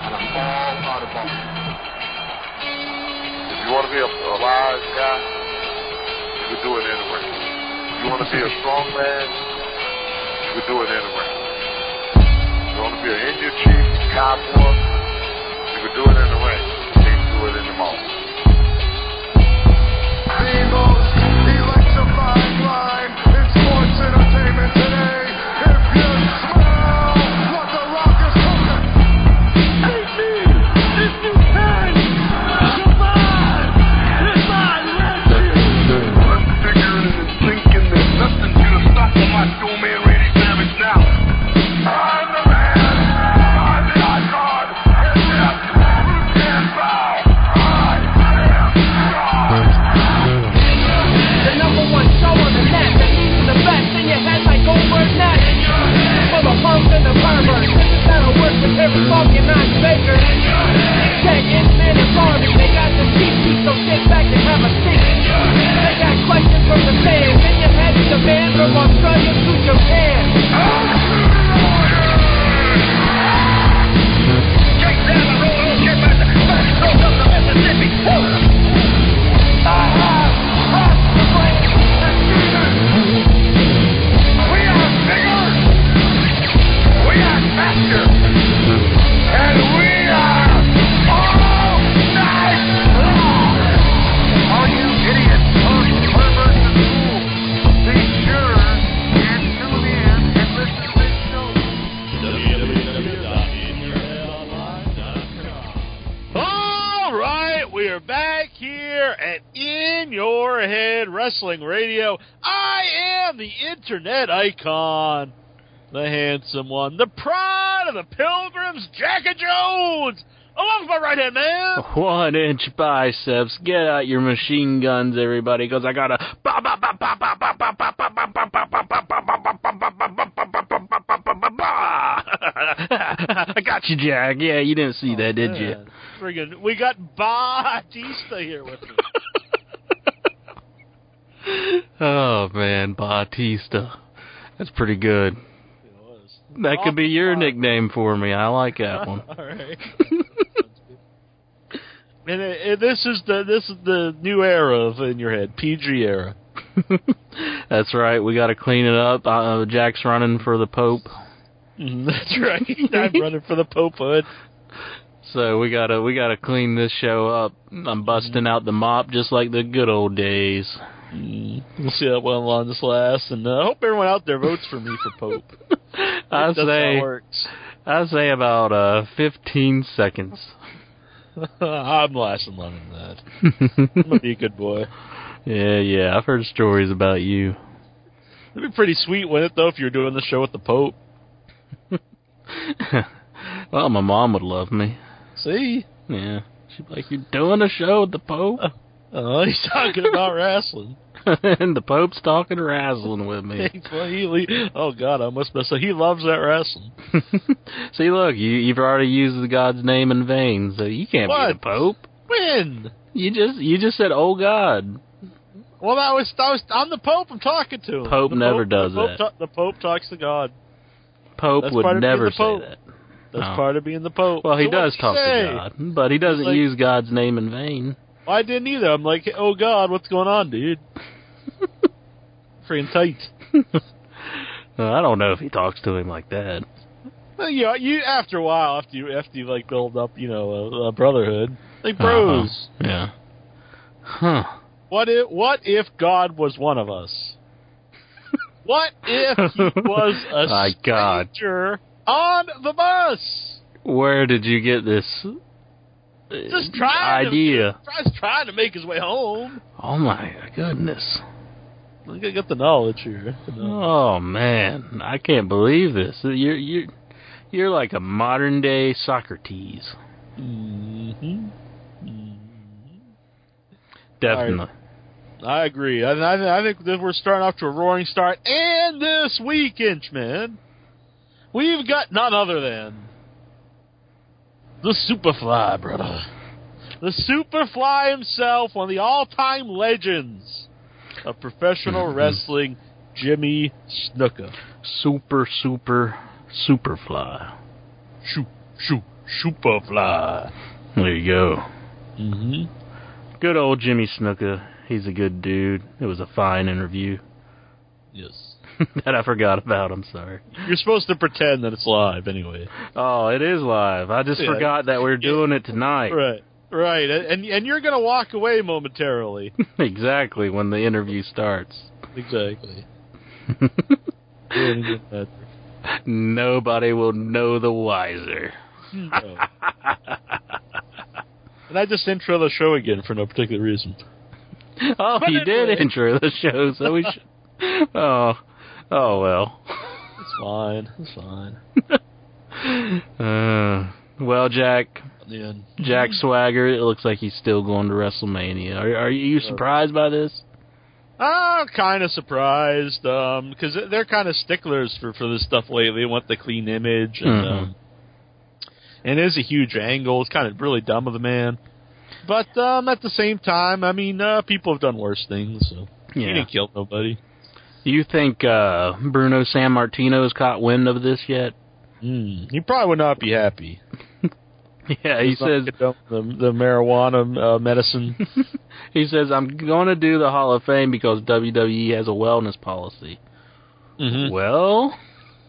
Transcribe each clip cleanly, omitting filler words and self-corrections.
and I'm all out of ball. If you want to be a wise guy, you can do it in the ring. If you want to be a strong man, you can do it in the ring. If you want to be an Indian chief, cowboy, you can do it in the ring. You can't do it in the mall. The most electrifying line in sports entertainment today. If you smell what the Rock is cooking, hate me if you can. Survive this red. I'm figuring and thinking that nothing's gonna stop my dual man Randy Savage now. I'm the man. I'm the icon. And yes, you can't bow. I am God. The number one show on the net that leads to the best in your head like Goldberg Net. For the punks and the perverts, this is how it works with every fucking non-faker. Tech, Ant-Man, and Barbie, they got the cheap seats, so sit back and have a seat. They got questions from the fans, in your head is the band from Australia to Japan. Straight down the road, don't care about the first stroke of the Mississippi. I have crossed the brain and demons. We are bigger, we are faster, and we are all night long. All you idiots, punks, perverts, and fools, be sure and tune in and listen to this show. All right, we are back here at In Your Head Wrestling Radio. I am the internet icon, the handsome one, the pride of the Pilgrims, Jackie Jones, along with my right-hand man. 1 inch biceps. Get out your machine guns, everybody, because I got a... I got you, Jack. Yeah, you didn't see that, did you? Friggin', we got Batista here with me. Oh, man, Batista. That's pretty good. That could be your nickname for me. I like that one. All right. And this is the new era of In Your Head, PG era. That's right. We got to clean it up. Jack's running for the Pope. That's right. I'm running for the Popehood. So we gotta clean this show up. I'm busting out the mop just like the good old days. We'll see how long this lasts, and I hope everyone out there votes for me for Pope. That's how it works. I say about 15 seconds. I'm lasting longer than that. I'm gonna be a good boy. Yeah. I've heard stories about you. It'd be pretty sweet, wouldn't it, though, if you were doing the show with the Pope? Well, my mom would love me. See? Yeah. She'd be like, you're doing a show with the Pope? Oh, he's talking about wrestling. And the Pope's talking wrestling with me. Oh, God, I must mess up. He loves that wrestling. See, look, you've already used God's name in vain, so you can't be the Pope. When? You just said, oh, God. Well, I'm the Pope. I'm talking to him. Pope never does that. The Pope talks to God. Pope would never say that. That's part of being the Pope. Well, he does talk to God, but he doesn't use God's name in vain. I didn't either. I'm like, oh, God, what's going on, dude? Freaking tight. I don't know if he talks to him like that. Well, you after a while, after you like build up, a brotherhood, like bros. Yeah. Huh. What if God was one of us? What if he was a stranger on the bus? Where did you get this idea? Just trying to make his way home. Oh my goodness! Look, I got the knowledge here. Oh man, I can't believe this. You're like a modern day Socrates. Mm-hmm. Definitely. I agree. I think that we're starting off to a roaring start. And this week, Inchman, we've got none other than the Superfly, brother. The Superfly himself, one of the all-time legends of professional wrestling, Jimmy Snuka. Superfly. Superfly. There you go. Mm-hmm. Good old Jimmy Snuka. He's a good dude. It was a fine interview. Yes. That I forgot about. I'm sorry. You're supposed to pretend that it's live anyway. Oh, it is live. I just forgot that we're doing it tonight. Right. And you're going to walk away momentarily. Exactly, when the interview starts. Exactly. Nobody will know the wiser. No. And I just intro the show again for no particular reason. Oh, But you anyway. did intro the show, so we should... Oh well. It's fine. Well, Jack Yeah. Swagger, it looks like he's still going to WrestleMania. Are you surprised by this? Kind of surprised, because they're kind of sticklers for this stuff lately. They want the clean image, and it is a huge angle. It's kind of really dumb of the man. But at the same time, I mean, people have done worse things, so he didn't kill nobody. Do you think Bruno Sammartino's caught wind of this yet? He probably would not be happy. Yeah, he says the marijuana medicine. He says, I'm going to do the Hall of Fame because WWE has a wellness policy. Mm-hmm. Well,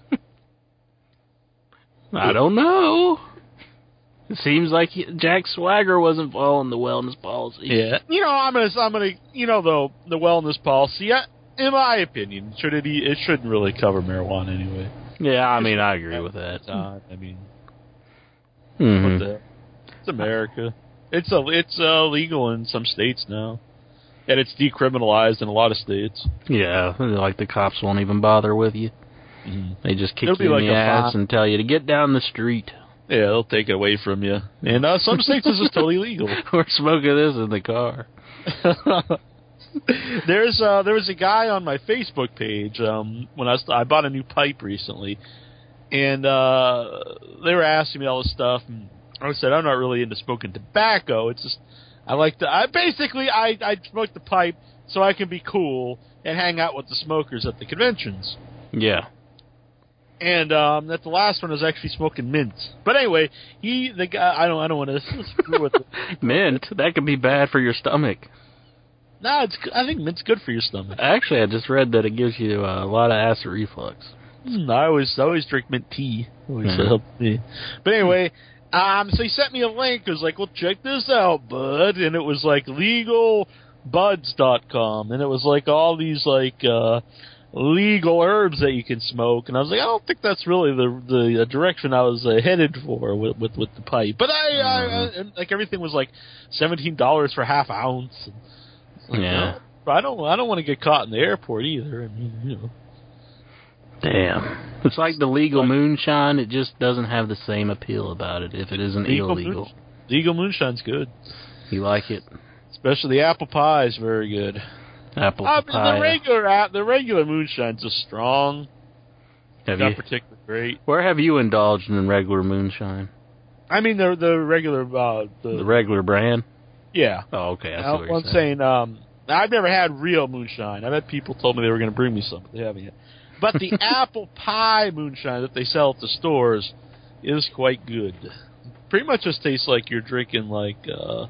I don't know. It seems like Jack Swagger wasn't following the wellness policy. Yeah, I'm gonna, though the wellness policy. In my opinion, it shouldn't really cover marijuana anyway. Yeah, I mean, I agree with that. I mean, Mm-hmm. what the hell? It's America. It's legal in some states now, and it's decriminalized in a lot of states. Yeah, like the cops won't even bother with you. Mm-hmm. They just kick It'll be you in like the a ass fine. and tell you to get down the street. Yeah, they'll take it away from you. And some states it's just totally legal. We're smoking this in the car. There was a guy on my Facebook page when I bought a new pipe recently, and they were asking me all this stuff, and I said I'm not really into smoking tobacco. It's just I smoke the pipe so I can be cool and hang out with the smokers at the conventions. Yeah. And that the last one was actually smoking mint. But anyway, the guy I don't want to screw with it. Mint, that could be bad for your stomach. No, I think mint's good for your stomach. Actually, I just read that it gives you a lot of acid reflux. I always drink mint tea. Always helped me. But anyway, so he sent me a link. It was like, well, check this out, bud. And it was like legalbuds.com. And it was like all these like legal herbs that you can smoke. And I was like, I don't think that's really the direction I was headed for with the pipe. But I like everything was like $17 for half ounce. Like, Yeah. no, I don't want to get caught in the airport either. I mean, Damn. It's like the legal moonshine. It just doesn't have the same appeal about it if it isn't illegal. Legal moonshine's good. You like it? Especially the apple pie is very good. Apple I pie. mean, the regular moonshine's just strong. Have Not you? particularly great. Where have you indulged in regular moonshine? I mean, the regular The regular brand? yeah. Oh, okay. I see what I'm you're saying. saying I've never had real moonshine. I've had people told me they were going to bring me some, but they haven't yet. But the apple pie moonshine that they sell at the stores is quite good. Pretty much just tastes like you're drinking like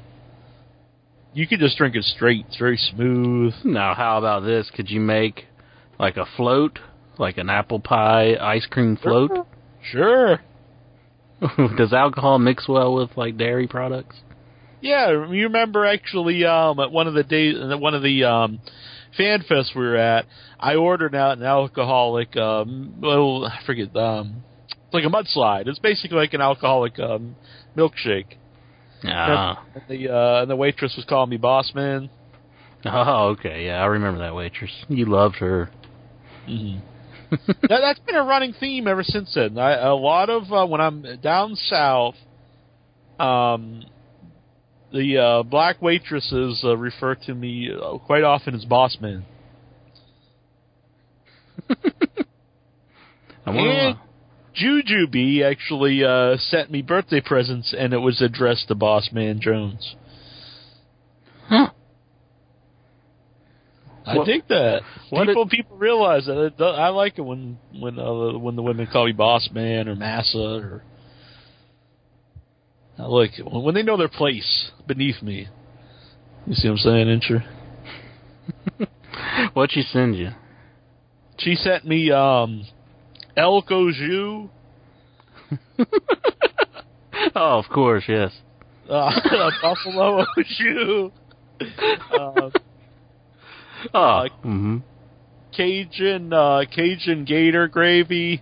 you could just drink it straight. It's very smooth. Now, how about this? Could you make like a float, like an apple pie ice cream float? Sure. Does alcohol mix well with like dairy products? Yeah, you remember actually at one of the fan fests we were at, I ordered out an alcoholic I forget it's like a mudslide. It's basically like an alcoholic milkshake. Ah. And the waitress was calling me boss man. Oh, okay. Yeah, I remember that waitress. You loved her. Mm-hmm. That's been a running theme ever since then. A lot of when I'm down south, the black waitresses refer to me quite often as boss man. And Jujubee actually sent me birthday presents, and it was addressed to Boss Man Jones. Huh. I dig that. People realize that. I like it when the women call me Boss Man or Massa or. Look, when they know their place beneath me. You see what I'm saying, Incher? What'd she send you? She sent me Elk au jus. Oh, of course, yes. Buffalo au jus. Cajun gator gravy.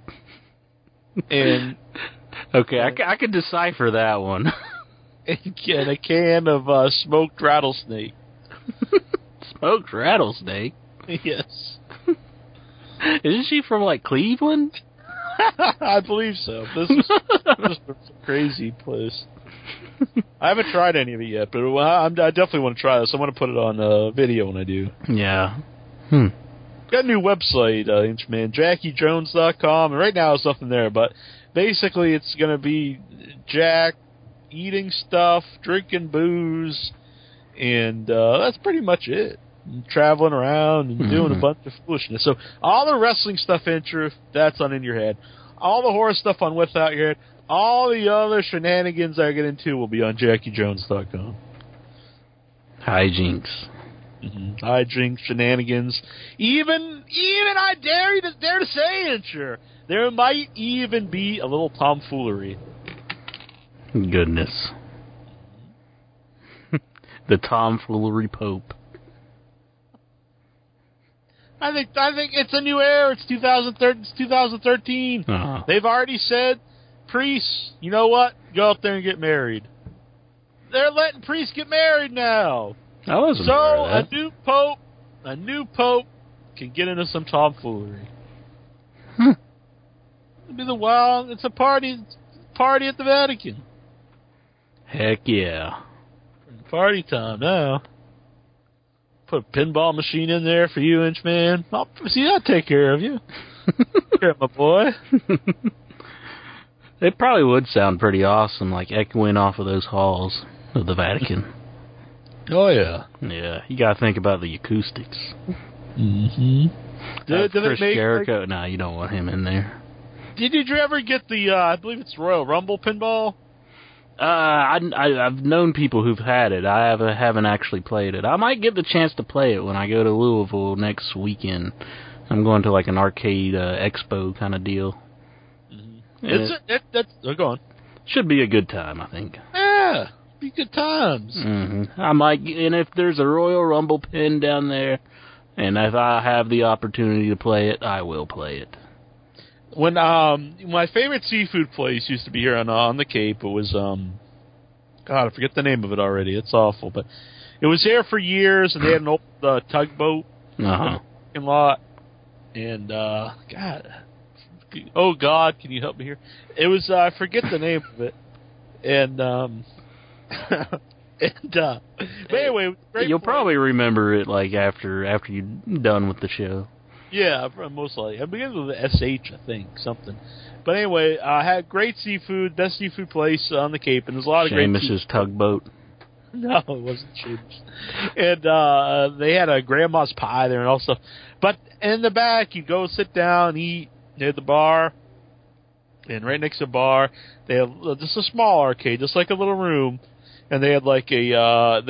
And okay, I could decipher that one. and a can of smoked rattlesnake. Smoked rattlesnake? Yes. Isn't she from, like, Cleveland? I believe so. This is a crazy place. I haven't tried any of it yet, but I definitely want to try this. I want to put it on video when I do. Yeah. Got a new website, Inchman, JackieJones.com, and right now there's nothing there, but basically it's going to be Jack eating stuff, drinking booze, and that's pretty much it. And traveling around and doing a bunch of foolishness. So all the wrestling stuff in truth, that's on In Your Head. All the horror stuff on Without Your Head. All the other shenanigans I get into will be on JackieJones.com. Hijinks. Hijinks, shenanigans. Even I dare to say, Incher, there might even be a little tomfoolery. Goodness. The tomfoolery Pope. I think it's a new era. It's 2013. Uh-huh. They've already said, priests, you know what? Go out there and get married. They're letting priests get married now. I wasn't aware of that. a new pope can get into some tomfoolery. It'll be it's a party at the Vatican. Heck yeah. Party time now. Put a pinball machine in there for you, Inchman. I'll take care of you. Take care of my boy. It probably would sound pretty awesome, like echoing off of those halls of the Vatican. Oh, yeah. Yeah, you gotta think about the acoustics. Did Chris it make, Jericho? Nah, you don't want him in there. Did you ever get the, I believe it's Royal Rumble pinball? I've known people who've had it. I haven't actually played it. I might get the chance to play it when I go to Louisville next weekend. I'm going to like an arcade expo kind of deal. Go on. Should be a good time, I think. Yeah, be good times. I might, and if there's a Royal Rumble pin down there, and if I have the opportunity to play it, I will play it. When my favorite seafood place used to be here on the Cape, it was God, I forget the name of it already. It's awful, but it was there for years, and they had an old tugboat in the parking lot. And God, can you help me here? It was I forget the name of it, and but anyway, it was a great you'll place. probably remember it like after you're done with the show. Yeah, most likely. It begins with an SH, I think, something. But anyway, I had great seafood, best seafood place on the Cape, and there's a lot of great Seamus's tugboat. No, it wasn't Seamus. And they had a grandma's pie there and all stuff. But in the back, you go sit down, eat near the bar, and right next to the bar, they have just a small arcade, just like a little room, and they had like an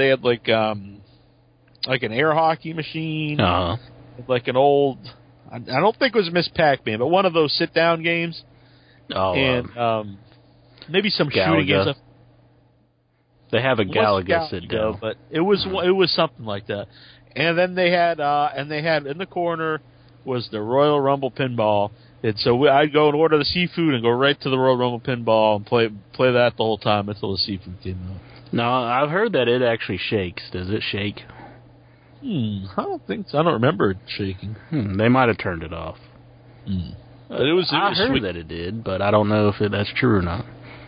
air hockey machine. Like an old, I don't think it was Miss Pac-Man, but one of those sit-down games. And maybe some shooting games. They have a Galaga sit-down, but it was something like that. And then they had in the corner was the Royal Rumble pinball. And so I'd go and order the seafood and go right to the Royal Rumble pinball and play that the whole time until the seafood came out. No, I've heard that it actually shakes. Does it shake? I don't think so. I don't remember it shaking. They might have turned it off. It was I heard sweet. that it did, but I don't know if that's true or not.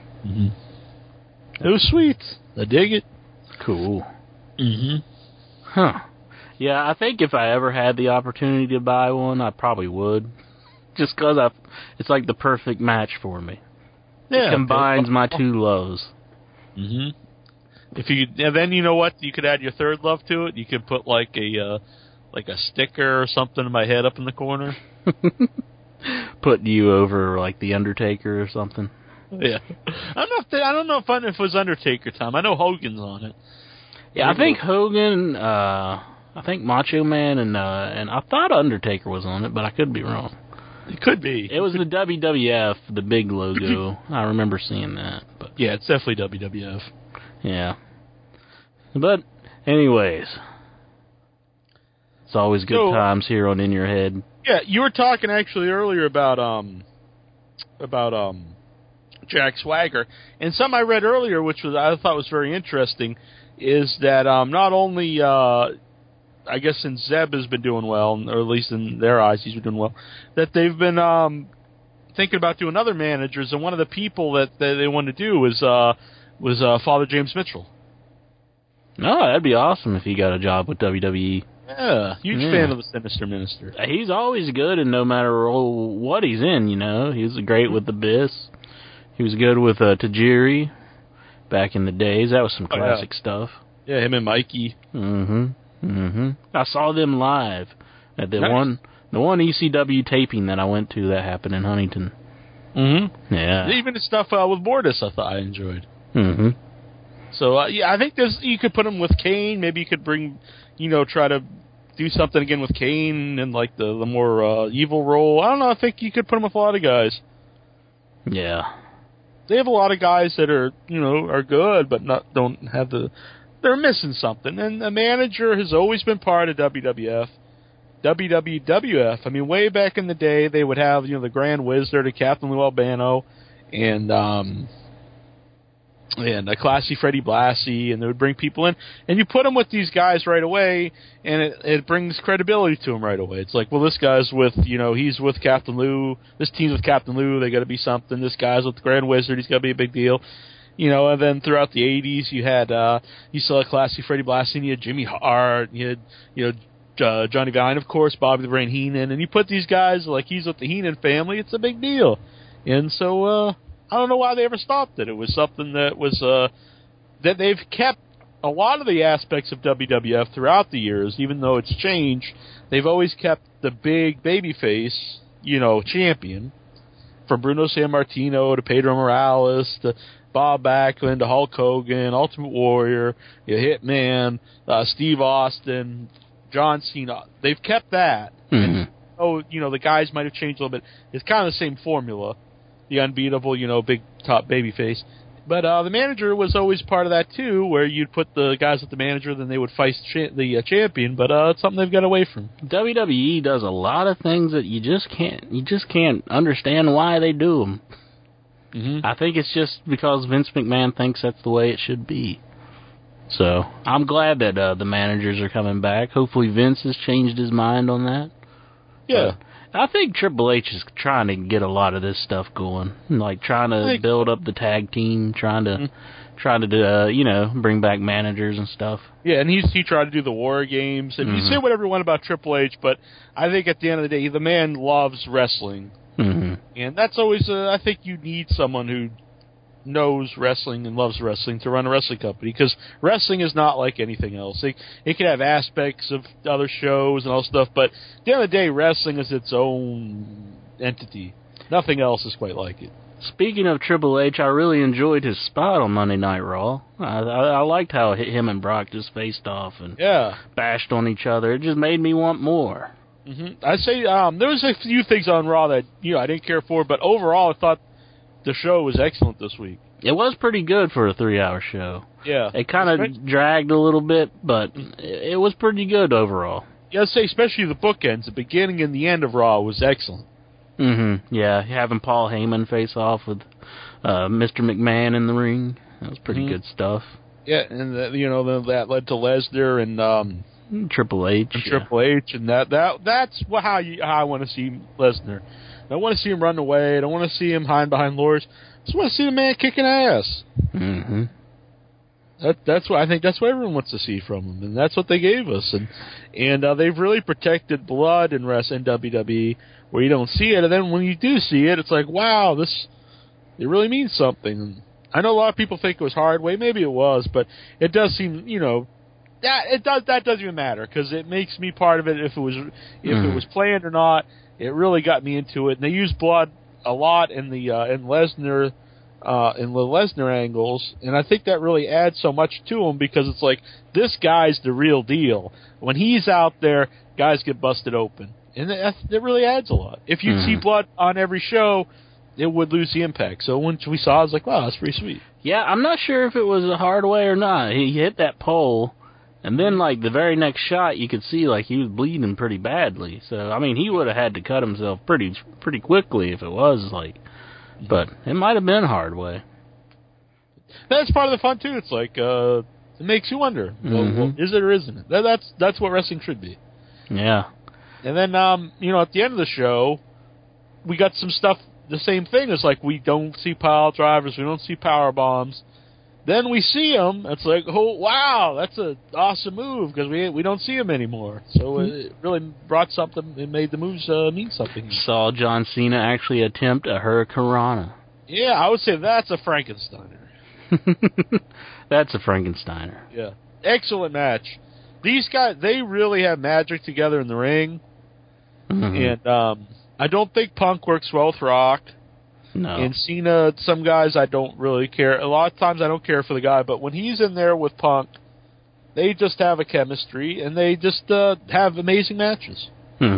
It was sweet. I dig it. Cool. Huh. Yeah, I think if I ever had the opportunity to buy one, I probably would. Just because it's like the perfect match for me. Yeah, it combines my two loves. If you then you know what, you could add your third love to it. You could put like a sticker or something in my head up in the corner. Put you over like the Undertaker or something. Yeah. I don't know if it was Undertaker time. I know Hogan's on it. Yeah, I think Hogan, I think Macho Man, and I thought Undertaker was on it, but I could be wrong. It could be. It was the WWF, the big logo. I remember seeing that. But yeah, it's definitely WWF. yeah. But, anyways, it's always good times here on In Your Head. Yeah, you were talking actually earlier about Jack Swagger, and something I read earlier, which I thought was very interesting, is that not only I guess since Zeb has been doing well, or at least in their eyes he's been doing well, that they've been thinking about doing other managers, and one of the people that they wanted to do was Father James Mitchell. Oh, that'd be awesome if he got a job with WWE. Yeah, huge fan of the Sinister Minister. He's always good, and no matter what he's in, he was great with the Abyss. He was good with Tajiri back in the days. That was some classic stuff. Yeah, him and Mikey. I saw them live at the one ECW taping that I went to that happened in Huntington. Yeah. Even the stuff with Mortis I enjoyed. So, I think you could put him with Kane. Maybe you could bring, try to do something again with Kane and like the more evil role. I don't know. I think you could put him with a lot of guys. Yeah. They have a lot of guys that are, are good, but don't have they're missing something. And the manager has always been part of WWF. WWF, I mean, way back in the day, they would have, the Grand Wizard, and Captain Lou Albano, and a classy Freddie Blassie, and they would bring people in, and you put them with these guys right away, and it brings credibility to them right away. It's like, well, this guy's with, he's with Captain Lou, this team's with Captain Lou, they got to be something. This guy's with the Grand Wizard, he's got to be a big deal. And then throughout the 80s, you still had classy Freddie Blassie, and you had Jimmy Hart, and you had, Johnny Valiant, of course, Bobby the Brain Heenan, and you put these guys like he's with the Heenan family, it's a big deal. And so, I don't know why they ever stopped it. It was something that was, that they've kept a lot of the aspects of WWF throughout the years, even though it's changed. They've always kept the big babyface, champion, from Bruno Sammartino to Pedro Morales to Bob Backlund to Hulk Hogan, Ultimate Warrior, Hitman, Steve Austin, John Cena. They've kept that. And, the guys might have changed a little bit. It's kind of the same formula. The unbeatable, big top babyface. But the manager was always part of that, too, where you'd put the guys with the manager, then they would face the champion, but it's something they've got away from. WWE does a lot of things that you just can't understand why they do them. I think it's just because Vince McMahon thinks that's the way it should be. So, I'm glad that the managers are coming back. Hopefully Vince has changed his mind on that. Yeah. I think Triple H is trying to get a lot of this stuff going, like trying to build up the tag team, trying to bring back managers and stuff. Yeah, and he tried to do the War Games, and you say whatever you want about Triple H, but I think at the end of the day, the man loves wrestling, and that's always I think you need someone who knows wrestling and loves wrestling to run a wrestling company, because wrestling is not like anything else. It can have aspects of other shows and all stuff, but at the end of the day, wrestling is its own entity. Nothing else is quite like it. Speaking of Triple H, I really enjoyed his spot on Monday Night Raw. I liked how him and Brock just faced off and bashed on each other. It just made me want more. I'd say there was a few things on Raw that I didn't care for, but overall I thought the show was excellent this week. It was pretty good for a 3-hour show. Yeah. It kind of dragged a little bit, but it was pretty good overall. Yeah, I'd say especially the bookends. The beginning and the end of Raw was excellent. Yeah, having Paul Heyman face off with Mr. McMahon in the ring. That was pretty good stuff. Yeah, and that led to Lesnar and Triple H. And that's how I want to see Lesnar. I don't want to see him run away. I don't want to see him hide behind Lors. I just want to see the man kicking ass. That's what I think. That's what everyone wants to see from him, and that's what they gave us. And they've really protected blood in WWE, where you don't see it, and then when you do see it, it's like, wow, it really means something. I know a lot of people think it was hard way. Maybe it was, but it does seem, that doesn't even matter, because it makes me part of it. If it was planned or not, it really got me into it. And they used blood a lot in the in Lesnar in the Lesnar angles, and I think that really adds so much to him because it's like, this guy's the real deal. When he's out there, guys get busted open. And it really adds a lot. If you see blood on every show, it would lose the impact. So when we saw it, I was like, wow, that's pretty sweet. Yeah, I'm not sure if it was a hard way or not. He hit that pole, and then, like, the very next shot, you could see, like, he was bleeding pretty badly. So, I mean, he would have had to cut himself pretty quickly if it was, like... But it might have been a hard way. That's part of the fun, too. It's like, it makes you wonder, well, is it or isn't it? That's what wrestling should be. Yeah. And then, at the end of the show, we got some stuff, the same thing. It's like, we don't see pile drivers, we don't see power bombs. Then we see them, it's like, oh, wow, that's an awesome move, because we don't see them anymore. So it really brought something, it made the moves mean something. Saw John Cena actually attempt a Hurricanrana. Yeah, I would say that's a Frankensteiner. That's a Frankensteiner. Yeah. Excellent match. These guys, they really have magic together in the ring. And I don't think Punk works well with Rock. No. And Cena, some guys I don't really care. A lot of times I don't care for the guy, but when he's in there with Punk, they just have a chemistry, and they just have amazing matches.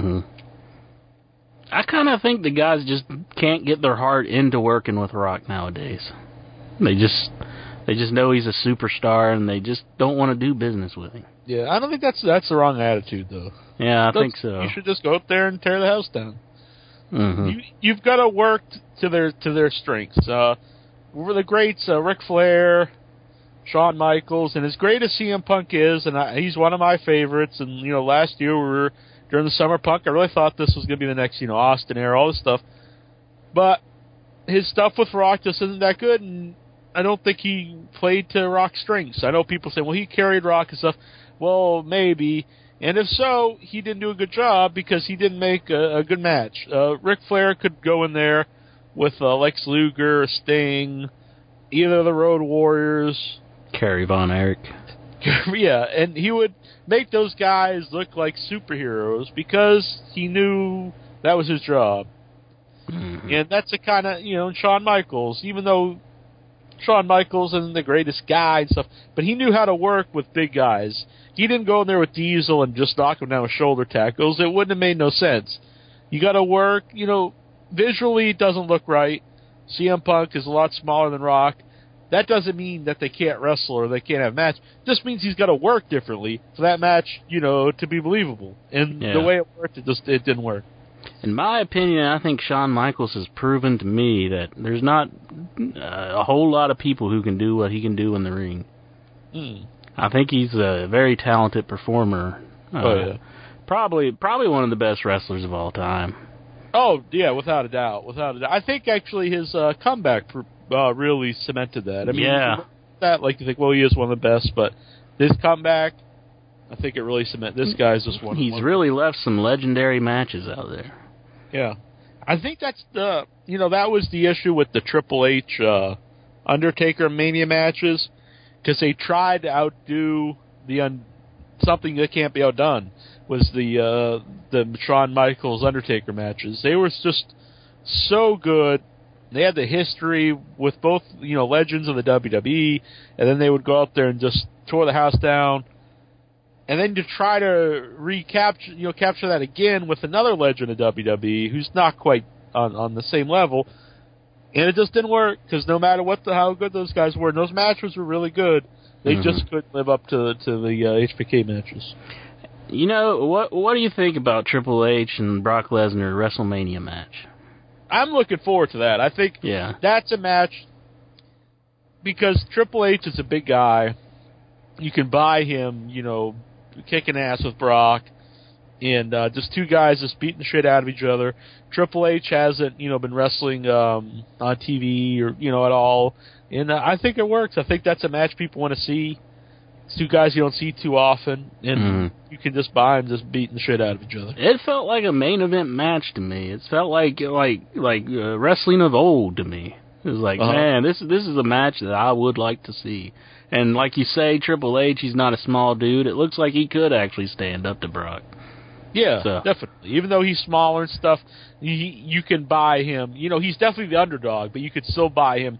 I kind of think the guys just can't get their heart into working with Rock nowadays. They just know he's a superstar, and they just don't want to do business with him. Yeah, I don't think that's the wrong attitude, though. Yeah, I think so. You should just go up there and tear the house down. You've got to work to their strengths. We're the greats, Ric Flair, Shawn Michaels, and as great as CM Punk is, and he's one of my favorites. And last year during the Summer Punk, I really thought this was going to be the next Austin era, all this stuff. But his stuff with Rock just isn't that good, and I don't think he played to Rock's strengths. I know people say, well, he carried Rock and stuff. Well, maybe. And if so, he didn't do a good job because he didn't make a good match. Ric Flair could go in there with Lex Luger, Sting, either of the Road Warriors. Kerry Von Erich. Yeah, and he would make those guys look like superheroes because he knew that was his job. And that's the kind of, Shawn Michaels, even though Shawn Michaels isn't the greatest guy and stuff, but he knew how to work with big guys. He didn't go in there with Diesel and just knock him down with shoulder tackles. It wouldn't have made no sense. You got to work, visually it doesn't look right. CM Punk is a lot smaller than Rock. That doesn't mean that they can't wrestle or they can't have a match. It just means he's got to work differently for that match, to be believable. And the way it worked, it didn't work. In my opinion, I think Shawn Michaels has proven to me that there's not a whole lot of people who can do what he can do in the ring. I think he's a very talented performer. Probably one of the best wrestlers of all time. Oh, yeah, without a doubt. I think actually his comeback really cemented that. I mean, you think, well, he is one of the best, but this comeback, I think it really cemented. This guy's just one. He's really left some legendary matches out there. Yeah, I think that's that was the issue with the Triple H Undertaker Mania matches, because they tried to outdo something that can't be outdone. Was the Shawn Michaels Undertaker matches? They were just so good. They had the history with both legends of the WWE, and then they would go out there and just tore the house down. And then to try to capture that again with another legend of WWE who's not quite on the same level, and it just didn't work because no matter how good those guys were, and those matches were really good, they just couldn't live up to the HBK matches. What do you think about Triple H and Brock Lesnar WrestleMania match? I'm looking forward to that. I think that's a match because Triple H is a big guy. You can buy him, kicking ass with Brock, and just two guys just beating the shit out of each other. Triple H hasn't, been wrestling on TV or, at all, and I think it works. I think that's a match people want to see. It's two guys you don't see too often, and you can just buy them just beating the shit out of each other. It felt like a main event match to me. It felt like wrestling of old to me. It was like, man, this is a match that I would like to see. And like you say, Triple H, he's not a small dude. It looks like he could actually stand up to Brock. Yeah, definitely. Even though he's smaller and stuff, you can buy him. He's definitely the underdog, but you could still buy him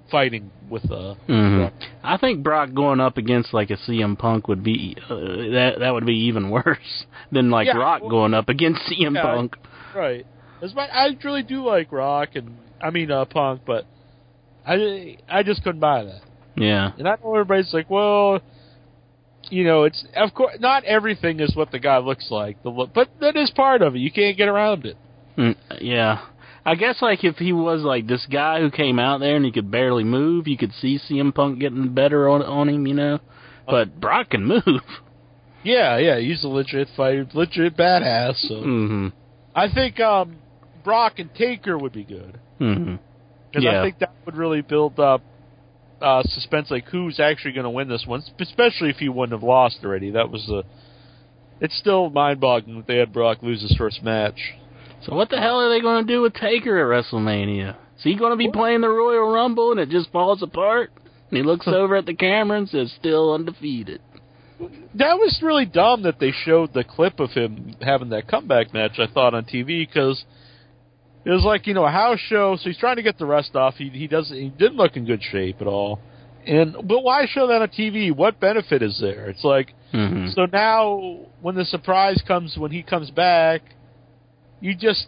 fighting with Brock. I think Brock going up against like a CM Punk would be that would be even worse than like Rock going up against CM Punk. Right. I really do like Rock Punk, but I just couldn't buy that. Yeah. And I know everybody's like, well, it's of course not everything is what the guy looks like, but that is part of it. You can't get around it. Yeah. I guess like if he was like this guy who came out there and he could barely move, you could see CM Punk getting better on him, But Brock can move. Yeah, he's a legit fighter, legit badass. So I think Brock and Taker would be good. Because I think that would really build up suspense, like who's actually going to win this one, especially if he wouldn't have lost already. It's still mind-boggling that they had Brock lose his first match. So what the hell are they going to do with Taker at WrestleMania? Is he going to be playing the Royal Rumble and it just falls apart? And he looks over at the camera and says, still undefeated. That was really dumb that they showed the clip of him having that comeback match, I thought, on TV, because it was like, a house show, so he's trying to get the rest off. He didn't look in good shape at all. But why show that on TV? What benefit is there? It's like, so now when the surprise comes, when he comes back, you just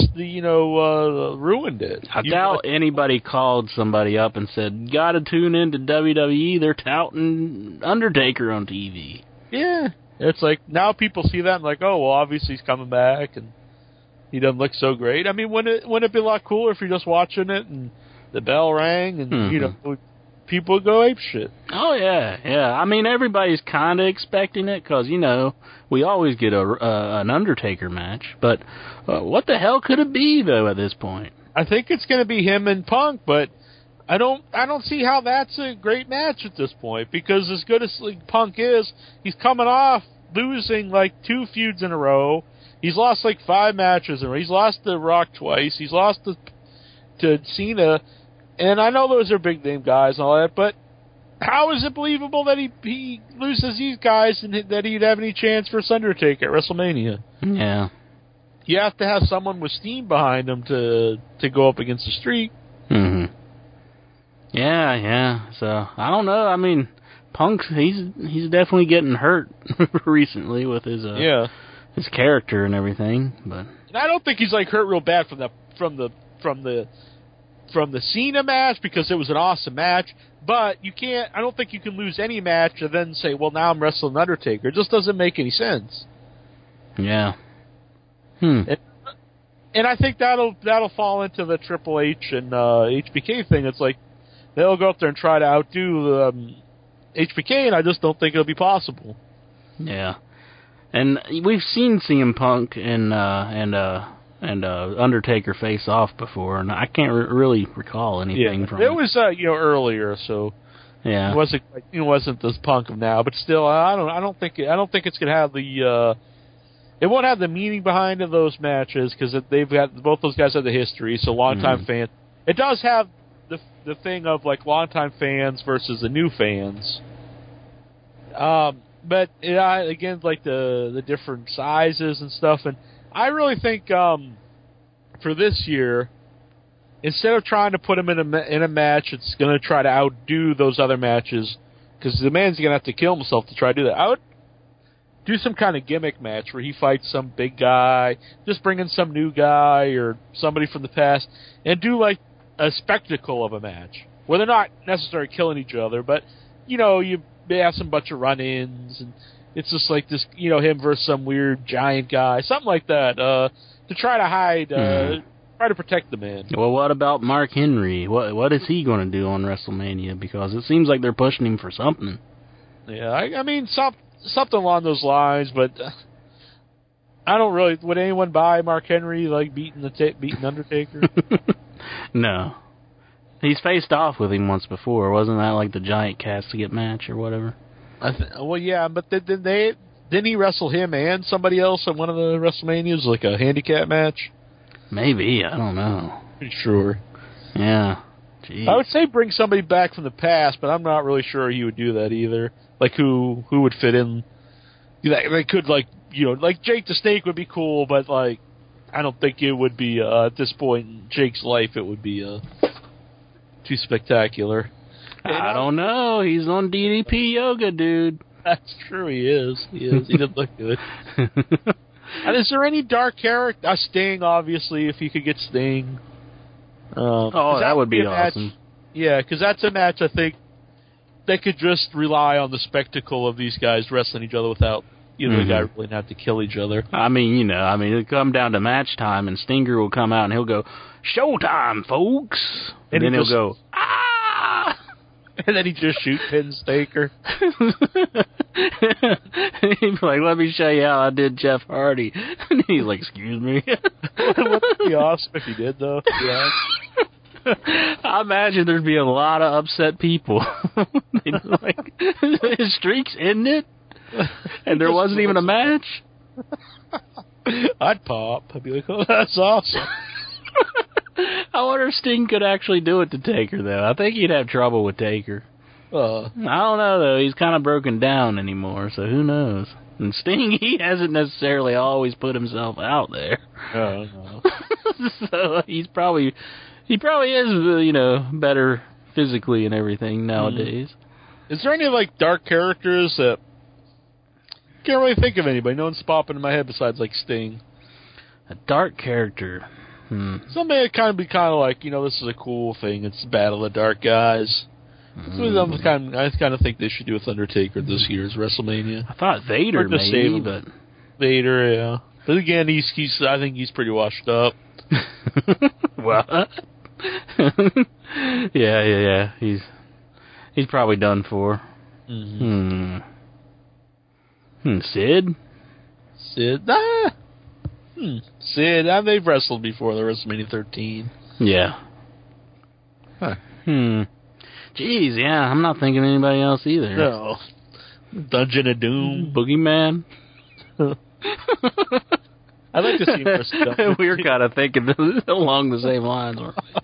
ruined it. I doubt anybody called somebody up and said, gotta tune into WWE, they're touting Undertaker on TV. Yeah. It's like, now people see that and like, oh, well, obviously he's coming back and he doesn't look so great. I mean, wouldn't it be a lot cooler if you're just watching it and the bell rang and, people would go apeshit? Oh, yeah. I mean, everybody's kind of expecting it because, we always get an Undertaker match. But what the hell could it be, though, at this point? I think it's going to be him and Punk, but I don't see how that's a great match at this point, because as good as Punk is, he's coming off losing like 2 feuds in a row. He's lost like 5 matches in a row. He's lost to Rock twice. He's lost to Cena. And I know those are big name guys and all that, but how is it believable that he loses these guys and that he'd have any chance for Undertaker at WrestleMania? Yeah. You have to have someone with steam behind him to go up against the Streak. Yeah. So I don't know. I mean, Punk, he's definitely getting hurt recently with his character and everything. But and I don't think he's like hurt real bad from the Cena match, because it was an awesome match. But I don't think you can lose any match and then say, well, now I'm wrestling Undertaker. It just doesn't make any sense. Yeah. And I think that'll fall into the Triple H and HBK thing. It's like they'll go up there and try to outdo HBK, and I just don't think it'll be possible. Yeah. And we've seen CM Punk and Undertaker face off before, and I can't really recall anything from it. It was earlier, so yeah, it wasn't this Punk of now, but still, I don't think it's gonna have it won't have the meaning behind those matches, because they've got both those guys have the history, so longtime fans. It does have the thing of like longtime fans versus the new fans. But again, like the different sizes and stuff, and I really think for this year, instead of trying to put him in a match, it's going to try to outdo those other matches, because the man's going to have to kill himself to try to do that. I would do some kind of gimmick match where he fights some big guy, just bring in some new guy or somebody from the past, and do like a spectacle of a match where they're not necessarily killing each other, but you have some bunch of run-ins, and it's just like this, him versus some weird giant guy, something like that, to try to hide, try to protect the man. Well, what about Mark Henry? What is he going to do on WrestleMania? Because it seems like they're pushing him for something. Yeah, I mean, something along those lines, but I don't really. Would anyone buy Mark Henry like beating Undertaker? No. He's faced off with him once before. Wasn't that like the giant casket match or whatever? Well, yeah, but didn't he wrestle him and somebody else at one of the WrestleManias, like a handicap match? Maybe, I don't know. Pretty sure. Yeah. Jeez. I would say bring somebody back from the past, but I'm not really sure he would do that either. Like who would fit in? They could like Jake the Snake would be cool, but like I don't think it would be at this point in Jake's life it would be too spectacular. I don't know. He's on DDP yoga, dude. That's true. He is. He doesn't look good. And is there any dark character? Sting, obviously, if you could get Sting. That would be awesome. Yeah, because that's a match I think they could just rely on the spectacle of these guys wrestling each other without either guy really have to kill each other. I mean, it'll come down to match time, and Stinger will come out and he'll go, "Showtime, folks!" And then he'll go, "Ah!" And then he just shoot pins Taker. He'd be like, "Let me show you how I did Jeff Hardy." And he's like, "Excuse me." Wouldn't be awesome if he did, though. Yeah. I imagine there'd be a lot of upset people. They'd be like, his streak's ending it, and there wasn't even a match. I'd pop. I'd be like, "Oh, that's awesome." I wonder if Sting could actually do it to Taker, though. I think he'd have trouble with Taker. I don't know, though. He's kind of broken down anymore, so who knows? And Sting, he hasn't necessarily always put himself out there. Oh, no. So he probably is, better physically and everything nowadays. Is there any, dark characters that... Can't really think of anybody. No one's popping in my head besides, Sting. A dark character... Somebody that kind of be like, this is a cool thing. It's Battle of the Dark Guys. I kind of think they should do with Undertaker this year's WrestleMania. I thought Vader maybe, but Vader, yeah. But again, I think he's pretty washed up. What? yeah. He's probably done for. Sid. Sid, they've wrestled before the WrestleMania 13. Yeah. Huh. Jeez, yeah, I'm not thinking of anybody else either. No. Dungeon of Doom. Boogeyman. I'd like to see him wrestle. We were kind of thinking along the same lines.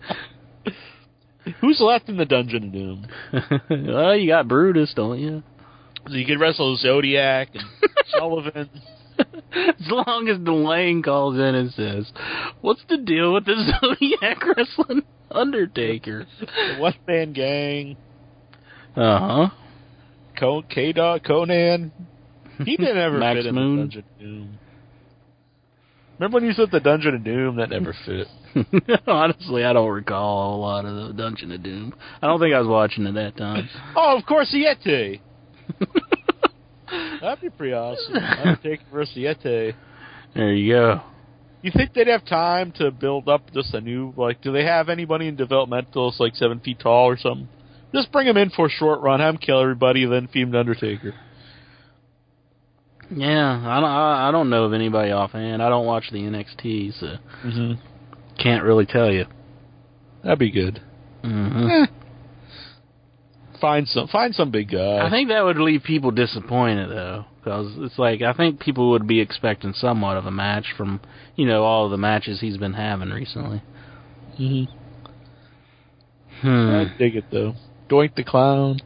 Who's left in the Dungeon of Doom? Well, you got Brutus, don't you? So you could wrestle Zodiac and Sullivan. As long as Delane calls in and says, "What's the deal with the Zodiac wrestling Undertaker?" The One Man Gang. K-Dot, Conan. He didn't ever Max fit in Moon. the Dungeon of Doom. Remember when you said the Dungeon of Doom? That never fit. Honestly, I don't recall a lot of the Dungeon of Doom. I don't think I was watching at that time. Oh, of course, Yeti. That'd be pretty awesome. Undertaker versus Yeti. There you go. You think they'd have time to build up just a new, do they have anybody in developmental that's 7 feet tall or something? Just bring him in for a short run, have him kill everybody, then feed him to Undertaker. Yeah, I don't know of anybody offhand. I don't watch the NXT, so can't really tell you. That'd be good. Find some big guy. I think that would leave people disappointed, though, because it's I think people would be expecting somewhat of a match from, all of the matches he's been having recently. I dig it, though. Doink the Clown.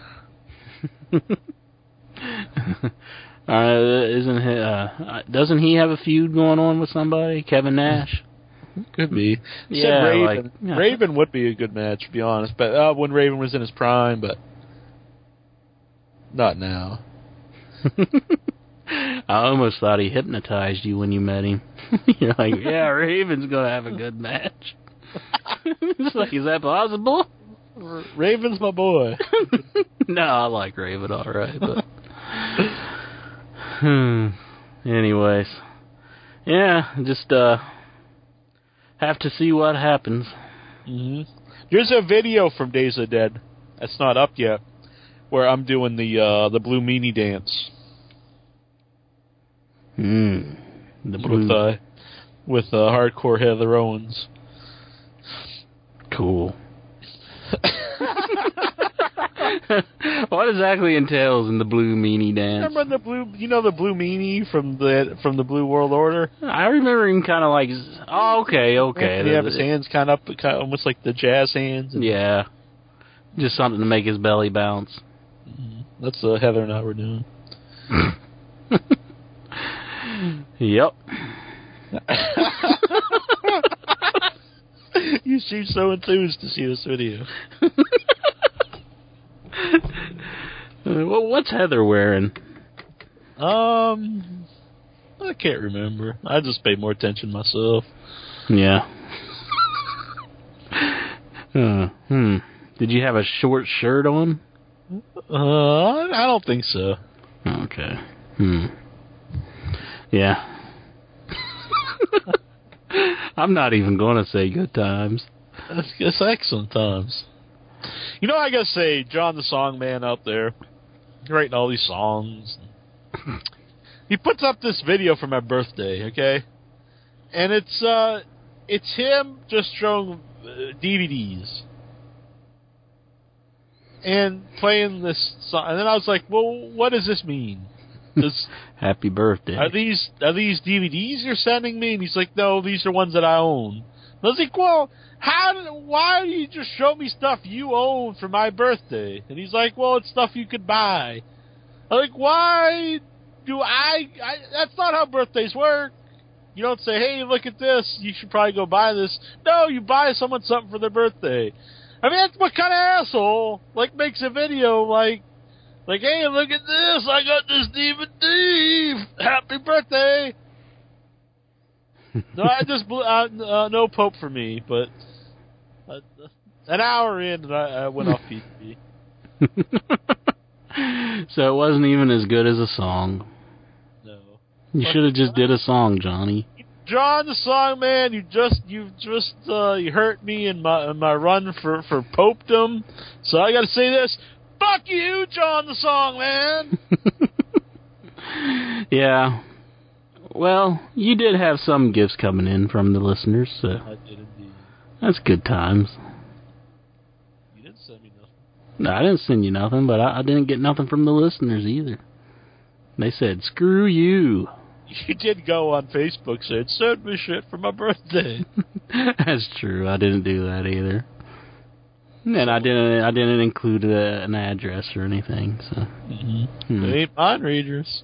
Doesn't he have a feud going on with somebody? Kevin Nash? Could be. Yeah, Raven. Raven would be a good match, to be honest. But when Raven was in his prime, but not now. I almost thought he hypnotized you when you met him. You're like, yeah, Raven's gonna have a good match. It's is that possible? Raven's my boy. No, I like Raven, all right, but anyways, yeah, just have to see what happens. There's a video from Days of the Dead that's not up yet, where I'm doing the Blue Meanie dance. The blue with hardcore Heather Owens. Cool. What exactly entails in the Blue Meanie dance? Remember the Blue Meanie from the Blue World Order? I remember him kind of okay. He have his hands kind of almost like the jazz hands. Yeah, just something to make his belly bounce. That's Heather and I were doing. Yep. You You seem so enthused to see this video. Well, what's Heather wearing? I can't remember. I just pay more attention myself. Yeah. Did you have a short shirt on? I don't think so. Okay. Yeah. I'm not even going to say good times. It's excellent times. You know, I gotta say, John the Songman out there, writing all these songs. He puts up this video for my birthday, okay? And it's him just showing DVDs and playing this song. And then I was like, well, what does this mean? Happy birthday. Are these DVDs you're sending me? And he's like, no, these are ones that I own. And I was like, well, why do you just show me stuff you own for my birthday? And he's like, well, it's stuff you could buy. I'm like, why do I that's not how birthdays work. You don't say, hey, look at this, you should probably go buy this. No, you buy someone something for their birthday. I mean, that's what kind of asshole, makes a video like, hey, look at this, I got this DVD, happy birthday. No, I just, no Pope for me, but an hour in, and I went off PTV. So it wasn't even as good as a song. No. You should have just did a song, Johnny. John the Songman, you hurt me in my run for popedom. So I gotta say this. Fuck you, John the Songman! Yeah. Well, you did have some gifts coming in from the listeners, so I did indeed. that's good times. You didn't send me nothing. No, I didn't send you nothing, but I didn't get nothing from the listeners either. They said, screw you. You did go on Facebook and said, send me shit for my birthday. That's true. I didn't do that either. And I didn't include an address or anything, so. Mm-hmm. They ain't mind readers.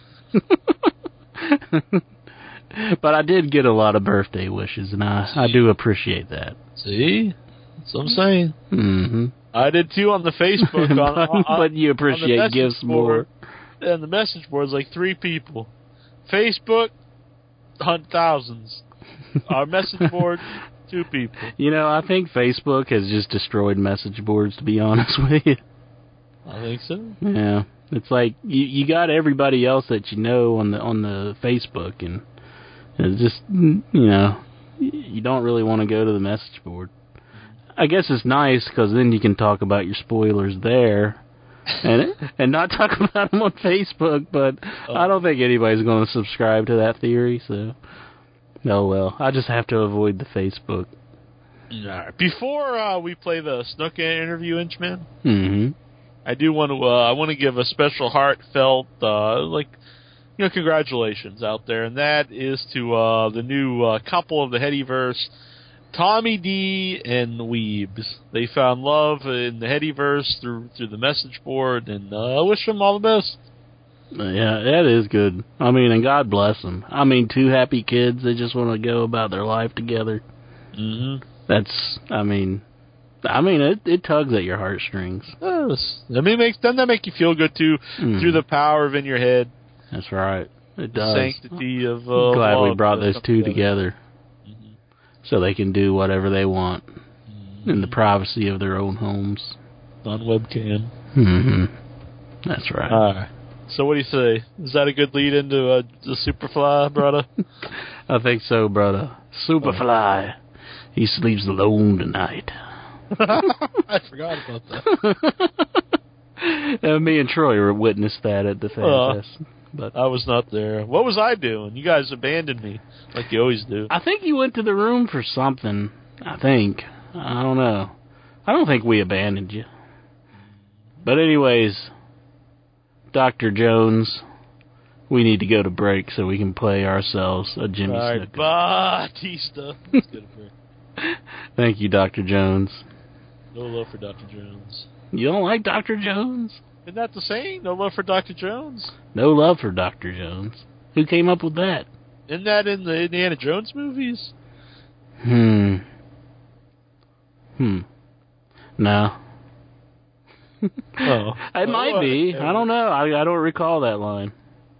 But I did get a lot of birthday wishes, and I do appreciate that. See? That's what I'm saying. Mm-hmm. I did too on the Facebook. But you appreciate gifts more. And the message board is like 3 people. Facebook, thousands. Our message board, 2 people. You know, I think Facebook has just destroyed message boards, to be honest with you. I think so. Yeah. It's like you got everybody else that you know on the Facebook, and it's just, you don't really want to go to the message board. I guess it's nice because then you can talk about your spoilers there, and not talk about them on Facebook. But I don't think anybody's going to subscribe to that theory. So, oh well. I just have to avoid the Facebook. All right. Before we play the Snook interview, Inchman, mm-hmm. I do want to. I want to give a special heartfelt, congratulations out there, and that is to the new couple of the Headyverse, Tommy D and Weebs. They found love in the Headyverse through the message board, and I wish them all the best. Yeah, that is good. I mean, and God bless them. I mean, 2 happy kids. They just want to go about their life together. Mm-hmm. That's. I mean, it tugs at your heartstrings. Yes. Doesn't that make you feel good too? Through the power of in your head. That's right. It does. The sanctity of. Glad we brought those 2 together. So they can do whatever they want in the privacy of their own homes. On webcam. Mm-hmm. That's right. All right. So what do you say? Is that a good lead into the Superfly, brother? I think so, brother. Superfly. He sleeps alone tonight. I forgot about that. Me and Troy witnessed that at the Fan Fest. But I was not there. What was I doing? You guys abandoned me, like you always do. I think you went to the room for something. I don't know. I don't think we abandoned you. But anyways, Dr. Jones, we need to go to break so we can play ourselves a Jimmy Snuka. Batista. Let's go to break. Thank you, Dr. Jones. No love for Dr. Jones. You don't like Dr. Jones? Isn't that the saying? No love for Dr. Jones? No love for Dr. Jones. Who came up with that? Isn't that in the Indiana Jones movies? No. Oh. It might be. I don't know. I don't recall that line.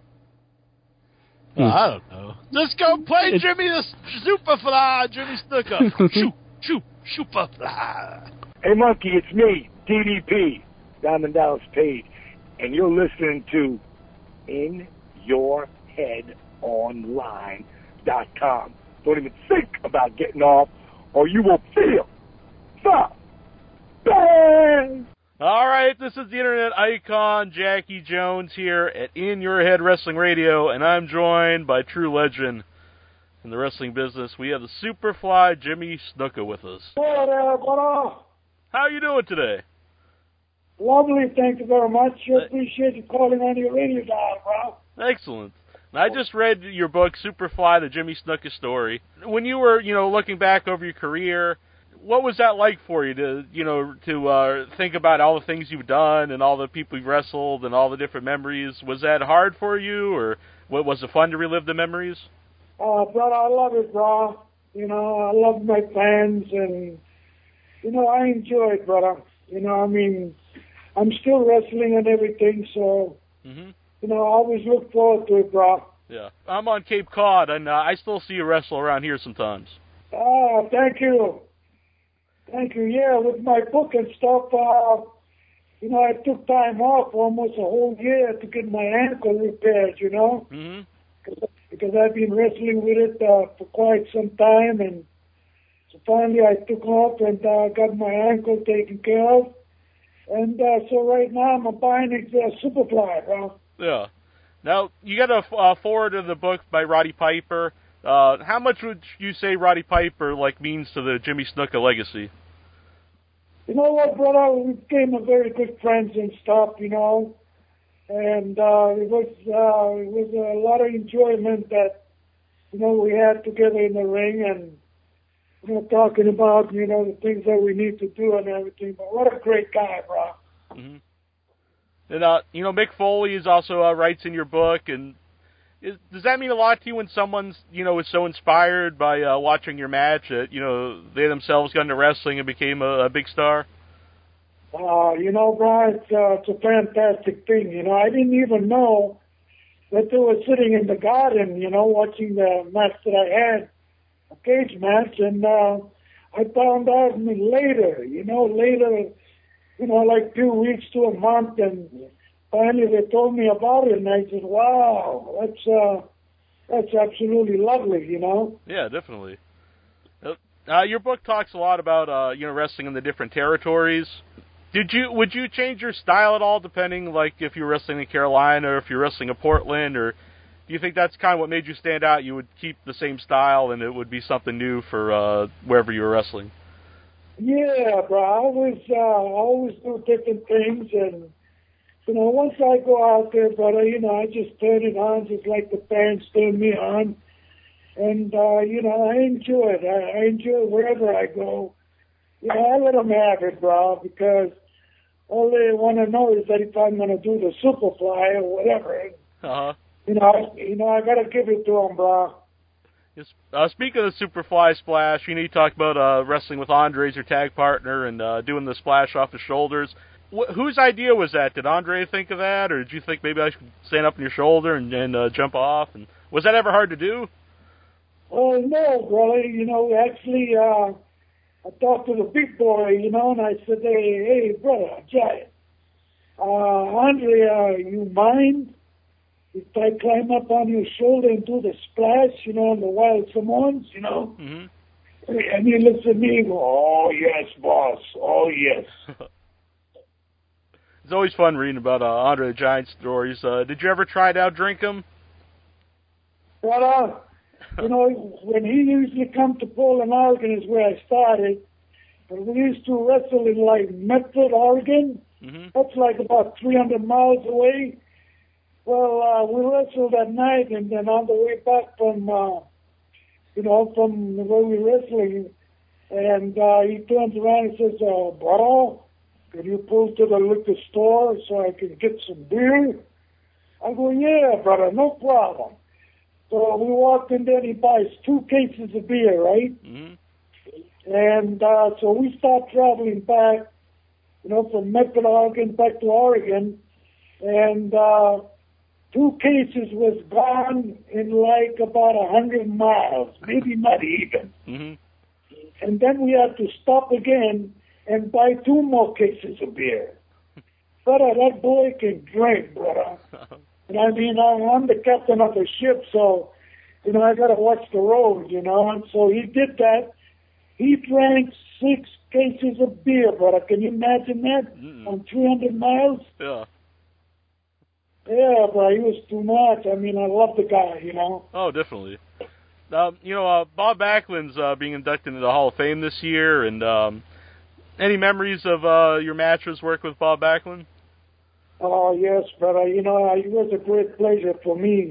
I don't know. Let's go play Jimmy the Superfly, Jimmy Snuka. Shoot, Superfly. Hey, Monkey, it's me, DDP, Diamond Dallas Page, and you're listening to InYourHeadOnline.com. Don't even think about getting off, or you will feel the bang! All right, this is the internet icon, Jackie Jones, here at In Your Head Wrestling Radio, and I'm joined by true legend in the wrestling business. We have the Superfly, Jimmy Snuka, with us. Hello there, brother. How are you doing today? Lovely, thank you very much. I appreciate you calling on your radio dial, bro. Excellent. I just read your book, Superfly, the Jimmy Snuka Story. When you were, looking back over your career, what was that like for you to think about all the things you've done and all the people you've wrestled and all the different memories? Was that hard for you, or was it fun to relive the memories? Brother, I love it, bro. I love my fans, and, I enjoy it, brother. I'm still wrestling and everything, so, I always look forward to it, bro. Yeah. I'm on Cape Cod, and I still see you wrestle around here sometimes. Oh, thank you. Thank you. Yeah, with my book and stuff, I took time off almost a whole year to get my ankle repaired, Mm-hmm. Because I've been wrestling with it for quite some time, and so finally I took off and got my ankle taken care of. And so right now I'm buying Superfly, bro. Yeah. Now, you got a forward of the book by Roddy Piper. How much would you say Roddy Piper means to the Jimmy Snuka legacy? You know what, brother? We became a very good friends and stuff, and it was a lot of enjoyment that we had together in the ring, and talking about the things that we need to do and everything. But what a great guy, bro. Mm-hmm. And Mick Foley is also writes in your book, and does that mean a lot to you when someone's, is so inspired by watching your match that, they themselves got into wrestling and became a big star? Bro, it's a fantastic thing. I didn't even know that they were sitting in the garden, watching the match that I had, a cage match, and I found out later, like 2 weeks to a month, and finally they told me about it, and I said, wow, that's absolutely lovely, Yeah, definitely. Your book talks a lot about, wrestling in the different territories. Would you change your style at all, depending, if you're wrestling in Carolina or if you're wrestling in Portland, or do you think that's kind of what made you stand out? You would keep the same style, and it would be something new for wherever you were wrestling? Yeah, bro. I always do different things, and once I go out there, brother, I just turn it on just like the fans turn me on, and I enjoy it. I enjoy it wherever I go. I let them have it, bro, because all they want to know is that if I'm going to do the Superfly or whatever, Uh-huh. I got to give it to them, bro. Yes. Speaking of the Superfly splash, you talk about wrestling with Andre as your tag partner and doing the splash off his shoulders. Whose idea was that? Did Andre think of that, or did you think maybe I should stand up on your shoulder and jump off? And was that ever hard to do? Oh, no, brother. Actually, I talked to the big boy, and I said, hey, brother, Giant, Andre, you mind if I climb up on your shoulder and do the splash, on the Wild Samoans, Mm-hmm. And he looks at me and goes, oh, yes, boss, oh, yes. It's always fun reading about Andre the Giant stories. Did you ever try to outdrink him? Brother, when he usually come to Portland, Oregon is where I started, and we used to wrestle in Medford, Oregon. Mm-hmm. That's about 300 miles away. Well, we wrestled that night, and then on the way back from from where we were wrestling, and he turns around and says, brother, can you pull to the liquor store so I can get some beer? I go, yeah, brother, no problem. So we walked in there, and he buys 2 cases of beer, right? Mm-hmm. And so we start traveling back, from Medford, Oregon back to Oregon. And 2 cases was gone in like about 100 miles, maybe not even. Mm-hmm. And then we had to stop again and buy 2 more cases of beer. Brother, that boy can drink, brother. And I mean, I'm the captain of the ship, so, I got to watch the road, And so he did that. He drank 6 cases of beer, brother. Can you imagine that? On 300 miles? Yeah. Yeah, bro, he was too much. I mean, I love the guy, Oh, definitely. Bob Backlund's being inducted into the Hall of Fame this year, and any memories of your matches work with Bob Backlund? Oh, yes, brother. It was a great pleasure for me,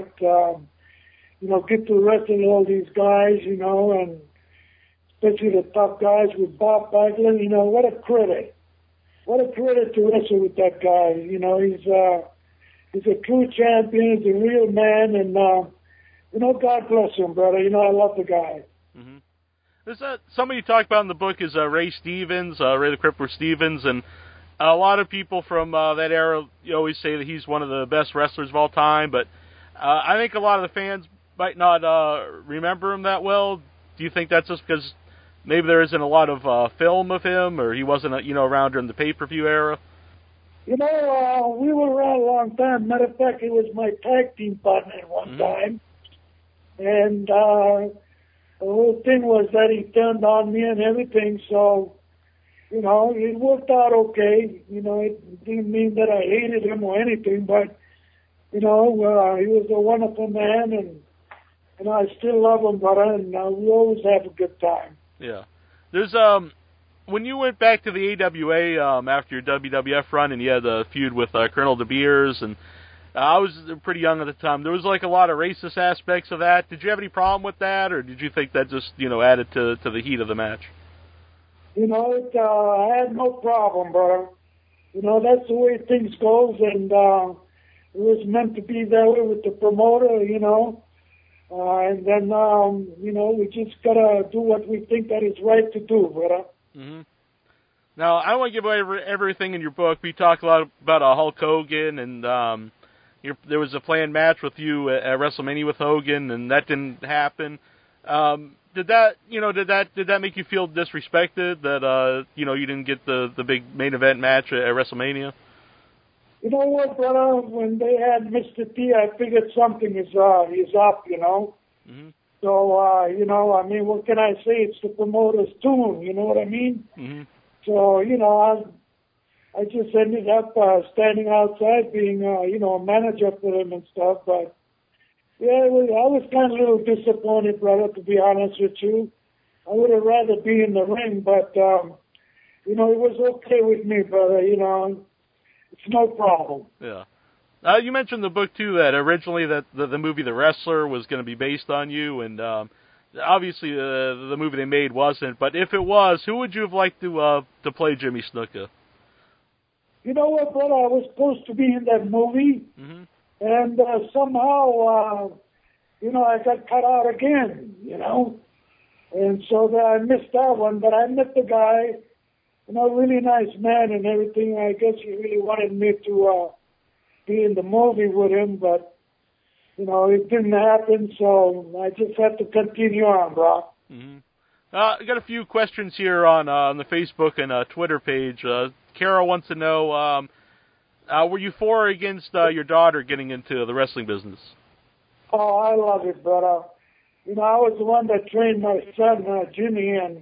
get to wrestle all these guys, and especially the tough guys with Bob Backlund. What a credit. What a credit to wrestle with that guy. He's a true champion. He's a real man, and, God bless him, brother. I love the guy. Mm-hmm. There's somebody you talk about in the book is Ray Stevens, Ray the Crippler Stevens, and a lot of people from that era always say that he's one of the best wrestlers of all time, but I think a lot of the fans might not remember him that well. Do you think that's just because maybe there isn't a lot of film of him, or he wasn't around during the pay-per-view era? We were around a long time. Matter of fact, he was my tag team partner at one time. And the whole thing was that he turned on me and everything, so, it worked out okay. It didn't mean that I hated him or anything, but, he was a wonderful man, and I still love him, brother, and we always have a good time. Yeah. There's, when you went back to the AWA after your WWF run and you had the feud with Colonel De Beers, and I was pretty young at the time, there was like a lot of racist aspects of that. Did you have any problem with that, or did you think that just, added to the heat of the match? I had no problem, brother. That's the way things goes, and it was meant to be that way with the promoter, and then, we just got to do what we think that is right to do, brother. Mm-hmm. Now, I don't want to give away everything in your book, but you talk a lot about Hulk Hogan, and there was a planned match with you at WrestleMania with Hogan, and that didn't happen. Did that make you feel disrespected that you didn't get the big main event match at WrestleMania? You know what, brother? When they had Mr. T, I figured something is up, Mm-hmm. So, I mean, what can I say? It's the promoter's tune, you know what I mean? Mm-hmm. So, I just ended up standing outside being, a manager for them and stuff. But, yeah, I was kind of a little disappointed, brother, to be honest with you. I would have rather be in the ring, but, it was okay with me, brother, It's no problem. Yeah. You mentioned in the book, too, that originally that the movie The Wrestler was going to be based on you, and obviously the movie they made wasn't. But if it was, who would you have liked to play Jimmy Snuka? You know what, brother? I was supposed to be in that movie, Mm-hmm. and somehow, I got cut out again, And so I missed that one, but I met the guy, really nice man and everything. I guess he really wanted me to be in the movie with him, but, it didn't happen, so I just had to continue on, bro. Mm-hmm. I got a few questions here on the Facebook and Twitter page. Carol wants to know, were you for or against your daughter getting into the wrestling business? Oh, I love it, brother. I was the one that trained my son, Jimmy, and,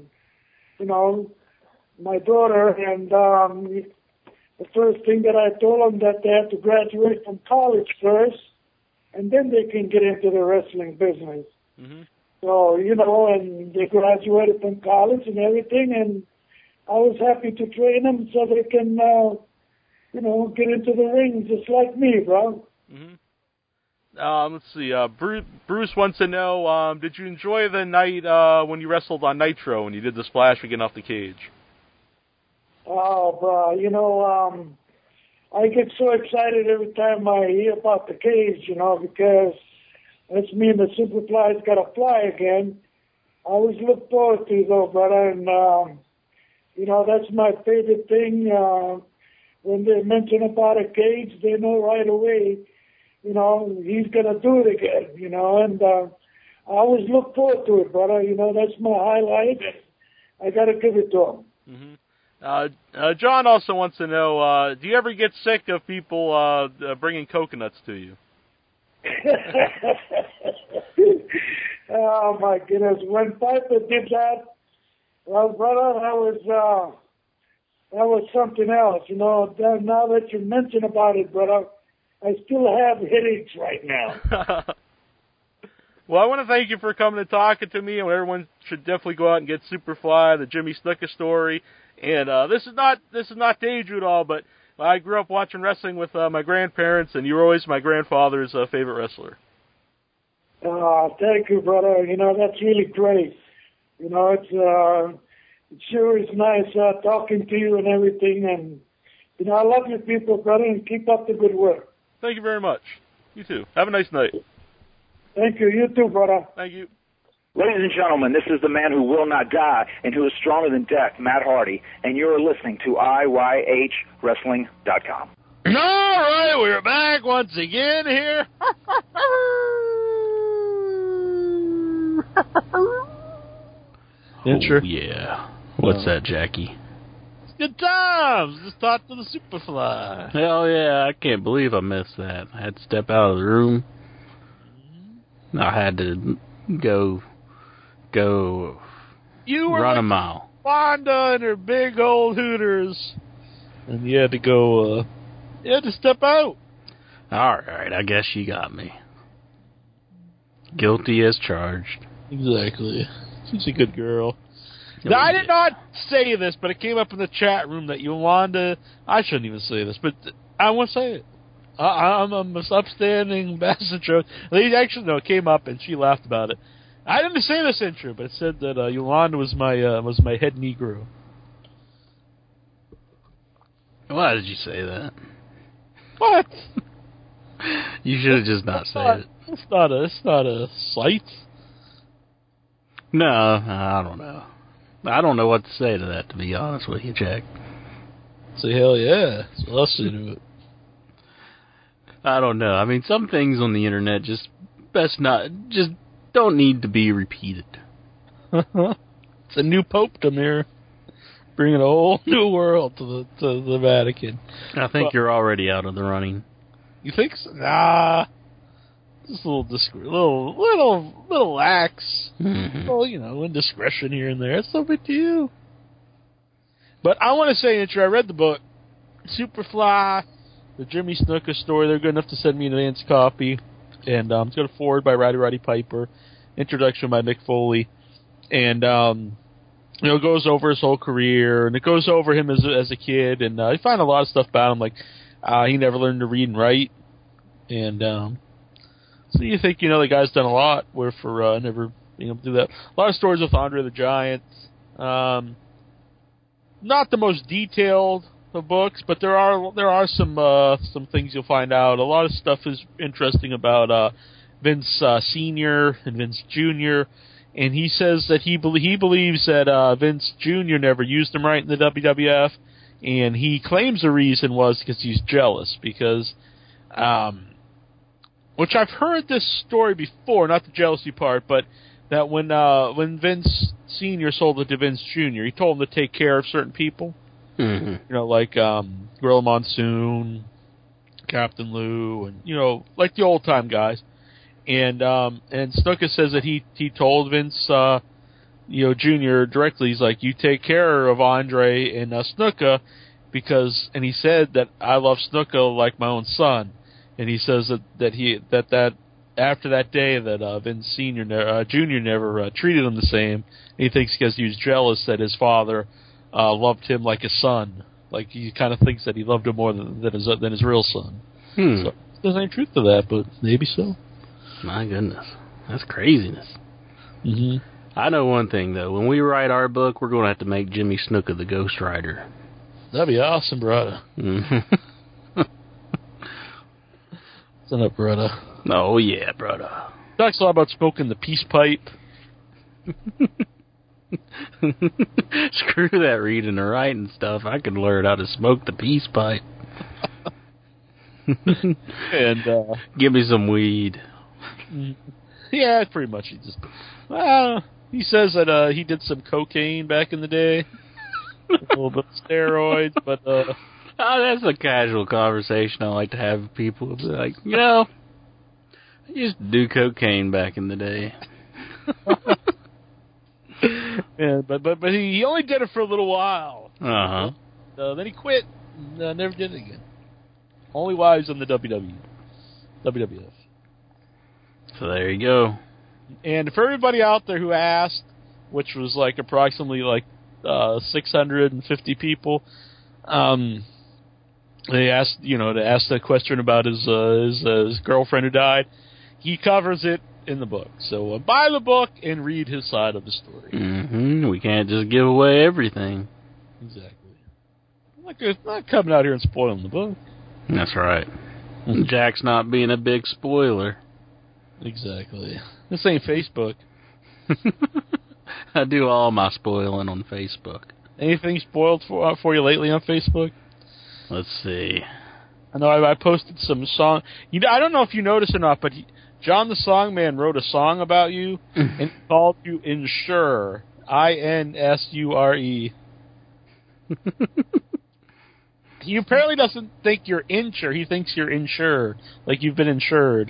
my daughter, and the first thing that I told them that they had to graduate from college first, and then they can get into the wrestling business. Mm-hmm. So, and they graduated from college and everything, and I was happy to train them so they can, get into the ring just like me, bro. Mm-hmm. Let's see. Bruce wants to know, did you enjoy the night when you wrestled on Nitro when you did the splash again off the cage? Oh, bro, I get so excited every time I hear about the cage, because that's me and the Superfly's got to fly again. I always look forward to it, though, brother. And, that's my favorite thing. When they mention about a Cage, they know right away, he's going to do it again, and I always look forward to it, brother. That's my highlight. I got to give it to him. Mm-hmm. John also wants to know, do you ever get sick of people bringing coconuts to you? Oh, my goodness. When Piper did that, well, brother, that was something else. Now that you mention about it, brother, I still have headaches right now. Well, I want to thank you for coming and talking to me, and everyone should definitely go out and get Superfly, the Jimmy Snuka story. And this is not Daiju at all, but I grew up watching wrestling with my grandparents, and you were always my grandfather's favorite wrestler. Thank you, brother. That's really great. It sure is nice talking to you and everything. And, I love you people, brother, and keep up the good work. Thank you very much. You too. Have a nice night. Thank you. You too, brother. Thank you. Ladies and gentlemen, this is the man who will not die and who is stronger than death, Matt Hardy, and you're listening to IYHWrestling.com. All right, we're back once again here. Oh, yeah. What's that, Jackie? Good times. Just talk to the Superfly. Hell yeah, I can't believe I missed that. I had to step out of the room. I had to go you were run like a mile. Wanda and her big old hooters. And you had to go, you had to step out. All right, I guess you got me. Guilty as charged. Exactly. She's a good girl. Oh, Now, I did not say this, but it came up in the chat room that Yolanda... I shouldn't even say this, but I want to say it. I'm an upstanding ambassador. It came up, and she laughed about it. I didn't say this intro, but it said that Yolanda was my head Negro. Why did you say that? What? You should have just not said it. It's not a slight. No, I don't know. I don't know what to say to that, to be honest with you, Jack. Say hell yeah. So I'll say to it. I don't know. I mean, some things on the internet just don't need to be repeated. It's a new popedom here, bringing a whole new world to the Vatican. I think you're already out of the running. You think so? Nah. Just a little lax. Mm-hmm. Well, indiscretion here and there. It's no big deal. But I want to say, I read the book, Superfly, the Jimmy Snuka story. They're good enough to send me an advance copy. And it's got a foreword by Roddy Piper, introduction by Mick Foley. And, it goes over his whole career, and it goes over him as a kid. And you find a lot of stuff about him, like he never learned to read and write. And so you think, the guy's done a lot for never being able to do that. A lot of stories with Andre the Giant. Not the most detailed of books, but there are some things you'll find out. A lot of stuff is interesting about Vince Sr. and Vince Jr., and he says that he believes that Vince Jr. never used him right in the WWF, and he claims the reason was because he's jealous, because which I've heard this story before, not the jealousy part, but that when Vince Sr. sold it to Vince Jr., he told him to take care of certain people. Mm-hmm. Like Gorilla Monsoon, Captain Lou, and like the old time guys. And Snuka says that he told Vince Jr. directly, he's like, you take care of Andre and Snuka, and he said that I love Snuka like my own son. And he says that after that day that Vince Jr. never treated him the same. He thinks because he was jealous that his father loved him like a son. Like he kind of thinks that he loved him more than his real son. So there's any truth to that, but maybe so. My goodness, that's craziness. Mm-hmm. I know one thing though. When we write our book, we're going to have to make Jimmy Snuka the Ghost Rider. That'd be awesome, brother. Mm-hmm. What's up, brother? Oh yeah, brother. Talks a lot about smoking the peace pipe. Screw that reading or writing stuff. I could learn how to smoke the peace pipe. And give me some weed. Yeah, pretty much. He says that he did some cocaine back in the day, a little bit of steroids, but that's a casual conversation I like to have with people. It's like, I used to do cocaine back in the day. Yeah, but he only did it for a little while. Then he quit. And, never did it again. Only while he was in the WWF. So there you go. And for everybody out there who asked, which was like approximately 650 people, they asked, to ask that question about his girlfriend who died. He covers it in the book. So buy the book and read his side of the story. Mm-hmm. We can't just give away everything. Exactly. Not coming out here and spoiling the book. That's right. Jack's not being a big spoiler. Exactly. This ain't Facebook. I do all my spoiling on Facebook. Anything spoiled for you lately on Facebook? Let's see. I know I posted some song. I don't know if you noticed or not, but John the Songman wrote a song about you and called you Insure. INSURE. He apparently doesn't think you're insure. He thinks you're insured, like you've been insured.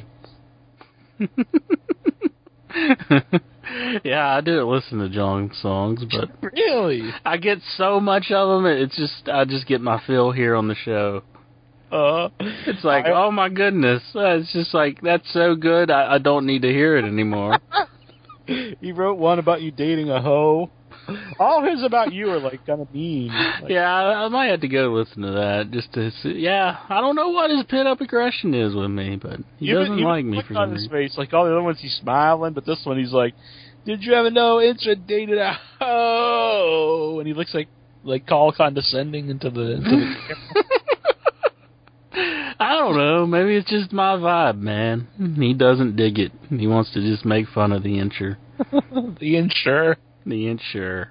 Yeah, I didn't listen to John's songs, but really, I get so much of them. I just get my fill here on the show. It's like, oh my goodness, it's just like that's so good. I don't need to hear it anymore. He wrote one about you dating a hoe. All his about you are kind of mean. Yeah, I might have to go listen to that just to see. Yeah, I don't know what his pent-up aggression is with me, but he doesn't like me for some reason. Face, all the other ones he's smiling, but this one he's like, "Did you ever know Intra dated a hoe?" And he looks like all condescending into the camera. I don't know. Maybe it's just my vibe, man. He doesn't dig it. He wants to just make fun of the insure. The insure. The insure.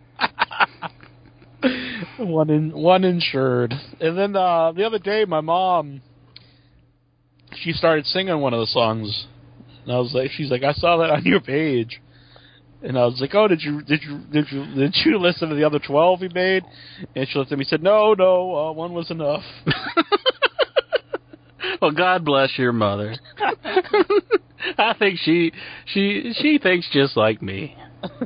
One insured. And then the other day, my mom, she started singing one of the songs, and I was like, she's like, I saw that on your page, and I was like, oh, did you listen to the other 12 he made? And she looked at me and said, no, one was enough. Well, God bless your mother. I think she thinks just like me.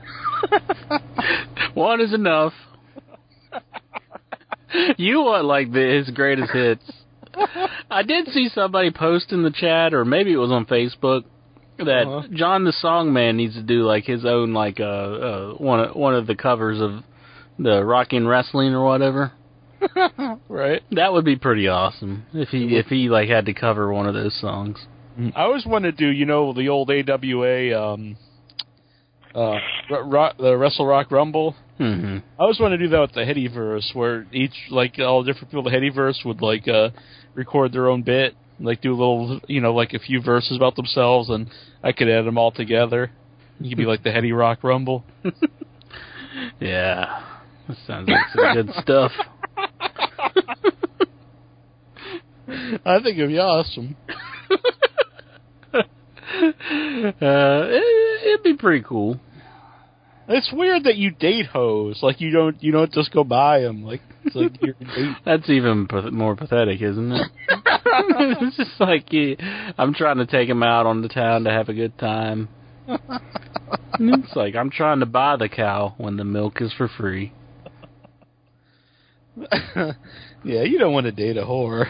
One is enough. You want his greatest hits. I did see somebody post in the chat, or maybe it was on Facebook, that John the Songman needs to do his own one of the covers of the Rockin' Wrestling or whatever. Right. That would be pretty awesome if he had to cover one of those songs. I always wanted to do the old AWA the Wrestle Rock Rumble. Mm-hmm. I always wanted to do that with the Headyverse, where each all the different people of the Headyverse would record their own bit, do a little a few verses about themselves, and I could add them all together. You could be like the Heady Rock Rumble. Yeah, that sounds like some good stuff. I think it'd be awesome. It'd be pretty cool. It's weird that you date hoes. You don't just go buy them. It's you're dating. That's even more pathetic, isn't it? It's just I'm trying to take him out on the town to have a good time. It's I'm trying to buy the cow when the milk is for free. Yeah, you don't want to date a whore.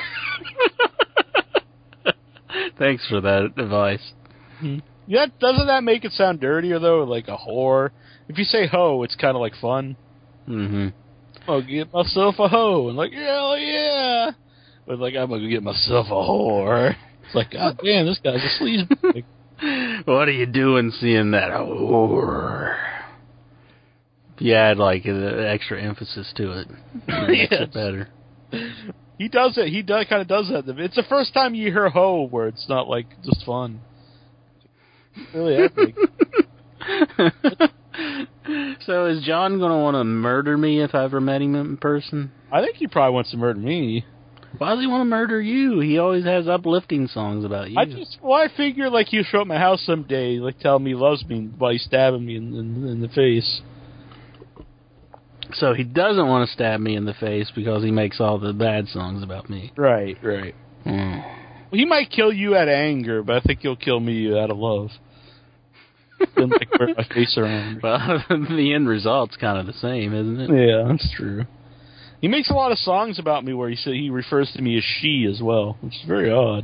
Thanks for that advice. Yeah, doesn't that make it sound dirtier though? Like a whore. If you say hoe, it's kind of fun. Mm-hmm. I'll get myself a hoe, and hell yeah. But I'm gonna get myself a whore. It's God damn, this guy's a sleazebag. What are you doing seeing that whore? If you add an extra emphasis to it, it makes it better. He does it. He kind of does that. It's the first time you hear hoe where it's not just fun. Really epic. So is John going to want to murder me if I ever met him in person? I think he probably wants to murder me. Why does he want to murder you? He always has uplifting songs about you. I figure like he'll show up at my house someday, like tell me he loves me while he's stabbing me in the face. So he doesn't want to stab me in the face because he makes all the bad songs about me. Right. He might kill you out of anger, but I think he'll kill me out of love. Then like wear my face around. Well, the end result's kind of the same, isn't it? Yeah, that's true. He makes a lot of songs about me where he refers to me as she as well, which is very odd.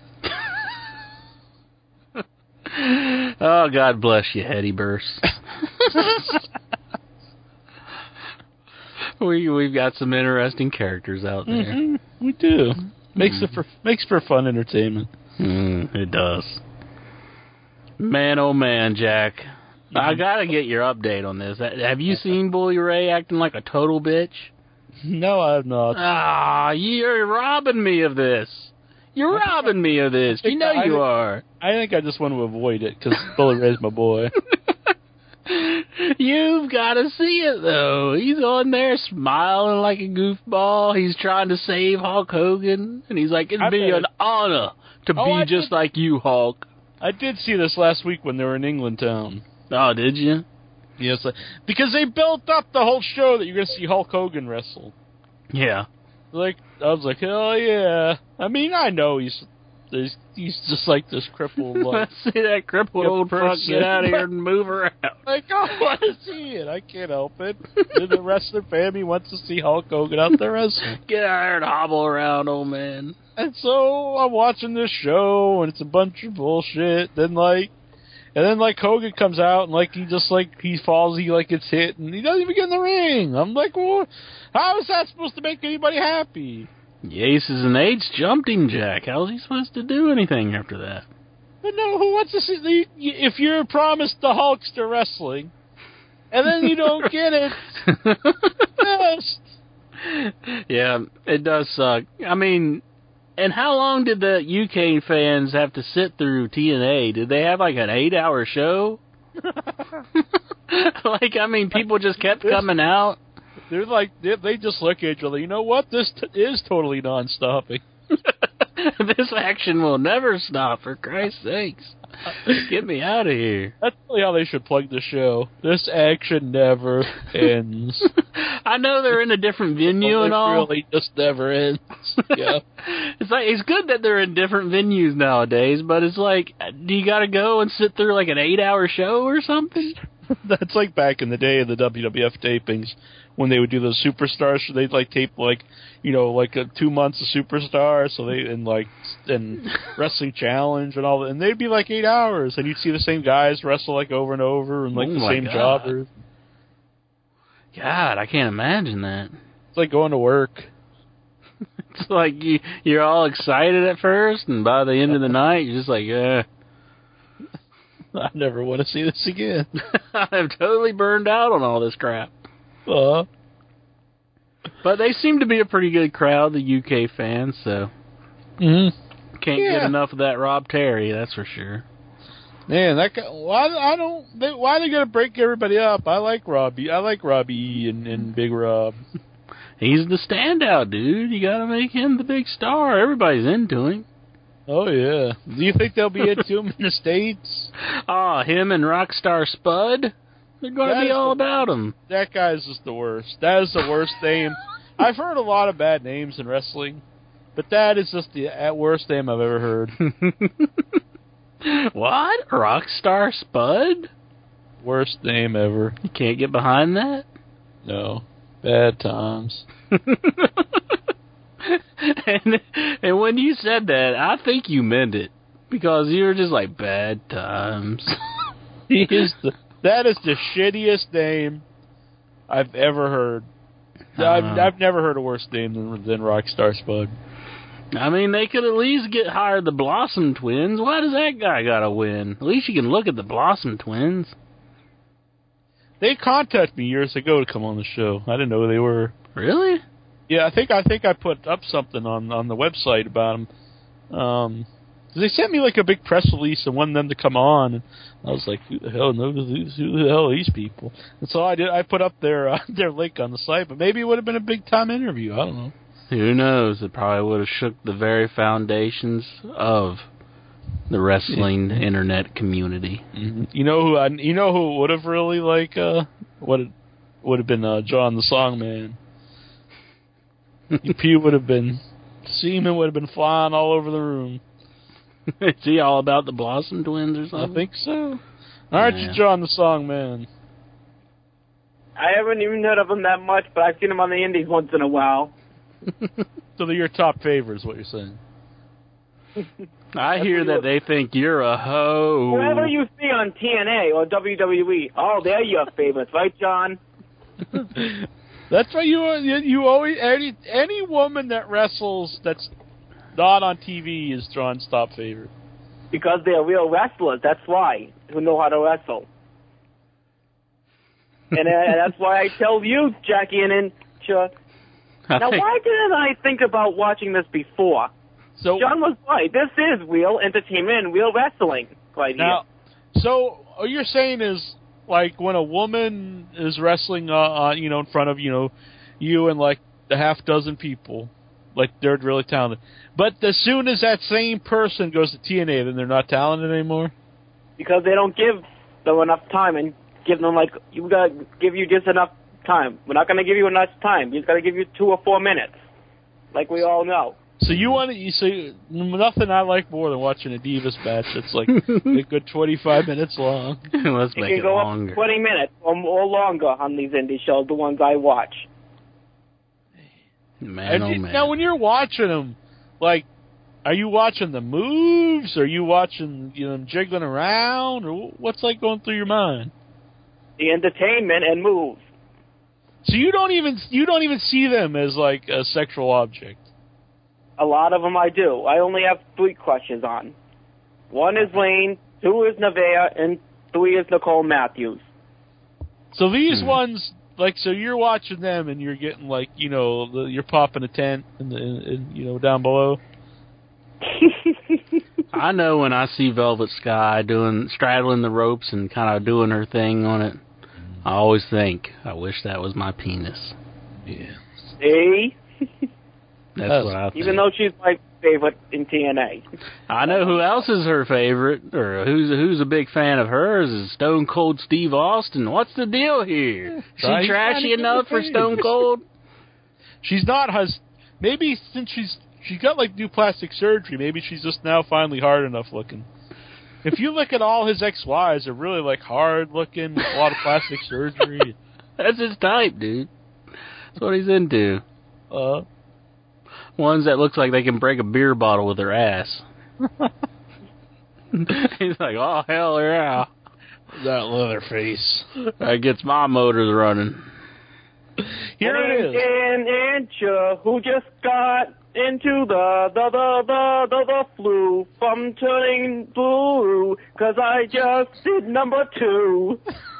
Oh, God bless you, Hetty Burst. We've got some interesting characters out there. Mm-hmm. We do. Makes for fun entertainment. It does. Man, oh man, Jack. I gotta get your update on this. Have you seen Bully Ray acting like a total bitch? No, I have not. You're robbing me of this. You're robbing me of this. You know you are. I think I just want to avoid it because Bully Ray's my boy. You've got to see it, though. He's on there smiling like a goofball. He's trying to save Hulk Hogan. And he's like, it'd be an honor to be just like you, Hulk. I did see this last week when they were in England town. Oh, did you? Yes, because they built up the whole show that you're going to see Hulk Hogan wrestle. Yeah. I was like, hell yeah. I mean, I know he's just like this crippled. Like, see that crippled old fuck get out of here and move around. Like, I want to see it. I can't help it. The wrestler family wants to see Hulk Hogan out there wrestling. Get out here and hobble around, old man. And so I'm watching this show, and it's a bunch of bullshit. Then Hogan comes out, and he falls, he gets hit, and he doesn't even get in the ring. I'm like, well, how is that supposed to make anybody happy? The Aces and Eights jumped him, Jack. How's he supposed to do anything after that? But no, who wants to see if you're promised the Hulkster wrestling, and then you don't get it? Yeah, it does suck. I mean, and how long did the UK fans have to sit through TNA? Did they have like an 8-hour show? People just kept coming out. They're like, they just look at each other. You know what? This is totally non-stopping. This action will never stop, for Christ's sakes. Get me out of here. That's really how they should plug the show. This action never ends. I know they're in a different venue and all. It really just never ends. Yeah. It's good that they're in different venues nowadays, but it's like, do you gotta go and sit through like an 8-hour show or something? That's like back in the day of the WWF tapings when they would do those superstars. So they'd tape 2 months of Superstar. So and Wrestling Challenge and all that, and they'd be 8 hours, and you'd see the same guys wrestle over and over, and the same jobbers. God, I can't imagine that. It's like going to work. It's like you're all excited at first, and by the end of the night, you're just like, I never want to see this again. I'm totally burned out on all this crap. But they seem to be a pretty good crowd, the UK fans, so can't get enough of that Rob Terry, that's for sure. Man, that guy, why are they gonna break everybody up? I like Robbie. I like Robbie E and Big Rob. He's the standout, dude. You gotta make him the big star. Everybody's into him. Oh, yeah. Do you think they'll be into him in the States? Him and Rockstar Spud? They're going to be all about him. That guy's just the worst. That is the worst name. I've heard a lot of bad names in wrestling, but that is just the worst name I've ever heard. What? Rockstar Spud? Worst name ever. You can't get behind that? No. Bad times. And when you said that, I think you meant it. Because you were just like, bad times. That is the shittiest name I've ever heard. I've never heard a worse name than Rockstar Spud. I mean, they could at least hire the Blossom Twins. Why does that guy gotta win? At least you can look at the Blossom Twins. They contacted me years ago to come on the show. I didn't know who they were. Really? Yeah, I think I put up something on the website about them. They sent me like a big press release and wanted them to come on, and I was like, who the hell are these people? And so I did. I put up their link on the site, but maybe it would have been a big time interview. I don't know. Who knows? It probably would have shook the very foundations of the wrestling internet community. Mm-hmm. You know who would have really would have been John the Songman. He would have been, semen would have been flying all over the room. Is he all about the Blossom Twins or something? I think so. Aren't you John the Songman? I haven't even heard of him that much, but I've seen him on the indies once in a while. So they're your top favorite is what you're saying. I hear that they think you're a hoe. Whoever you see on TNA or WWE, oh, they're your favorites, right, John? That's why you always any woman that wrestles that's not on TV is John's top favorite. Because they're real wrestlers, that's why, who know how to wrestle. And that's why I tell you, Jackie and Chuck. Now, why didn't I think about watching this before? So John was right. This is real entertainment and real wrestling right now, here. So what you're saying is, like, when a woman is wrestling, in front of, you and, like, the half dozen people, like, they're really talented. But as soon as that same person goes to TNA, then they're not talented anymore? Because they don't give them enough time and give them, like, you got to give you just enough time. We're not going to give you enough time. We just got to give you 2 or 4 minutes, like we all know. So nothing I like more than watching a Divas match that's like a good 25 minutes long. Let's make it longer. Up 20 minutes or longer on these indie shows, the ones I watch. Man. Now, when you're watching them, like, are you watching the moves? Are you watching them jiggling around? Or what's like going through your mind? The entertainment and moves. So you don't even see them as like a sexual object. A lot of them I do. I only have 3 crushes on. 1 is Lane, 2 is Nevaeh, and 3 is Nicole Matthews. So these ones, like, so you're watching them and you're getting like, you're popping a tent in down below. I know when I see Velvet Sky straddling the ropes and kind of doing her thing on it, I always think, I wish that was my penis. Yeah. See? That's what I think. Even though she's my favorite in TNA. I know who else is her favorite, or who's a big fan of hers, is Stone Cold Steve Austin. What's the deal here? She trashy enough for Stone Cold? She's not. Maybe since she got like new plastic surgery, maybe she's just now finally hard enough looking. If you look at all his ex-wives, they're really like hard looking with a lot of plastic surgery. That's his type, dude. That's what he's into. Ones that looks like they can break a beer bottle with their ass. He's like, oh, hell yeah. That leather face. That gets my motors running. Here it is. And who just got into the flu from turning blue, 'cause I just did number 2.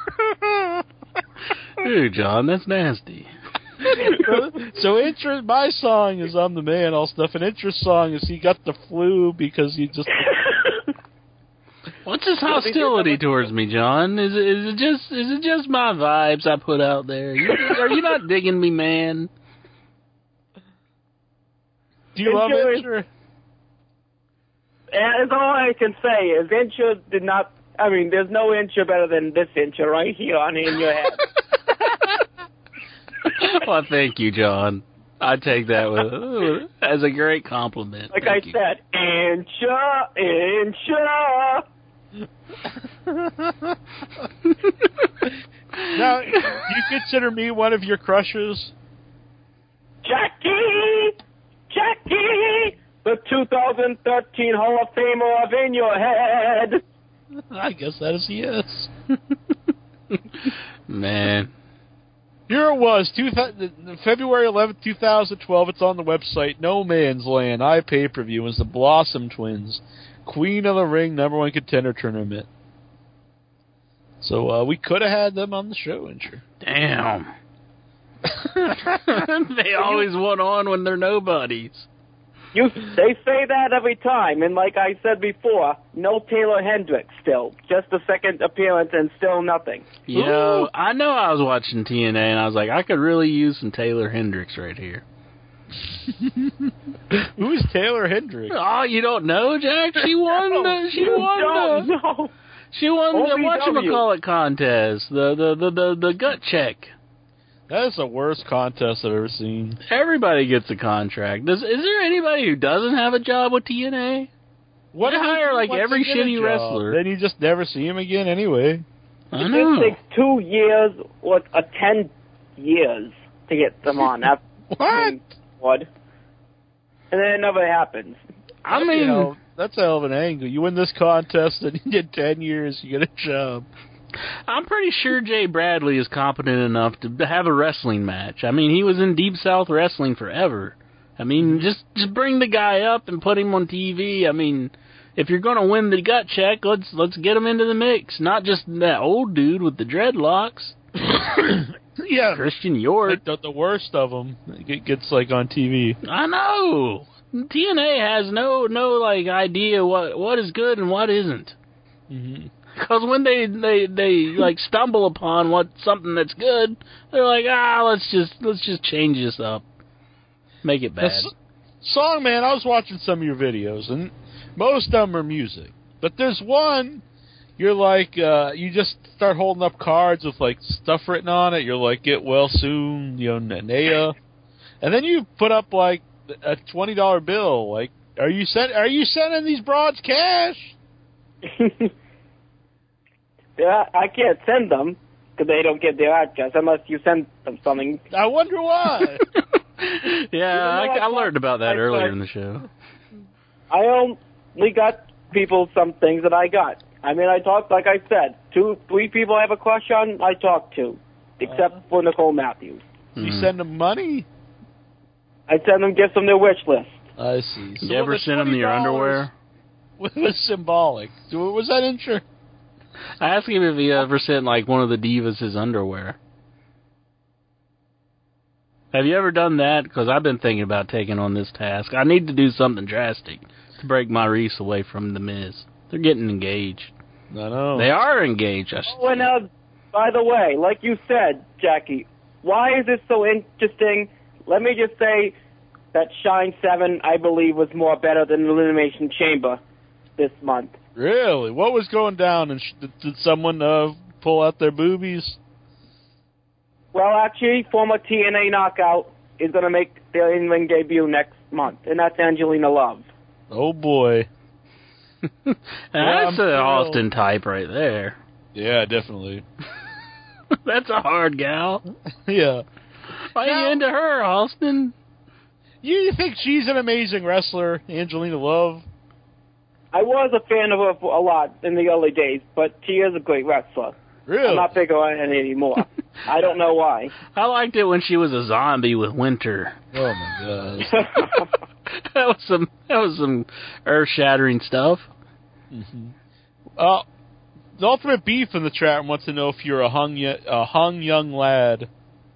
Ooh, John, that's nasty. So my song is I'm the Man, all stuff, and Intra's song is he got the flu because he just... What's this hostility towards me, John? Is it just my vibes I put out there? Are you not digging me, man? Do you love Intra? That's all I can say is Intra did not... I mean, there's no Intra better than this Intra right here on In Your Head. Well, thank you, John. I take that as a great compliment. Like I said, Intra. Now, do you consider me one of your crushes? Jackie, the 2013 Hall of Famer of In Your Head. I guess that is a yes. Man. Here it was, February 11th, 2012. It's on the website. No Man's Land, iPay-per-view, was the Blossom Twins, Queen of the Ring, #1 contender tournament. So we could have had them on the show, Intra. Damn. They always want on when they're nobodies. They say that every time, and like I said before, no Taylor Hendricks still. Just a second appearance and still nothing. You know, I know I was watching TNA, and I was like, I could really use some Taylor Hendricks right here. Who's Taylor Hendricks? Oh, you don't know, Jack? She won the whatchamacallit contest, the gut check. That is the worst contest I've ever seen. Everybody gets a contract. Is there anybody who doesn't have a job with TNA? What They hire like every shitty wrestler. Then you just never see him again anyway. I know. It takes 2 years or 10 years to get them on. What? And then it never happens. I mean, you know, that's a hell of an angle. You win this contest, and you get 10 years, you get a job. I'm pretty sure Jay Bradley is competent enough to have a wrestling match. I mean, he was in Deep South Wrestling forever. I mean, just bring the guy up and put him on TV. I mean, if you're going to win the gut check, let's get him into the mix. Not just that old dude with the dreadlocks. Yeah, Christian York. Like the worst of them gets like on TV. I know. TNA has no like idea what is good and what isn't. Mm-hmm. Because when they like stumble upon something that's good, they're like, let's just change this up, make it bad. Song man, I was watching some of your videos, and most of them are music, but there's one you're like you just start holding up cards with like stuff written on it. You're like, get well soon, you know, Nea, and then you put up like a $20 bill. Like, are you sending these broads cash? Yeah, I can't send them because they don't get their address unless you send them something. I wonder why. Yeah, I learned about that earlier in the show. I only got people some things that I got. I mean, I talked, like I said, 2-3 people I have a crush on, I talk to, except for Nicole Matthews. You send them money? I send them gifts on their wish list. I see. So you ever send them your underwear? It was symbolic. Was that insurance? I asked him if he ever sent, like, one of the divas his underwear. Have you ever done that? Because I've been thinking about taking on this task. I need to do something drastic to break Maurice away from The Miz. They're getting engaged. I know. They are engaged. And by the way, like you said, Jackie, why is this so interesting? Let me just say that Shine 7, I believe, was more better than Elimination Chamber this month. Really? What was going down? And did someone pull out their boobies? Well, actually, former TNA Knockout is going to make their in-ring debut next month, and that's Angelina Love. Oh, boy. That's an Austin type right there. Yeah, definitely. That's a hard gal. Yeah. Why are you into her, Austin? You think she's an amazing wrestler, Angelina Love? I was a fan of her for a lot in the early days, but she is a great wrestler. Really? I'm not big on it anymore. I don't know why. I liked it when she was a zombie with Winter. Oh my god. that was some earth-shattering stuff. Mm-hmm. The Ultimate Beef in the chat room wants to know if you're a hung young lad.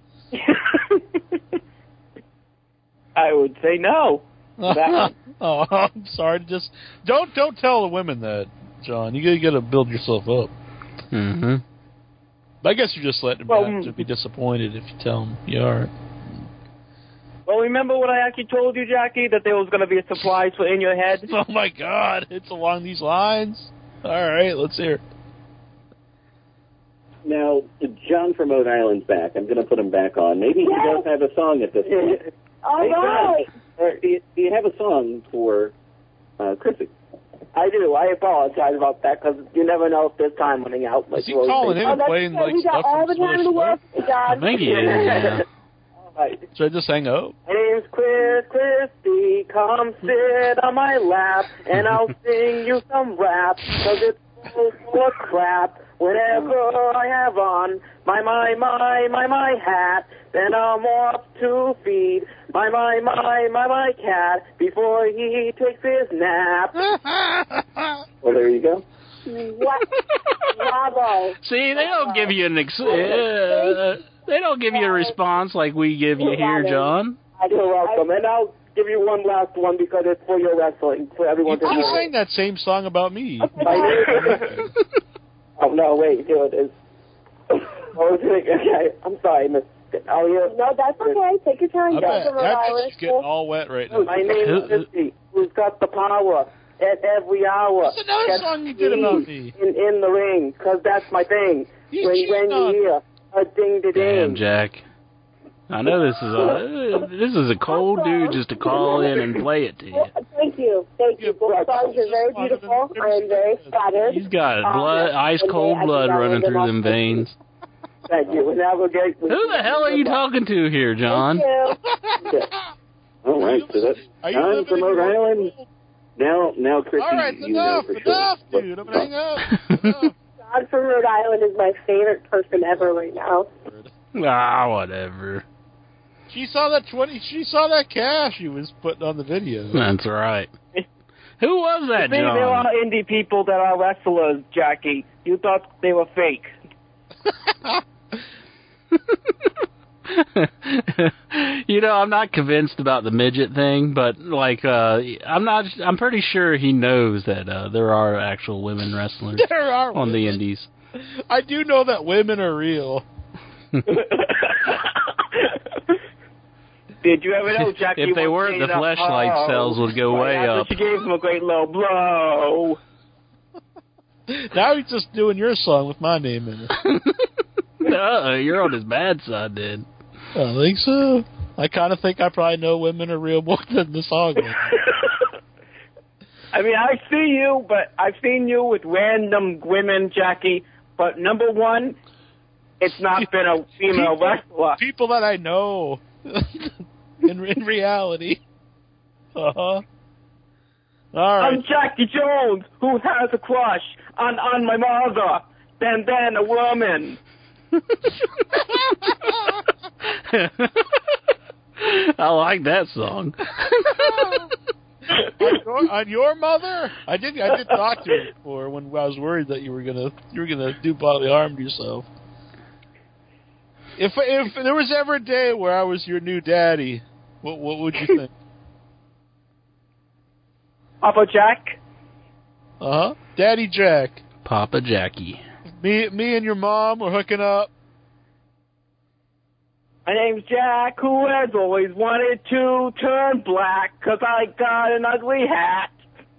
I would say no. Oh, I'm sorry. Just don't tell the women that, John. You gotta build yourself up. Mm-hmm. But I guess you're just letting them to be disappointed if you tell them you are. Well, remember what I actually told you, Jackie, that there was going to be a surprise for In Your Head? Oh my God! It's along these lines. All right, let's hear it. Now, John from Rhode Island's back. I'm going to put him back on. Maybe he does have a song at this point. All right. Do you have a song for Chrissy? I do. I apologize about that because you never know if there's time running out. Is he calling in and playing like we got stuff all the from time in the world, John. I think he is, yeah. Right. Should I just hang up? My name's Christy, come sit on my lap, and I'll sing you some rap, because it's full of crap. Whenever I have on my hat, then I'm off to feed my cat before he takes his nap. Well, there you go. What? Bravo. See, they don't give you they don't give you a response like we give you here, John. You're welcome, and I'll give you one last one because it's for your wrestling, for everyone to You know. sang that same song about me. Oh, no, wait, here it is. Okay, I'm sorry, Miss. Oh, yeah. No, that's okay. Take your time. I bet she's getting all wet right now. My name is Missy, who's got the power at every hour. That's another song you did about me. In the ring, because that's my thing. When you hear a ding-da-ding. Damn, Jack. I know this is a cold dude just to call in and play it to you. Thank you. Thank you. Both songs are very beautiful. I am very flattered. He's got ice cold blood running through them veins. Thank you. And navigate. Who the hell are you talking to here, John? All right, so that's John from Rhode Island. Now, Chrissy, all right, you know for enough, sure. dude. I'm gonna hang up. John from Rhode Island is my favorite person ever right now. Ah, whatever. She saw that cash he was putting on the video. That's right. Who was that, There John? are indie people that are wrestlers, Jackie. You thought they were fake. You know, I'm not convinced about the midget thing, but like, I'm pretty sure he knows that there are actual women wrestlers There are on the women. indies. I do know that women are real. Did you ever know, Jackie? If they weren't, the fleshlight cells would go way after up. She gave him a great low blow. Now he's just doing your song with my name in it. You're on his bad side, dude. I don't think so. I kind of think I probably know women are real more than the song. I mean, I see you, but I've seen you with random women, Jackie. But number one, it's not been a female wrestler. People that I know in reality. Uh-huh. All right. I'm Jackie Jones, who has a crush on my mother, then a woman. I like that song. on your mother? I did talk to her before when I was worried that you were gonna do bodily harm to yourself. If there was ever a day where I was your new daddy, what would you think? Papa Jack? Uh-huh. Daddy Jack. Papa Jackie. Me and your mom were hooking up. My name's Jack, who has always wanted to turn black, 'cause I got an ugly hat.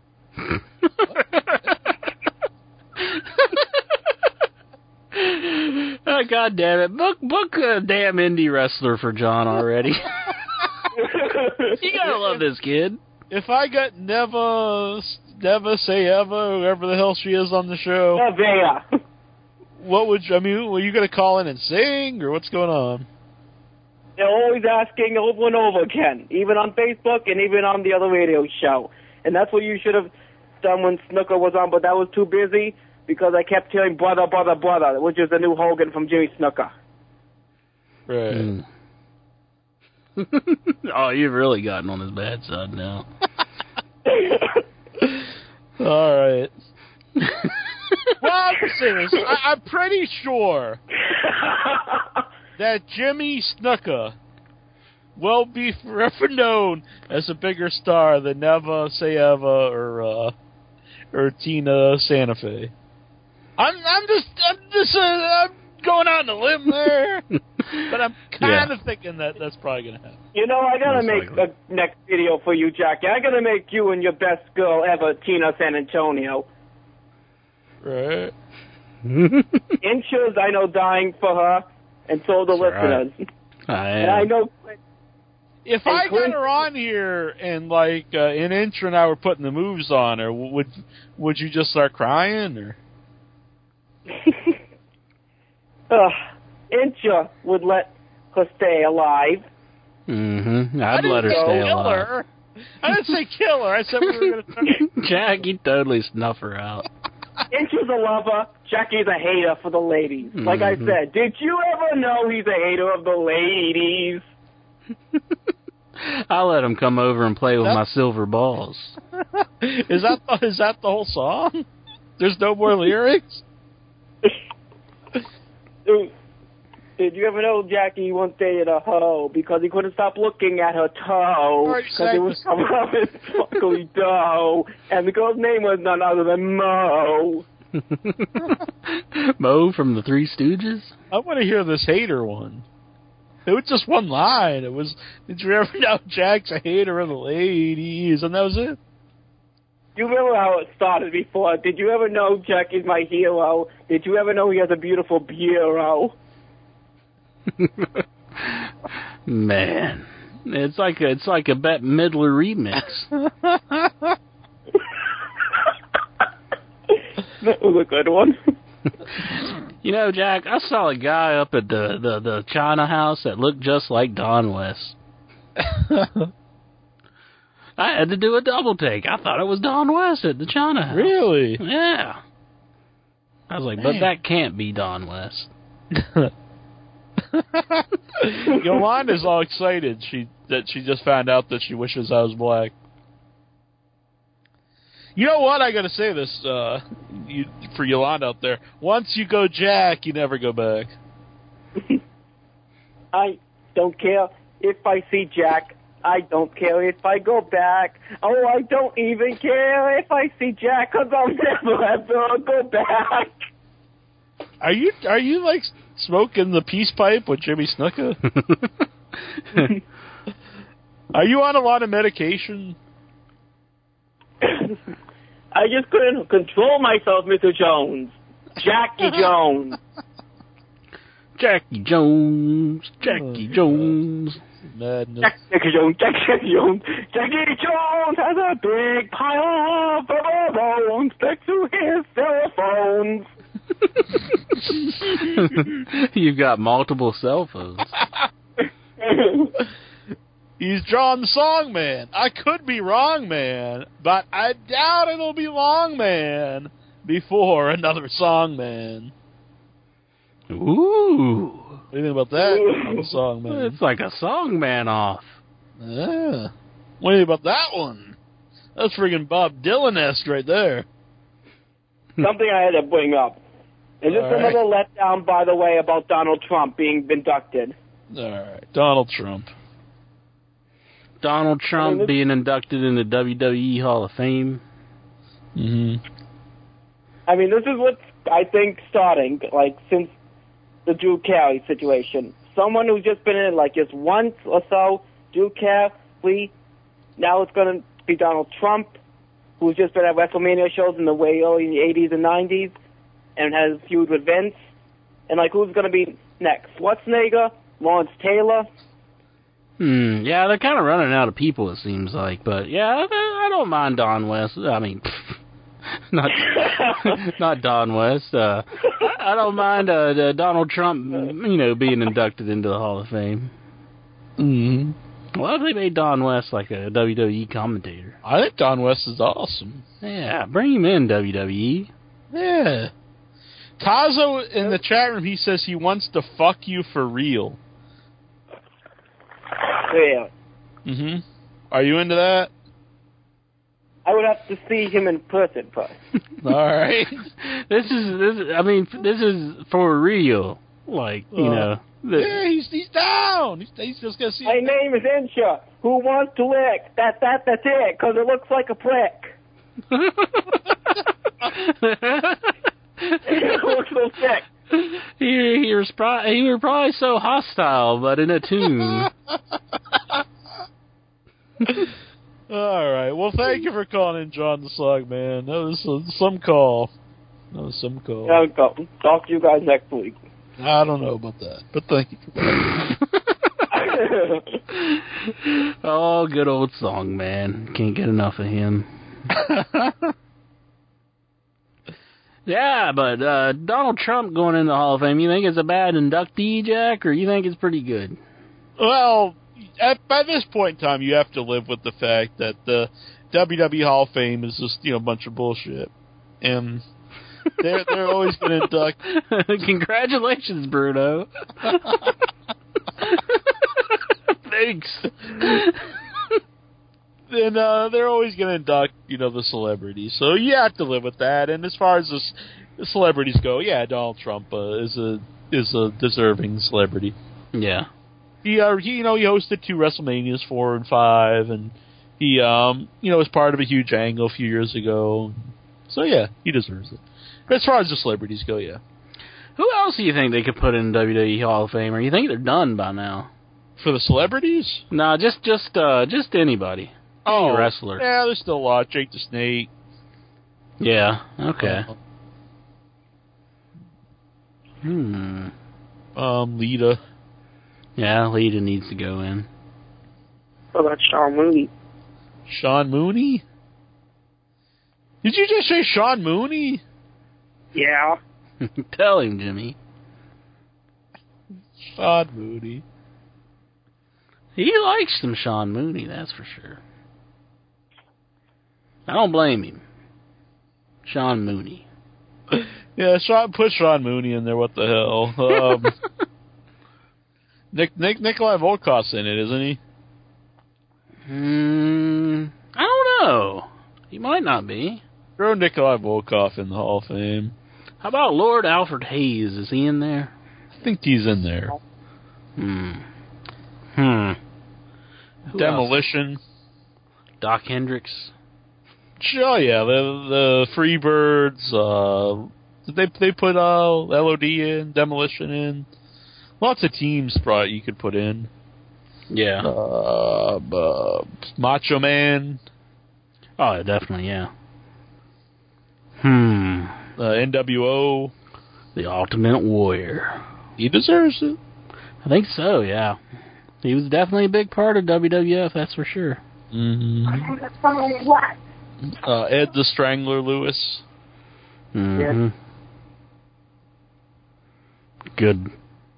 Oh, God damn it. Book a damn indie wrestler for John already. You gotta love this kid. If I got Neva Say Eva, whoever the hell she is on the show, Nevaeh. what would you, were you going to call in and sing, or what's going on? They're always asking over and over again, even on Facebook and even on the other radio show. And that's what you should have done when Snooker was on, but that was too busy because I kept hearing brother, brother, brother, which is the new Hogan from Jimmy Snooker. Right. Oh, you've really gotten on his bad side now. All right. Well, I'm serious. I'm pretty sure that Jimmy Snuka will be forever known as a bigger star than Neva Say Eva or Tina Santa Fe. I'm going out on a limb there, but I'm kind of thinking that that's probably going to happen. You know, I gotta make a next video for you, Jackie. I gotta make you and your best girl ever, Tina San Antonio. Right. Inches, I know, dying for her, and so the listeners. And I know. If I got her on here and like in Inch and I were putting the moves on her, would you just start crying or? Incha would let her stay alive. Mm-hmm. I'd let her stay alive. Her. I didn't say kill her. I said we were going to. Jack, you totally snuff her out. Incha's a lover. Jackie's a hater for the ladies. Like I said, did you ever know he's a hater of the ladies? I'll let him come over and play with my silver balls. Is that the whole song? There's no more lyrics? Did you ever know Jackie once dated a hoe because he couldn't stop looking at her toe because it was coming up in sparkly dough, and the girl's name was none other than Mo. Mo from the Three Stooges? I want to hear this hater one. It was just one line. It was, did you ever know Jack's a hater of the ladies? And that was it. You remember how it started before? Did you ever know Jack is my hero? Did you ever know he has a beautiful bureau? Man, it's like a Bette Midler remix. That was a good one. You know, Jack, I saw a guy up at the China House that looked just like Don West. I had to do a double take. I thought it was Don West at the China House. Really? Yeah. I was like, but that can't be Don West. Yolanda's all excited that she just found out that she wishes I was black. You know what? I gotta say this for Yolanda out there. Once you go Jack, you never go back. I don't care if I see Jack. I don't care if I go back. Oh, I don't even care if I see Jack, because I'll never ever go back. Are you like smoking the peace pipe with Jimmy Snuka? Are you on a lot of medication? I just couldn't control myself, Mr. Jones. Jackie Jones. Jackie Jones. Jackie Jones. Madness. Jackie Jones. Jackie Jones. Jackie Jones has a big pile of bones next to his cell phones. You've got multiple cell phones. He's John the Songman. I could be wrong, man, but I doubt it'll be long, man, before another Songman. Ooh. What do you think about that, Songman? It's like a Songman off. Yeah. What do you think about that one? That's friggin' Bob Dylan-esque right there. Something I had to bring up. Is this another letdown, by the way, about Donald Trump being inducted? All right. Donald Trump. Donald Trump being inducted in the WWE Hall of Fame. Mm-hmm. I mean, this is what's, I think, starting, like, since the Drew Carey situation. Someone who's just been in it, like, just once or so, Drew Carey, now it's going to be Donald Trump, who's just been at WrestleMania shows in the way early 80s and 90s, and has a feud with Vince. And, like, who's going to be next? Schwarzenegger? Lawrence Taylor? Yeah, they're kind of running out of people, it seems like. But, yeah, I don't mind Don West. I mean, not Don West. I don't mind Donald Trump, being inducted into the Hall of Fame. Mm-hmm. Well, if they made Don West like a WWE commentator. I think Don West is awesome. Yeah, bring him in, WWE. Yeah. Tazo in the chat room, he says he wants to fuck you for real. Yeah. Mm-hmm. Are you into that? I would have to see him in person first. All right. This is for real. Like, yeah, he's down. He's just gonna see. My name is Insha. Who wants to lick? That's it. Because it looks like a prick. It looks so sick. He was probably so hostile, but in a tune. All right. Well, thank you for calling in, John the Slug, man. That was some call. Talk to you guys next week. I don't know about that, but thank you for that. Oh, good old song, man. Can't get enough of him. Yeah, but Donald Trump going in the Hall of Fame, you think it's a bad inductee, Jack, or you think it's pretty good? Well, by this point in time, you have to live with the fact that the WWE Hall of Fame is just, a bunch of bullshit. And they're always going to induct... Congratulations, Bruno. Thanks. And they're always going to induct, the celebrities. So you have to live with that. And as far as this the celebrities go, yeah, Donald Trump is a deserving celebrity. Yeah. He hosted 2 WrestleManias, 4 and 5, and he was part of a huge angle a few years ago. So yeah, he deserves it. But as far as the celebrities go, yeah. Who else do you think they could put in WWE Hall of Fame? Or you think they're done by now? For the celebrities? No, just anybody. Any wrestler. Yeah, there's still a lot. Jake the Snake. Yeah. Okay. Lita. Yeah, Lita needs to go in. What about Sean Mooney? Sean Mooney? Did you just say Sean Mooney? Yeah. Tell him, Jimmy. Sean Mooney. He likes some Sean Mooney, that's for sure. I don't blame him. Sean Mooney. Yeah, put Sean Mooney in there. What the hell? Nikolai Volkov's in it, isn't he? I don't know. He might not be. Throw Nikolai Volkov in the Hall of Fame. How about Lord Alfred Hayes? Is he in there? I think he's in there. Who Demolition. else? Doc Hendricks. Oh yeah, the Freebirds. They put LOD in, Demolition in. Lots of teams probably you could put in. Yeah. Macho Man. Oh, definitely, yeah. NWO. The Ultimate Warrior. He deserves it. I think so, yeah. He was definitely a big part of WWF, that's for sure. Ed the Strangler Lewis. Good.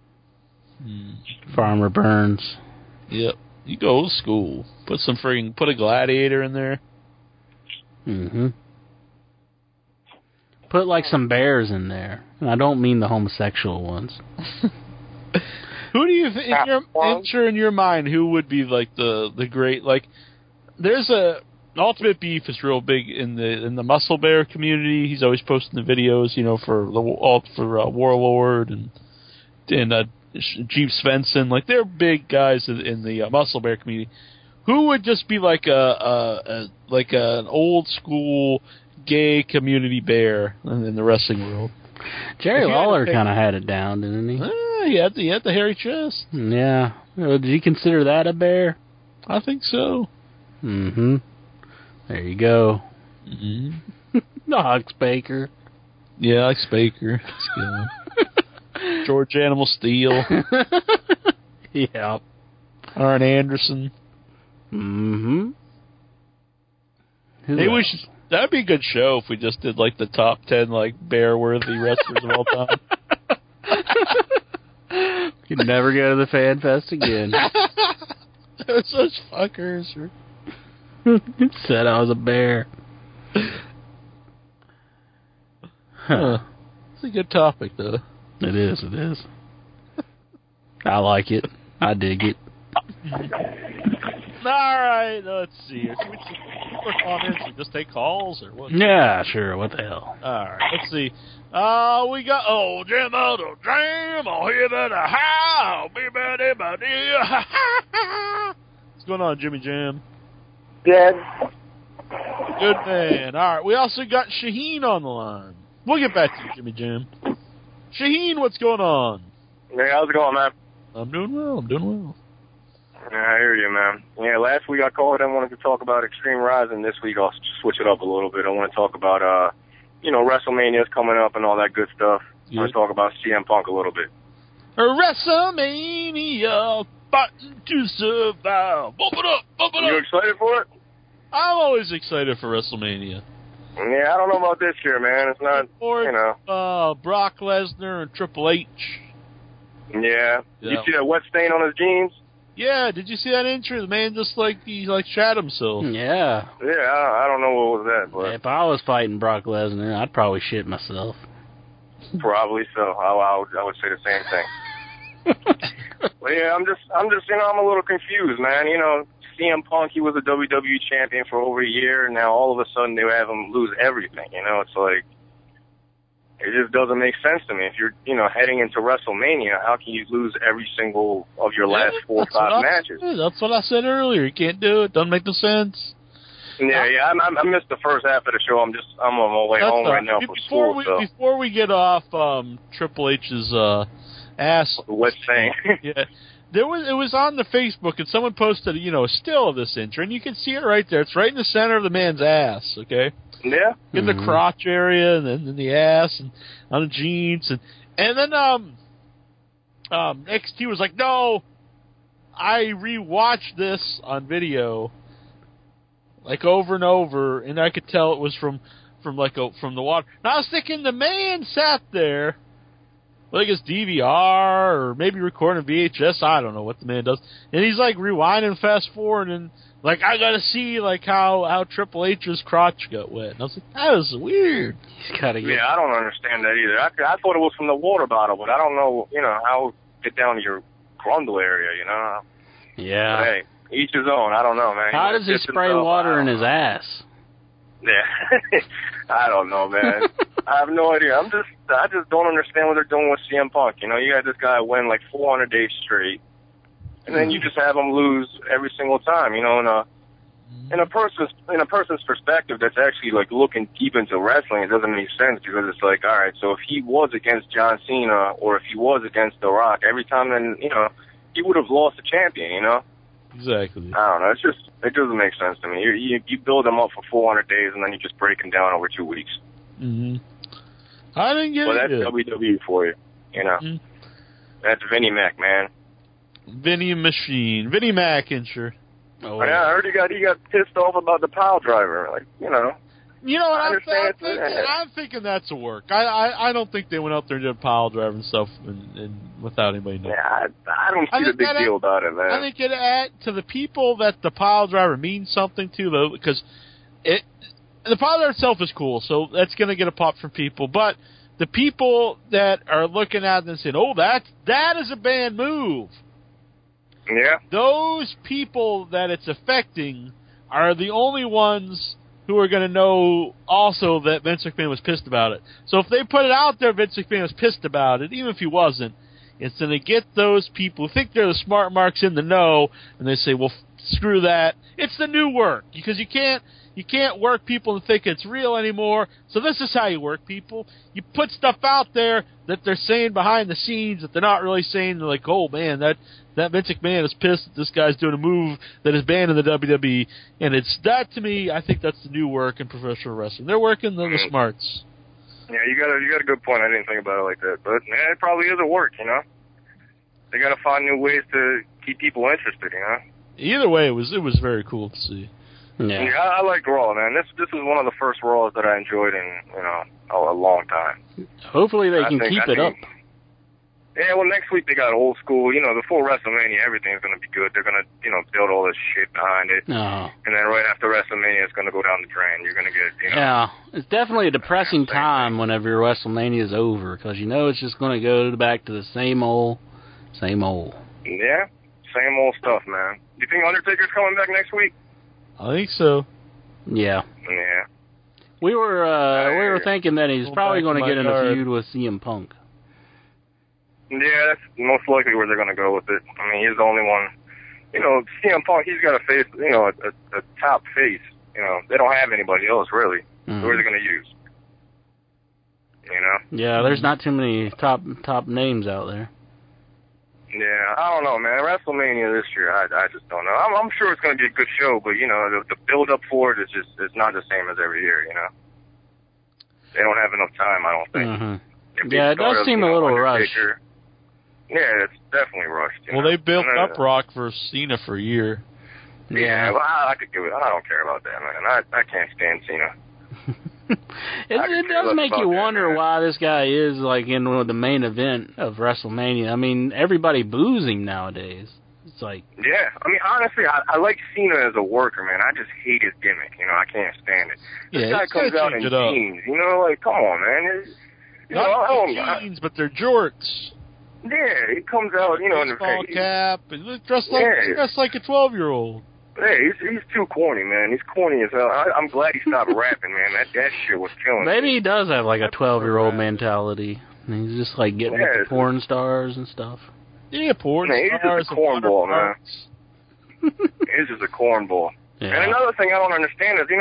Farmer Burns. Yep. You go old school. Put a gladiator in there. Put like some bears in there. And I don't mean the homosexual ones. Who do you think, in your mind, who would be like the great, like, there's Ultimate Beef is real big in the Muscle Bear community. He's always posting the videos, for Warlord and Jeep Svensson. Like, they're big guys in the Muscle Bear community. Who would just be like an old school gay community bear in the wrestling world? Jerry Lawler kind of had it down, didn't he? He had the hairy chest. Yeah. Did you consider that a bear? I think so. There you go. Ox Baker. Yeah, Ox Baker. George Animal Steel. Yeah. Arn Anderson. That'd be a good show if we just did like the top 10 like bear-worthy wrestlers of all time. You'd never go to the Fan Fest again. They're such fuckers. Said I was a bear. It's a good topic, though. It is. I like it. I dig it. All right, let's see. Should we more comments or just take calls or what? Yeah, sure. What the hell? All right, let's see. We got Jim out of Jam. Hear that how? What's going on, Jimmy Jam? Good. Good man. All right, we also got Shaheen on the line. We'll get back to you, Jimmy Jam. Shaheen, what's going on? Hey, how's it going, man? I'm doing well. Yeah, I hear you, man. Yeah, last week I called and wanted to talk about Extreme Rising. This week I'll switch it up a little bit. I want to talk about, WrestleMania's coming up and all that good stuff. I want to talk about CM Punk a little bit. WrestleMania, fighting to survive. Bump it up. You excited for it? I'm always excited for WrestleMania. Yeah, I don't know about this year, man. It's not, Brock Lesnar and Triple H. Yeah. You see that wet stain on his jeans? Yeah, did you see that entry? The man just he shat himself. Yeah. Yeah, I don't know what was that, but if I was fighting Brock Lesnar, I'd probably shit myself. Probably so. I would say the same thing. But yeah, I'm just I'm a little confused, man. CM Punk, he was a WWE champion for over a year, and now all of a sudden they have him lose everything. It's like, It just doesn't make sense to me. If you're, heading into WrestleMania, how can you lose every single of your last 4 or 5 matches? That's what I said earlier. You can't do it. Doesn't make no sense. Yeah. I missed the first half of the show. I'm on my way home right now from school. Before we get off Triple H's ass. What's saying? Yeah. It was on the Facebook, and someone posted, a still of this intro, and you can see it right there. It's right in the center of the man's ass, okay? Yeah. In the crotch area, and then in the ass, and on the jeans, and then XT was like, no, I rewatched this on video, like over and over, and I could tell it was from the water. And I was thinking, the man sat there, like his DVR, or maybe recording VHS, I don't know what the man does, and he's like rewinding, fast forward, and like, I gotta see, like, how Triple H's crotch got wet. And I was like, that was weird. He's gotta get... Yeah, I don't understand that either. I thought it was from the water bottle, but I don't know, how it get down to your grundle area, Yeah. But hey, each his own. I don't know, man. How does he spray water in his ass? Yeah. I don't know, man. I have no idea. I just don't understand what they're doing with CM Punk. You got this guy win like 400 days straight. And then you just have them lose every single time, in a person's perspective that's actually like looking deep into wrestling. It doesn't make sense because it's like, all right, so if he was against John Cena or if he was against The Rock, every time then he would have lost the champion. Exactly. I don't know. It doesn't make sense to me. You build them up for 400 days and then you just break them down over 2 weeks. Mm-hmm. I didn't get it. Well, that's WWE for you. Mm-hmm. That's Vinnie Mac, man. Vinnie Machine. Vinnie Macintyre. Oh, yeah, I heard he got pissed off about the pile driver. Like, You know what I'm thinking? I'm thinking that's a work. I don't think they went out there and did a pile driver and stuff and without anybody knowing. Yeah, I don't see the big deal about it, man. I think it add to the people that the pile driver means something to, though, because the pile driver itself is cool, so that's going to get a pop from people. But the people that are looking at it and saying, "Oh, that is a bad move." Yeah. Those people that it's affecting are the only ones who are going to know also that Vince McMahon was pissed about it. So if they put it out there, Vince McMahon was pissed about it, even if he wasn't, it's going to get those people who think they're the smart marks in the know, and they say, well, screw that. It's the new work, because you can't work people and think it's real anymore. So this is how you work people. You put stuff out there that they're saying behind the scenes that they're not really saying. They're like, oh, man, that Vince McMahon is pissed that this guy's doing a move that is banned in the WWE. And it's that, to me, I think that's the new work in professional wrestling. They're working the smarts. Yeah, you got a good point. I didn't think about it like that. But, man, it probably is a work, They got to find new ways to keep people interested, Either way, it was very cool to see. Yeah, I like Raw, man. This is one of the first Raws that I enjoyed in a long time. Hopefully they can keep it up. Yeah, well, next week they got old school. Before WrestleMania, everything's going to be good. They're going to build all this shit behind it. No. And then right after WrestleMania, it's going to go down the drain. You're going to get, Yeah, it's definitely a depressing time whenever your WrestleMania is over because it's just going to go back to the same old. Yeah, same old stuff, man. Do you think Undertaker's coming back next week? I think so. Yeah. Yeah. We were thinking that he's probably going to get in a feud with CM Punk. Yeah, that's most likely where they're going to go with it. I mean, he's the only one. CM Punk, he's got a face, a top face. They don't have anybody else, really. Mm-hmm. Who are they going to use? Yeah, there's not too many top names out there. Yeah, I don't know, man. WrestleMania this year, I just don't know. I'm sure it's going to be a good show, but, the build-up for it is it's not the same as every year, They don't have enough time, I don't think. Mm-hmm. Yeah, it does seem a little rushed. Yeah, it's definitely rushed. Well, they built up Rock versus Cena for a year. Yeah, well, I could give it. I don't care about that, man. I can't stand Cena. It does make you wonder why this guy is in the main event of WrestleMania. I mean, everybody boos him nowadays. It's like... Yeah, I mean, honestly, I like Cena as a worker, man. I just hate his gimmick. I can't stand it. This guy comes out in jeans. Come on, man. Not jeans, but they're jorts. Yeah, he comes out, in the baseball cap, and dressed like a 12-year-old. Hey, he's too corny, man. He's corny as hell. I'm glad he stopped rapping, man. That shit was killing me. Maybe he does have like a 12-year-old mentality. And he's just like getting with the porn stars and stuff. Yeah, porn man, stars. He's just a cornball, man. He's just a cornball. Yeah. And another thing I don't understand is,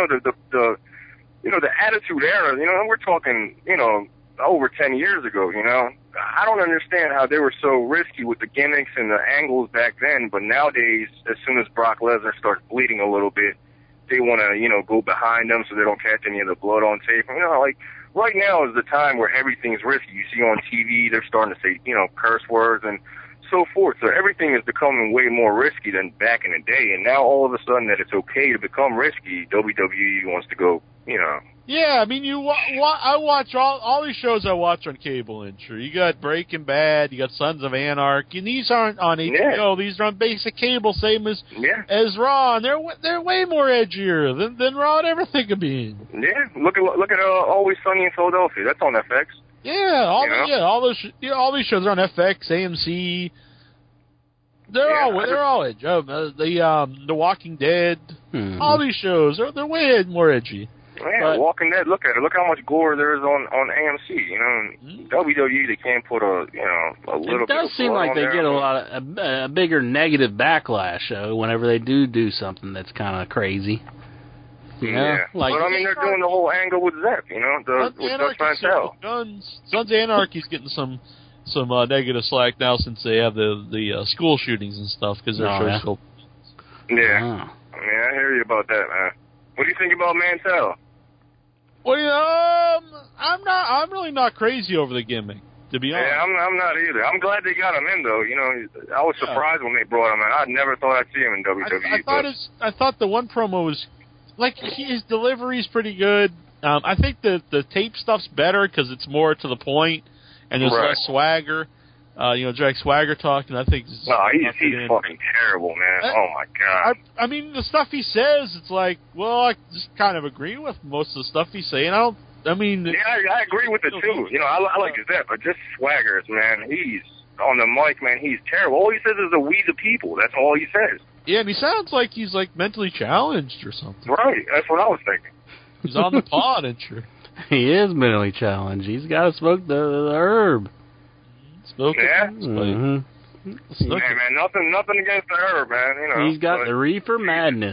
the Attitude Era, we're talking, over 10 years ago, I don't understand how they were so risky with the gimmicks and the angles back then, but nowadays, as soon as Brock Lesnar starts bleeding a little bit, they want to, go behind them so they don't catch any of the blood on tape. Right now is the time where everything's risky. You see on TV, they're starting to say, curse words and so forth. So everything is becoming way more risky than back in the day. And now all of a sudden that it's okay to become risky, WWE wants to go, Yeah, I mean, I watch all these shows I watch on cable, Incher. You got Breaking Bad, you got Sons of Anarchy, and these aren't on HBO. Yeah. These are on basic cable, same as Raw, and they're way more edgier than Raw would ever think of being. Yeah, look at Always Sunny in Philadelphia. That's on FX. Yeah, all these shows are on FX, AMC. They're all edgy. The Walking Dead. Mm-hmm. All these shows they're way more edgy. Yeah, Walking Dead. Look at it. Look how much gore there is on AMC. WWE they can't put a little. It does seem like they get a bigger negative backlash whenever they do something that's kind of crazy. Yeah, but I mean they're doing the whole angle with Zep. With Dutch Mantel. Sons of Anarchy's getting some negative slack now since they have the school shootings and stuff because their show's so. Yeah, I mean I hear you about that, man. What do you think about Mantel? Well, I'm really not crazy over the gimmick, to be honest. Yeah, I'm not either. I'm glad they got him in, though. I was surprised when they brought him in. I never thought I'd see him in WWE. I thought the one promo was his delivery's pretty good. I think the tape stuff's better because it's more to the point and there's less swagger. Jack Swagger talking. I think. He's fucking terrible, man. Oh my god. I mean, the stuff he says, it's like, well, I just kind of agree with most of the stuff he's saying. I agree with it too. I like that, but just Swaggers, man. He's on the mic, man. He's terrible. All he says is "we the people." That's all he says. Yeah, and he sounds like he's mentally challenged or something. Right. That's what I was thinking. He's on the pod, ain't you? He is mentally challenged. He's got to smoke the herb. Mm-hmm. Hey, man, nothing against the herb, man. He's got the reefer madness.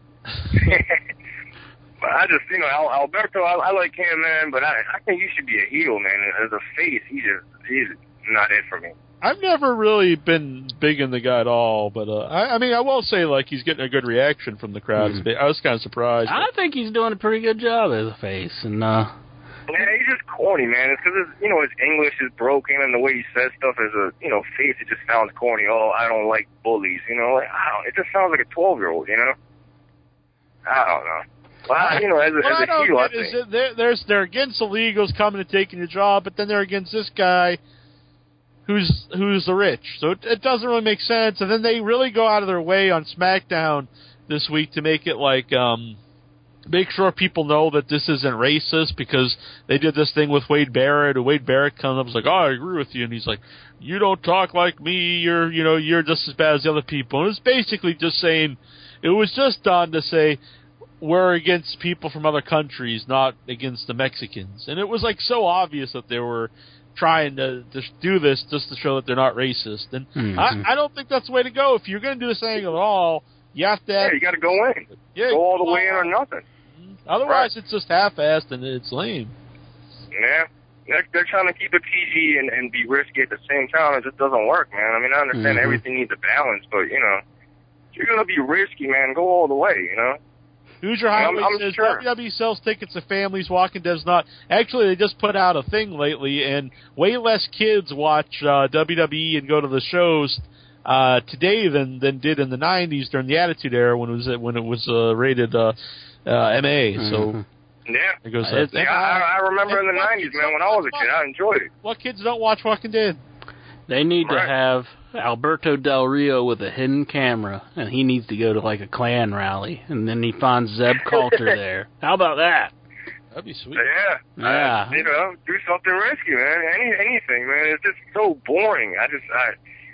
But I just, Alberto, I like him, man. But I think he should be a heel, man. As a face, he's not it for me. I've never really been big in the guy at all, but I will say he's getting a good reaction from the crowd. Mm-hmm. I was kind of surprised. I think he's doing a pretty good job as a face, and. Yeah, he's just corny, man. It's because his English is broken, and the way he says stuff as a face, it just sounds corny. Oh, I don't like bullies, it just sounds like a 12-year-old, I don't know. Well, as a heel, I think they're against illegals coming and taking your job, but then they're against this guy who's the rich. So it doesn't really make sense. And then they really go out of their way on SmackDown this week to make it make sure people know that this isn't racist because they did this thing with Wade Barrett. And Wade Barrett comes up and is like, "Oh, I agree with you," and he's like, "You don't talk like me. You're just as bad as the other people." And it's basically just saying it was just done to say we're against people from other countries, not against the Mexicans. And it was so obvious that they were trying to do this just to show that they're not racist. And I don't think that's the way to go. If you're going to do this angle at all, you have to. Yeah, you got to go in. Yeah, go all the way in or nothing. Otherwise, it's just half-assed and it's lame. Yeah. They're trying to keep it PG and be risky at the same time. It just doesn't work, man. I mean, I understand everything needs a balance, but, if you're going to be risky, man, go all the way, Who's your highway says sure. WWE sells tickets to families, Walking Dead's not. Actually, they just put out a thing lately, and way less kids watch WWE and go to the shows today than did in the 90s during the Attitude Era when it was rated MA. So it goes. I remember in the 90s, man, when I was a kid, I enjoyed it. What kids don't watch Walking Dead? They need to have Alberto Del Rio with a hidden camera, and he needs to go to a Klan rally, and then he finds Zeb Coulter there. How about that? That'd be sweet. Yeah. Do something risky, man. Anything, man. It's just so boring.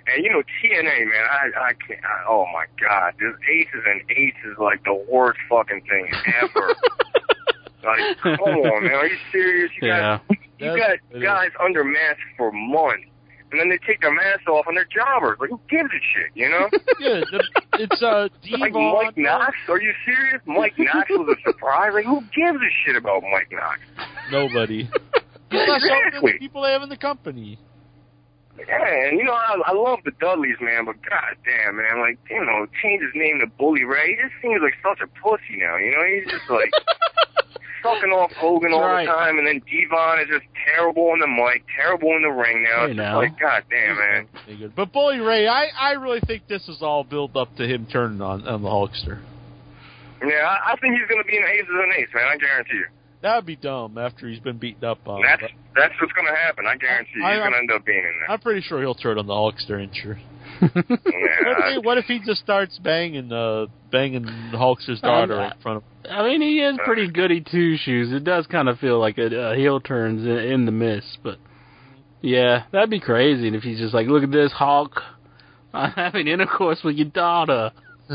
And, TNA, man, I can't, oh my God, this Aces and Eights is like the worst fucking thing ever. Like, come on, man, are you serious? You got guys under masks for months, and then they take their masks off and they're jobbers. Like, who gives a shit, Yeah, it's Devon. Like Mike Knox? Are you serious? Mike Knox was a surprise? Like, who gives a shit about Mike Knox? Nobody. He's not something the people they have in the company. Yeah, and I love the Dudleys, man, but goddamn, man, like, change his name to Bully Ray. He just seems like such a pussy now, He's just like sucking off Hogan all the time, and then Devon is just terrible on the mic, terrible in the ring now. It's just like, goddamn, man. But Bully Ray, I really think this is all built up to him turning on the Hulkster. Yeah, I think he's going to be an Aces and Eights, man, I guarantee you. That would be dumb after he's been beaten up on. That's what's going to happen. I guarantee you. He's going to end up being in there. I'm pretty sure he'll turn on the Hulkster, ain't sure. What if he just starts banging the Hulkster's daughter in front of him? I mean, he is pretty goody two-shoes. It does kind of feel like a heel turns in the mist, but yeah, that'd be crazy if he's just like, look at this, Hulk. I'm having intercourse with your daughter.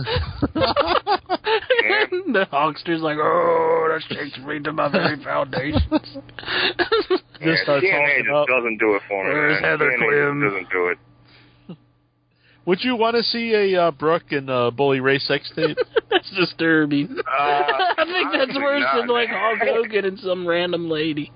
And the Hulkster's like, oh, that shakes me to my very foundations. TNA just doesn't do it for me. There's Heather Clem. Doesn't do it. Would you want to see a Brooke and Bully Ray sex tape? That's disturbing. I think that's worse than like Hulk Hogan and some random lady.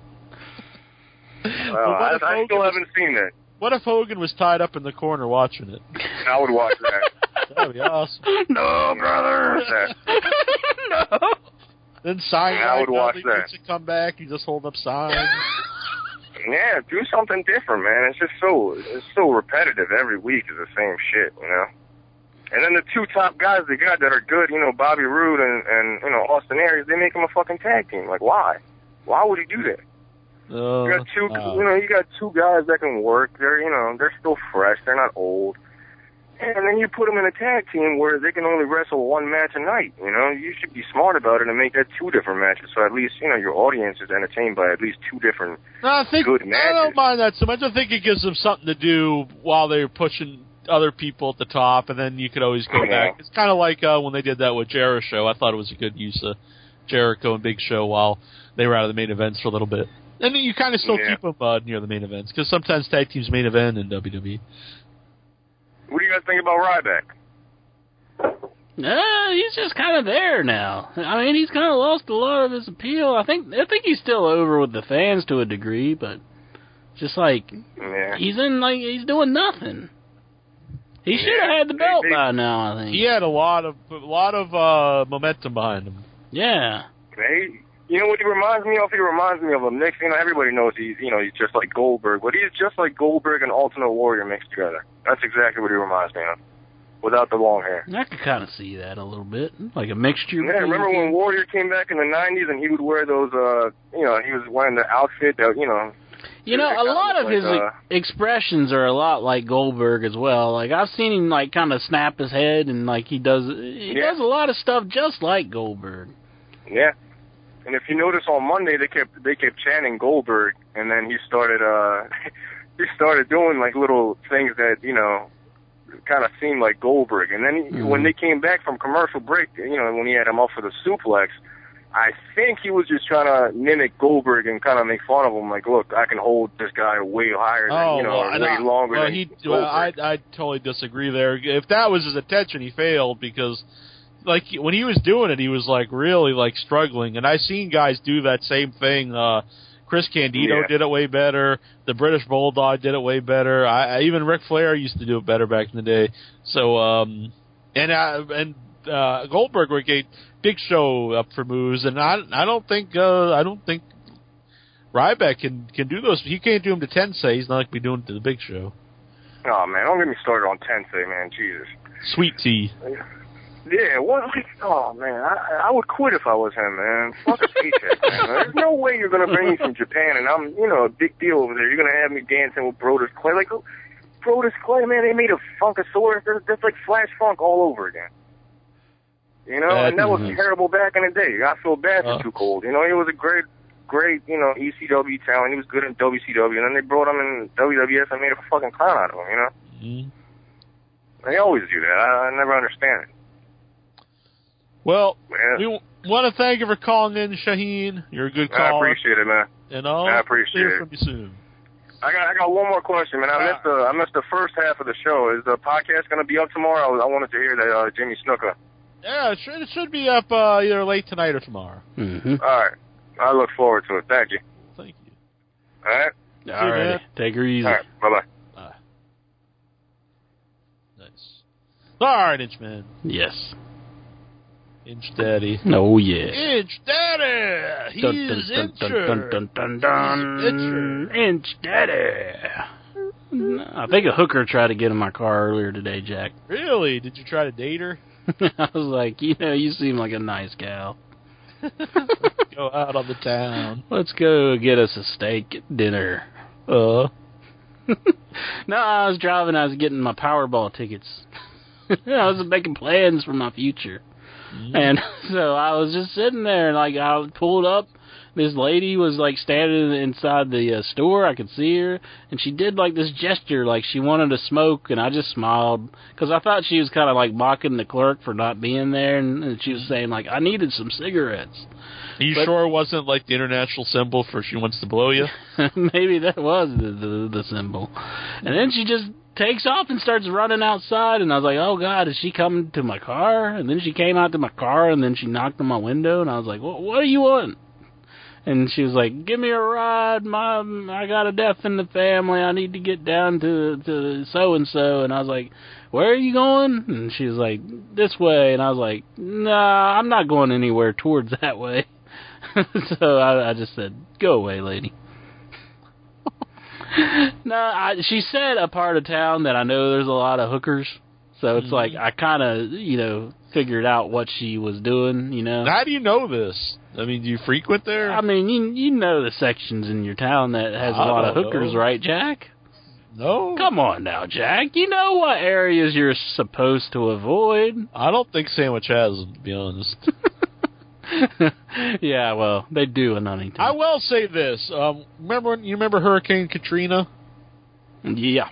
I still haven't seen it. What if Hogan was tied up in the corner watching it? I would watch that. That'd be awesome. No, brother. No. Then sign. I would watch that. To come back, you just hold up signs. Yeah, do something different, man. It's just so repetitive. Every week is the same shit, And then the two top guys they got that are good, Bobby Roode and Austin Aries, they make them a fucking tag team. Like, why? Why would he do that? You got two, you got two guys that can work. They're, they're still fresh. They're not old. And then you put them in a tag team where they can only wrestle one match a night. You should be smart about it and make that two different matches. So at least, your audience is entertained by at least two different good matches. I don't mind that so much. I think it gives them something to do while they're pushing other people at the top, and then you could always go back. It's kind of like when they did that with Jericho. I thought it was a good use of Jericho and Big Show while they were out of the main events for a little bit. And then you kind of still keep them near the main events, because sometimes tag teams main event in WWE. What do you guys think about Ryback? He's just kind of there now. I mean, he's kind of lost a lot of his appeal. I think he's still over with the fans to a degree, but just like he's doing nothing. He should have had the belt by now, I think. He had a lot of momentum behind him. Yeah. You know what he reminds me of? He reminds me of him. Next, everybody knows he's just like Goldberg, but he's just like Goldberg and Ultimate Warrior mixed together. That's exactly what he reminds me of, without the long hair. I could kind of see that a little bit, like a mixture. Yeah, remember when Warrior came back in the 90s and he would wear those, he was wearing the outfit that, a lot of his expressions are a lot like Goldberg as well. Like, I've seen him, like, kind of snap his head, and, like, he does a lot of stuff just like Goldberg. Yeah. And if you notice on Monday, they kept chanting Goldberg, and then he started doing, like, little things that, kind of seemed like Goldberg. And then when they came back from commercial break, when he had him up for the suplex, I think he was just trying to mimic Goldberg and kind of make fun of him. Like, look, I can hold this guy way higher than, way longer than Goldberg. I totally disagree there. If that was his intention, he failed because, like, when he was doing it, he was, like, really, like, struggling. And I've seen guys do that same thing. Chris Candido did it way better. The British Bulldog did it way better. Even Ric Flair used to do it better back in the day. So, Goldberg would get Big Show up for moves, and I don't think Ryback can do those. He can't do them to Tensei. He's not going to be doing it to the Big Show. Oh man, don't get me started on Tensei, man. Jesus. Sweet tea. Yeah, oh man, I would quit if I was him, man. Fuck a paycheck, man. There's no way you're gonna bring me from Japan and I'm, a big deal over there. You're gonna have me dancing with Brodus Clay. Like, Brodus Clay, man, they made a Funkasaurus. That's like Flash Funk all over again. And that was terrible back in the day. I feel bad for Too Cold. He was a great, ECW talent. He was good in WCW, and then they brought him in WWF and made a fucking clown out of him, They always do that. I never understand it. Well, Man. we want to thank you for calling in, Shaheen. You're a good caller. I appreciate it, man. And I appreciate hear it. from you soon. I got one more question, man. I missed the first half of the show. Is the podcast going to be up tomorrow? I wanted to hear that Jimmy Snuka. Yeah, it should be up either late tonight or tomorrow. Mm-hmm. All right. I look forward to it. Thank you. Thank you. All right. All right. Take her easy. All right. Bye-bye. Nice. All right, Inchman. Yes. Inch Daddy. Oh, yeah. Inch Daddy! He's Inch Daddy. I think a hooker tried to get in my car earlier today, Jack. Really? Did you try to date her? I was like, you seem like a nice gal. Go out on the town. Let's go get us a steak dinner. No, I was driving. I was getting my Powerball tickets. I was making plans for my future. Mm-hmm. And so I was just sitting there, and like I pulled up. This lady was like standing inside the store. I could see her, and she did like this gesture, like she wanted to smoke, and I just smiled because I thought she was kind of like mocking the clerk for not being there, and she was saying like I needed some cigarettes. Are you sure it wasn't like the international symbol for she wants to blow you? Maybe that was the symbol. And then she just takes off and starts running outside, and I was like, oh God, is she coming to my car? And then she came out to my car, and then she knocked on my window, and I was like, what do you want? And she was like, give me a ride, Mom. I got a death in the family. I need to get down to so-and-so. And I was like, where are you going? And she was like, this way. And I was like, nah, I'm not going anywhere towards that way. So I just said, go away, lady. No, she said a part of town that I know there's a lot of hookers. So it's like I kind of, figured out what she was doing, How do you know this? I mean, do you frequent there? I mean, you know the sections in your town that has a lot of hookers, right, Jack? No. Come on now, Jack. You know what areas you're supposed to avoid. I don't think Sandwich has them, to be honest. Yeah, well, they do in Huntington. I will say this. Remember Hurricane Katrina? Yeah.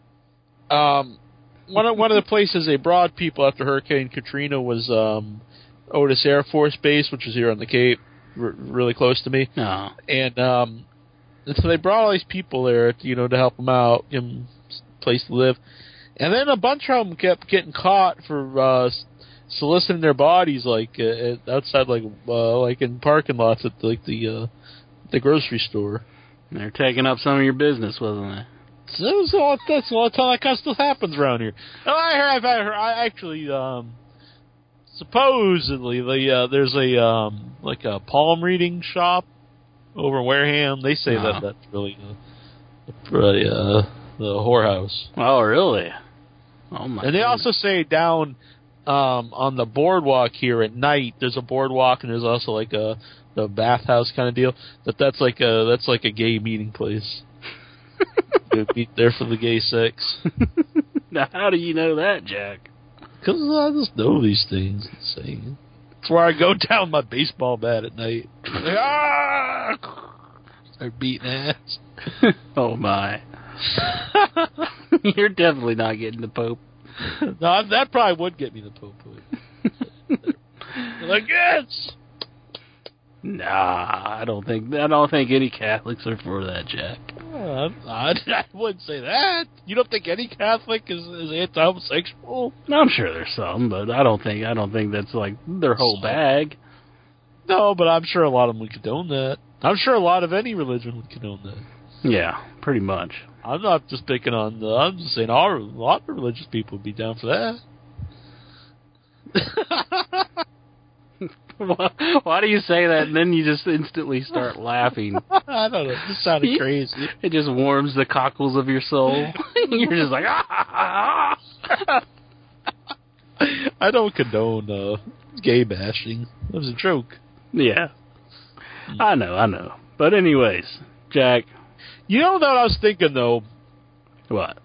One of the places they brought people after Hurricane Katrina was Otis Air Force Base, which is here on the Cape, really close to me. Oh. And so they brought all these people there, to help them out, give them a place to live. And then a bunch of them kept getting caught for soliciting their bodies, like outside, like in parking lots at the grocery store. They're taking up some of your business, wasn't they? That's all the time that kind of stuff happens around here. Oh, I actually supposedly there's a palm reading shop over in Wareham. They say that's really the whorehouse. Oh, really? Oh my! And they also say down on the boardwalk here at night, there's a boardwalk and there's also like the bathhouse kind of deal. That's like a gay meeting place. They'd be there for the gay sex. Now, how do you know that, Jack? Because I just know these things. That's where I go down my baseball bat at night. Start beating ass. Oh, my. You're definitely not getting the Pope. No, that probably would get me the Pope. Like, yes! Nah, I don't think any Catholics are for that, Jack. I wouldn't say that. You don't think any Catholic is anti-homosexual? I'm sure there's some, but I don't think that's like their whole bag. No, but I'm sure a lot of them would condone that. I'm sure a lot of any religion would condone that. Yeah, pretty much. I'm not just picking on I'm just saying a lot of religious people would be down for that. Why do you say that and then you just instantly start laughing? I don't know. It just sounded crazy. It just warms the cockles of your soul. You're just like, ah. I don't condone gay bashing. It was a joke. Yeah. I know. But anyways, Jack. You know what I was thinking, though? What?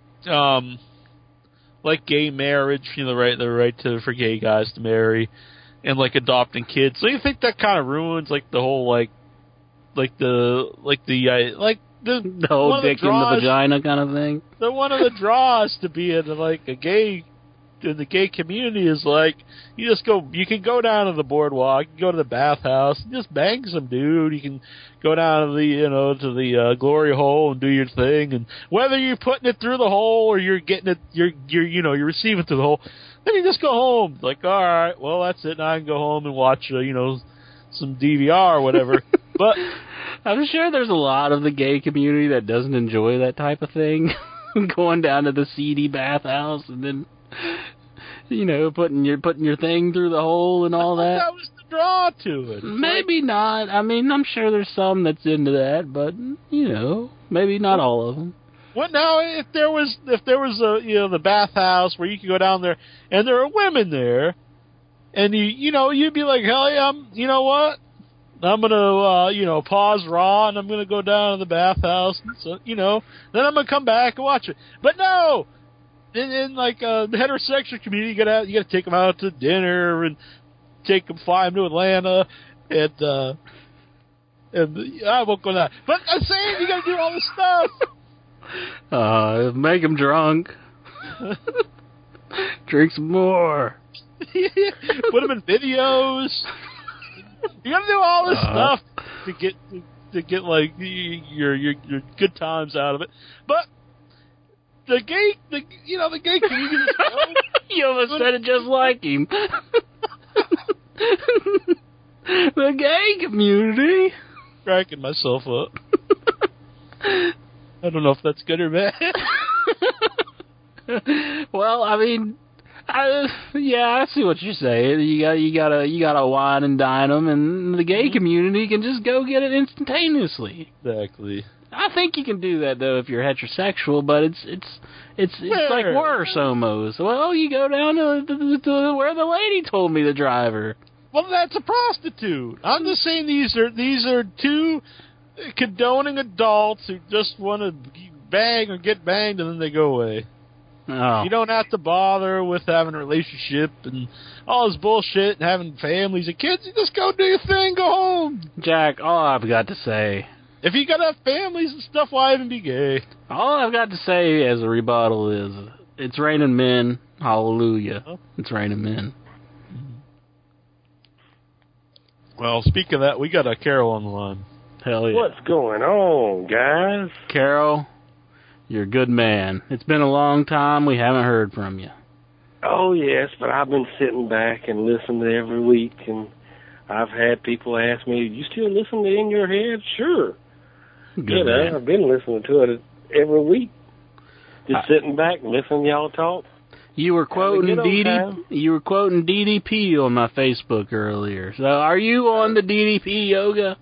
Like gay marriage, the right for gay guys to marry. And like adopting kids, so you think that kind of ruins like the whole like the whole dick in the vagina kind of thing. One of the draws to be in like a gay in the gay community is like you can go down to the boardwalk, you can go to the bathhouse, and just bang some dude. You can go down to the glory hole and do your thing, and whether you're putting it through the hole or you're getting it, you're receiving it through the hole, then you just go home. Like, all right, well that's it. Now I can go home and watch some DVR or whatever. But I'm sure there's a lot of the gay community that doesn't enjoy that type of thing, going down to the seedy bathhouse and then. Putting your thing through the hole and all that. That was the draw to it. Maybe not. I mean, I'm sure there's some that's into that, but maybe not all of them. What now? If there was the bathhouse where you could go down there and there are women there, and you'd be like, hell yeah, you know what? I'm gonna pause Raw and I'm gonna go down to the bathhouse. So then I'm gonna come back and watch it. But no. In like the heterosexual community, you gotta take them out to dinner and fly them to Atlanta, and I won't go that. But I'm saying you gotta do all this stuff. Make them drunk. Drink some more. Put them in videos. You gotta do all this stuff to get like your good times out of it, but. The gay community. You almost said it just like him. The gay community. Cracking myself up. I don't know if that's good or bad. Well, I mean, I see what you're saying. You gotta wine and dine them, and the gay community can just go get it instantaneously. Exactly. I think you can do that though if you're heterosexual, but it's like worse almost. Well, you go down to where the lady told me to drive her. Well, that's a prostitute. I'm just saying these are two condoning adults who just want to bang or get banged and then they go away. Oh. You don't have to bother with having a relationship and all this bullshit and having families and kids. You just go do your thing, go home. Jack, all I've got to say. If you gotta have families and stuff, why even be gay? All I've got to say as a rebuttal is, it's raining men. Hallelujah. Oh. It's raining men. Well, speaking of that, we got a Carol on the line. Hell yeah. What's going on, guys? Carol, you're a good man. It's been a long time. We haven't heard from you. Oh, yes, but I've been sitting back and listening every week, and I've had people ask me, you still listen to In Your Head? Sure. Good man. I've been listening to it every week. Just sitting back and listening to y'all talk. You were quoting DDP on my Facebook earlier. So are you on the DDP yoga?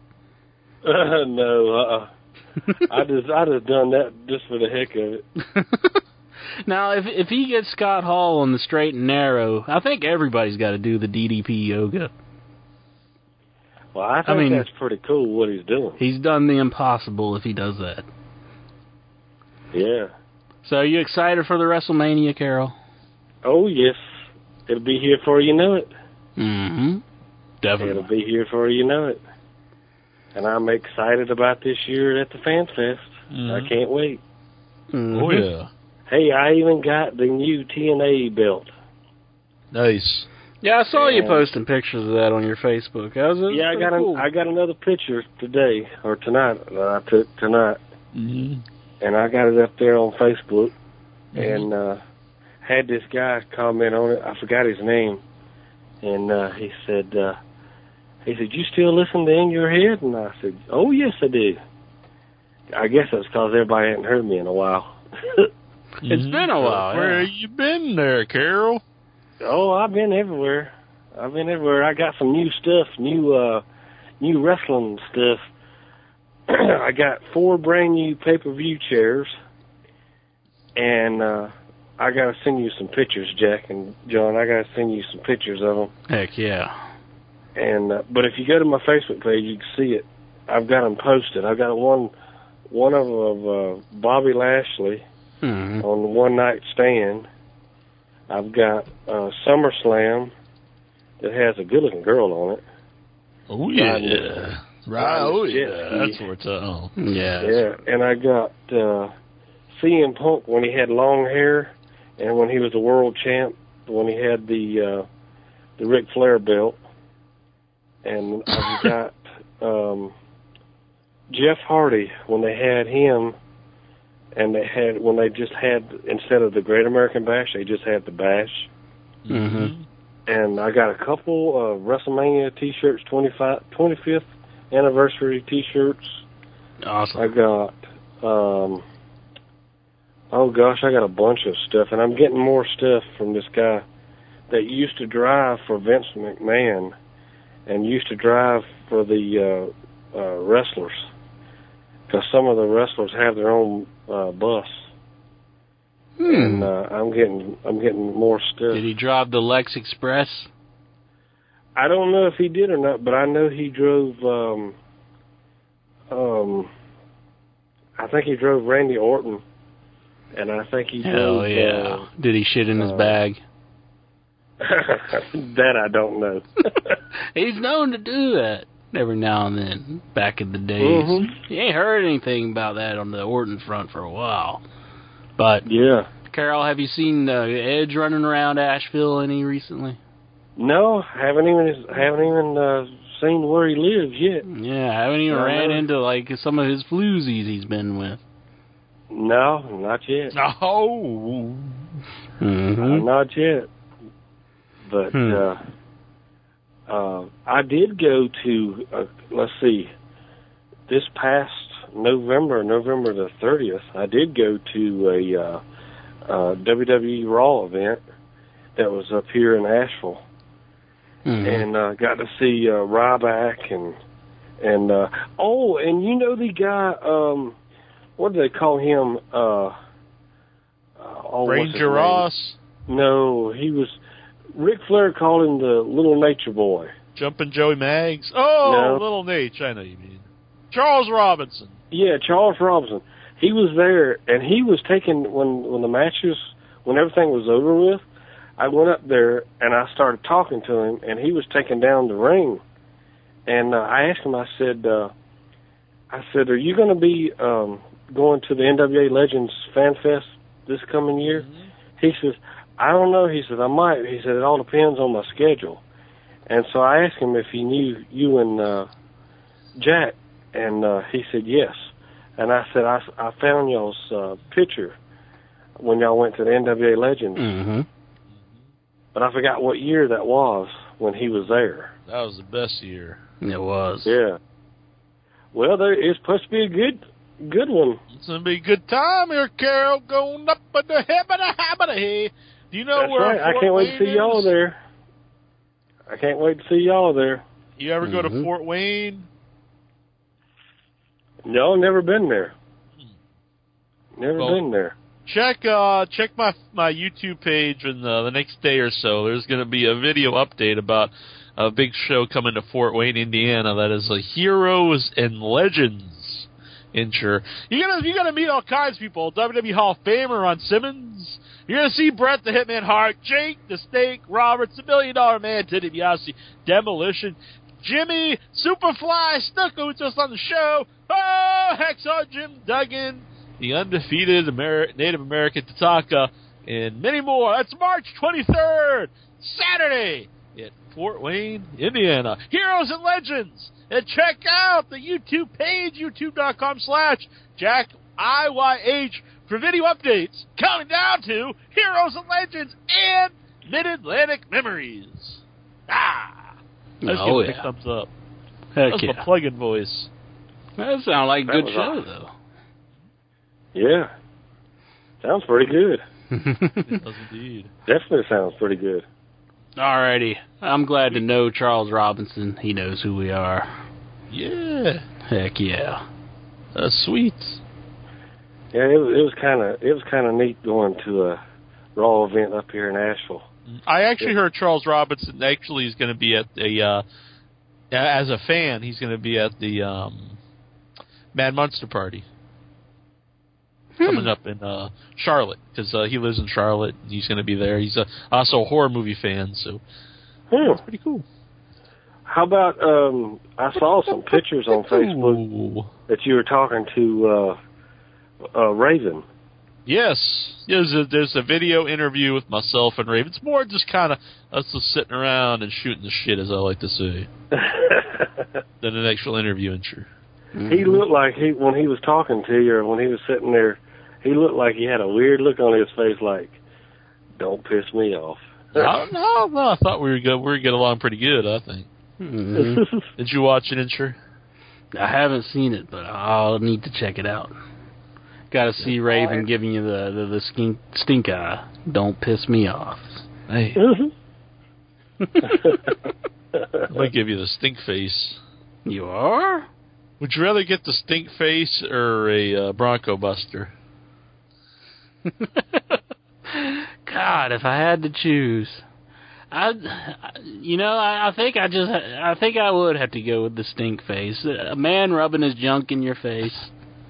No, I just done that just for the heck of it. Now, if he gets Scott Hall on the straight and narrow, I think everybody's got to do the DDP yoga. Well, I think that's pretty cool what he's doing. He's done the impossible if he does that. Yeah. So are you excited for the WrestleMania, Carol? Oh, yes. It'll be here before you know it. Mm-hmm. Definitely. It'll be here before you know it. And I'm excited about this year at the Fan Fest. Mm-hmm. I can't wait. Mm-hmm. Oh, yeah. Hey, I even got the new TNA belt. Nice. Yeah, I saw you posting pictures of that on your Facebook. Yeah, I got another picture today, or tonight, that I took tonight. Mm-hmm. And I got it up there on Facebook. Mm-hmm. And had this guy comment on it. I forgot his name. And he said, you still listen to In Your Head? And I said, oh, yes, I do. I guess that's because everybody hadn't heard me in a while. It's been a while. Where you been there, Carol? Oh, I've been everywhere. I got some new stuff, new wrestling stuff. I got 4 brand new pay-per-view chairs. And I got to send you some pictures, Jack and John. I got to send you some pictures of them. Heck yeah. And but if you go to my Facebook page, you can see it. I've got them posted. I've got one of Bobby Lashley on the One Night Stand. I've got SummerSlam that has a good-looking girl on it. Oh, yeah. Right. Oh, yeah. ski. That's where it's at. Oh. Yeah, and I got CM Punk when he had long hair, and when he was a world champ, when he had the Ric Flair belt, and I've got Jeff Hardy when they had him, and when they just had, instead of the Great American Bash, they just had the Bash. Mm-hmm. And I got a couple of WrestleMania T-shirts, 25th anniversary T-shirts. Awesome. I got, I got a bunch of stuff, and I'm getting more stuff from this guy that used to drive for Vince McMahon and used to drive for the wrestlers, because some of the wrestlers have their own bus. And I'm getting more stuff. Did he drive the Lex Express? I don't know if he did or not, but I know he drove. I think he drove Randy Orton, and I think he drove. Hell yeah! Did he shit in his bag? That I don't know. He's known to do that every now and then. Back in the days, You ain't heard anything about that on the Orton front for a while. But yeah, Carol, have you seen Edge running around Asheville any recently? No, haven't even seen where he lives yet. Yeah, I haven't even ran into like some of his floozies he's been with. No, not yet. No, not yet. But I did go to let's see, this past November the 30th, I did go to a WWE Raw event that was up here in Asheville, and got to see Ryback and you know the guy, what do they call him? Ranger Ross. No, he was. Ric Flair called him the Little Nature Boy. Jumpin' Joey Maggs. Oh, no. Little Nate. I know you mean. Charles Robinson. Yeah, Charles Robinson. He was there, and he was taking, when the matches, when everything was over with, I went up there, and I started talking to him, and he was taking down the ring. And I asked him, I said, are you going to be going to the NWA Legends Fan Fest this coming year? He says, I don't know. He said, I might. He said, it all depends on my schedule. And so I asked him if he knew you and Jack, and he said yes. And I said, I found y'all's picture when y'all went to the NWA Legends. But I forgot what year that was when he was there. That was the best year. It was. Yeah. Well, it's supposed to be a good one. It's going to be a good time here, Carol. Going up in the habit. Do you know That's where right. Fort I can't wait Wayne to see y'all is? there. I can't wait to see y'all there. You ever go to Fort Wayne? No, never been there. Never been there. Check my YouTube page in the next day or so. There's going to be a video update about a big show coming to Fort Wayne, Indiana. That is Heroes and Legends. You're gonna meet all kinds of people. WWE Hall of Famer Ron Simmons. You're gonna see Bret the Hitman Hart, Jake the Snake Roberts, the $1 Million Man, Ted DiBiase, Demolition, Jimmy, Superfly, Snuka, who's just on the show. Oh, Hacksaw Jim Duggan, the undefeated Native American Tatanka, and many more. That's March 23rd, Saturday, at Fort Wayne, Indiana. Heroes and Legends. And check out the YouTube page, youtube.com/Jack IYH, for video updates, counting down to Heroes and Legends and Mid-Atlantic Memories. Let's give it a big thumbs up. That's my plug-in voice. That sounds like a good show, though. Yeah. Sounds pretty good. It does indeed. Definitely sounds pretty good. Alrighty. I'm glad to know Charles Robinson. He knows who we are. Yeah. Heck yeah. That's sweet. Yeah, it was kind of neat going to a Raw event up here in Asheville. I actually heard Charles Robinson actually is going to be at the as a fan, he's going to be at the Mad Monster Party coming up in Charlotte, because he lives in Charlotte. He's going to be there. He's also a horror movie fan, so it's pretty cool. How about I saw some pictures on Facebook that you were talking to Raven. Yes. There's a video interview with myself and Raven. It's more just kind of us just sitting around and shooting the shit, as I like to say, than an actual interview. And sure. He looked like when he was talking to you, or when he was sitting there, he looked like he had a weird look on his face, like, "Don't piss me off." No, I thought we were good. We were getting along pretty good, I think. Mm-hmm. Did you watch it, Insure? I haven't seen it, but I'll need to check it out. Got to see Raven giving you the stink eye. Don't piss me off. Hey. I might give you the stink face. You are? Would you rather get the stink face or a Bronco Buster? God, if I had to choose, I think I would have to go with the stink face. A man rubbing his junk in your face.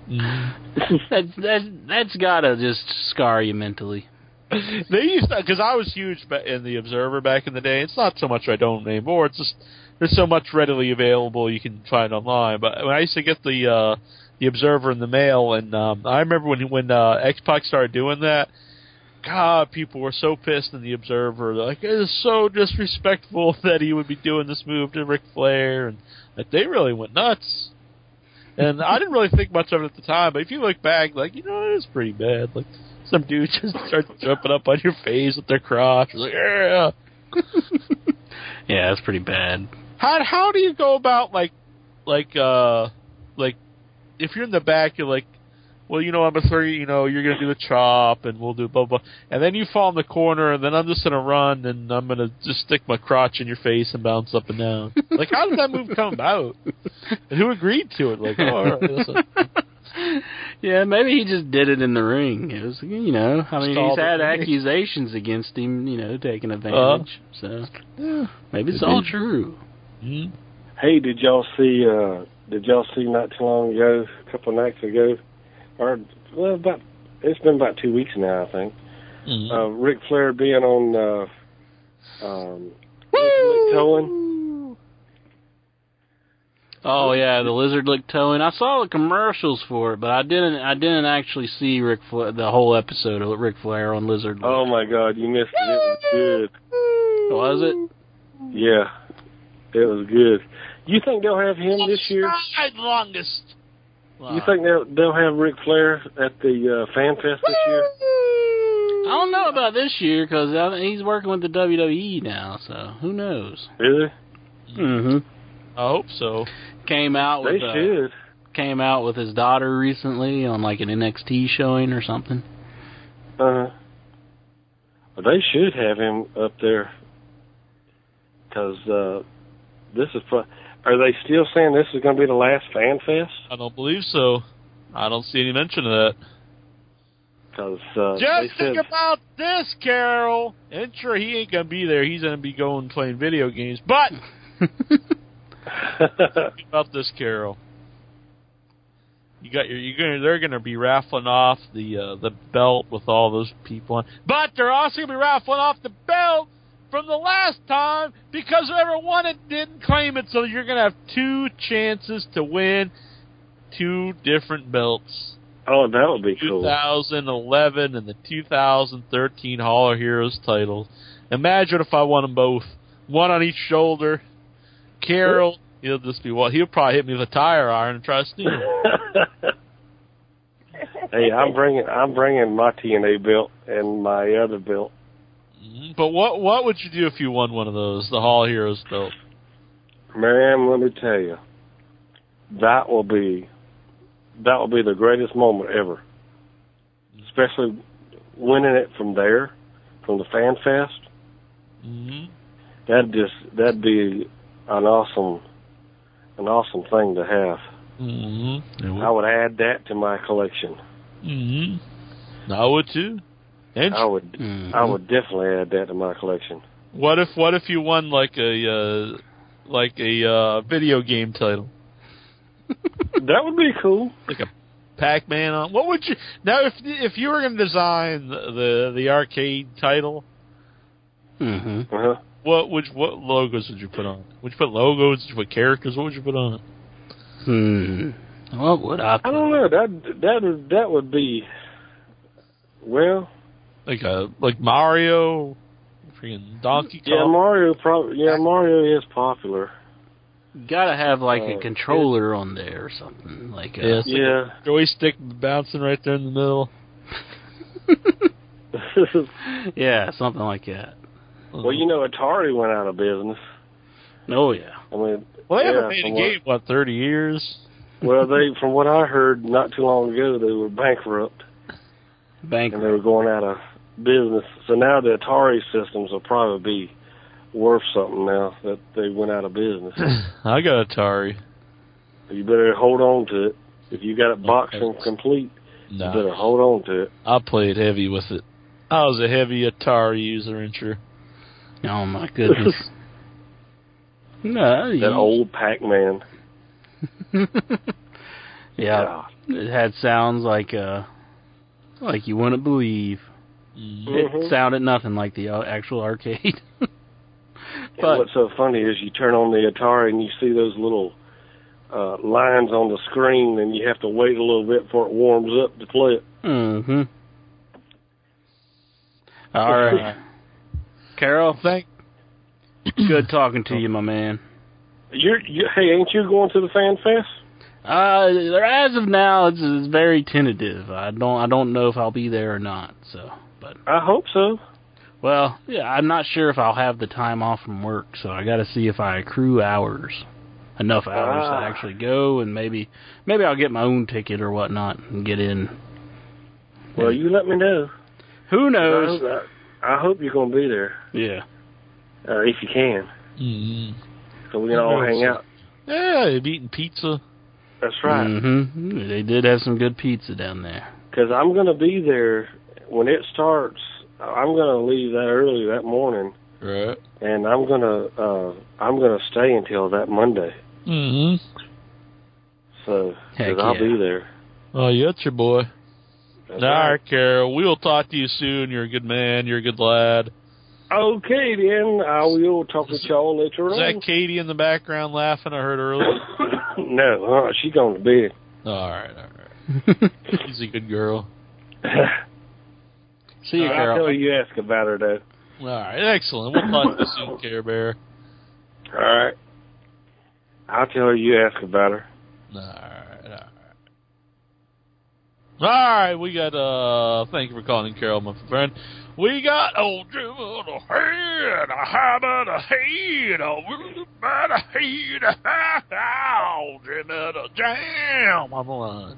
That's gotta just scar you mentally. They used to, because I was huge in the Observer back in the day. It's not so much I don't anymore. It's just there's so much readily available you can find online. But when I used to get the Observer in the mail, and I remember when X-Pac started doing that. God, people were so pissed in the Observer. They're like, it is so disrespectful that he would be doing this move to Ric Flair, and like they really went nuts. And I didn't really think much of it at the time, but if you look back, like, it is pretty bad. Like, some dude just starts jumping up on your face with their crotch. Like, yeah. Yeah, that's pretty bad. How do you go about, like, if you're in the back, you're like, well, I'm a 30, you're going to do the chop, and we'll do blah, blah. And then you fall in the corner, and then I'm just going to run, and I'm going to just stick my crotch in your face and bounce up and down. Like, how did that move come about? And who agreed to it? Like, all right, listen. Yeah, maybe he just did it in the ring. It was, he's had accusations against him, taking advantage. So, maybe it's all true. Mm-hmm. Hey, did y'all see not too long ago, a couple of nights ago, it's been about 2 weeks now, I think. Mm-hmm. Ric Flair being on Lizard Towing. Oh yeah, the Lizard Lick Towing. I saw the commercials for it, but I didn't actually see the whole episode of Ric Flair on Lizard Lick. Oh my God, you missed it. It was good. Was it? Yeah, it was good. You think they'll have him this year? Longest. You think they'll have Ric Flair at the Fan Fest this year? I don't know about this year because he's working with the WWE now, so who knows? Really? Mm-hmm. I hope so. Came out with his daughter recently on like an NXT showing or something. Well, they should have him up there because this is. Are they still saying this is going to be the last Fan Fest? I don't believe so. I don't see any mention of that. Because just think about this, Carol. And sure, he ain't going to be there. He's going to be going playing video games. But think about this, Carol. They're going to be raffling off the belt with all those people on. But they're also going to be raffling off the belt from the last time because whoever won it didn't claim it. So you're going to have 2 chances to win 2 different belts. Oh, that would be cool. 2011 and the 2013 Hall of Heroes titles. Imagine if I won them both. One on each shoulder. Carol, he'll probably hit me with a tire iron and try to steal it. Hey, I'm bringing my TNA belt and my other belt. But what would you do if you won one of those, the Hall of Heroes belt? Man, let me tell you, that will be the greatest moment ever. Especially winning it from there, from the Fan Fest. Mm-hmm. That'd be an awesome thing to have. Mm-hmm. I would add that to my collection. Mm-hmm. I would too. And I would definitely add that to my collection. What if you won like a video game title? That would be cool. Like a Pac-Man on. What would you now if you were going to design the arcade title? Mm-hmm. What logos would you put on? Would you put logos? Would you put characters? What would you put on? What would I put? I don't know. That would be, well, like Mario, freaking Donkey Kong. Yeah, Mario is popular. Gotta have like a controller on there or something like a joystick bouncing right there in the middle. Yeah, something like that. Well, Atari went out of business. Oh yeah. I mean, they haven't made a game 30 years. Well, from what I heard not too long ago, they were bankrupt. And they were going out of business. So now the Atari systems will probably be worth something now that they went out of business. I got Atari. You better hold on to it. If you got it boxed and complete, you better hold on to it. I played heavy with it. I was a heavy Atari user, ain't you? Oh my goodness. That old Pac-Man. Yeah. It had sounds like you wouldn't believe. It sounded nothing like the actual arcade. But what's so funny is you turn on the Atari and you see those little lines on the screen, and you have to wait a little bit before it warms up to play it. Mm-hmm. All right. Carol, good talking to you, my man. Hey, ain't you going to the Fan Fest? As of now, it's very tentative. I don't know if I'll be there or not. But I hope so. Well, yeah, I'm not sure if I'll have the time off from work, so I got to see if I accrue enough hours to actually go, and maybe I'll get my own ticket or whatnot and get in. Well, you let me know. Who knows? I hope you're going to be there. Yeah. If you can. Mm-hmm. So we can all hang out. Yeah, they've eaten pizza. That's right. Mm-hmm. They did have some good pizza down there. Because I'm going to be there when it starts. I'm going to leave that early that morning. Right. And I'm going to stay until that Monday. Mm-hmm. So, because I'll be there. Oh, you got your boy. That's all right. right, Carol. We'll talk to you soon. You're a good man. You're a good lad. Okay, then. I will talk to y'all later on. Is that Katie in the background laughing I heard earlier? No, she's going to bed. All right. She's a good girl. See you, Carol. I'll tell you ask about her, though. All right, excellent. We'll talk to you soon, Care Bear. All right. I'll tell her you ask about her. All right, we got, thank you for calling, Carol, my friend. We got old Jim on the head, how about a head, about a head, old Jim at a jam on the line.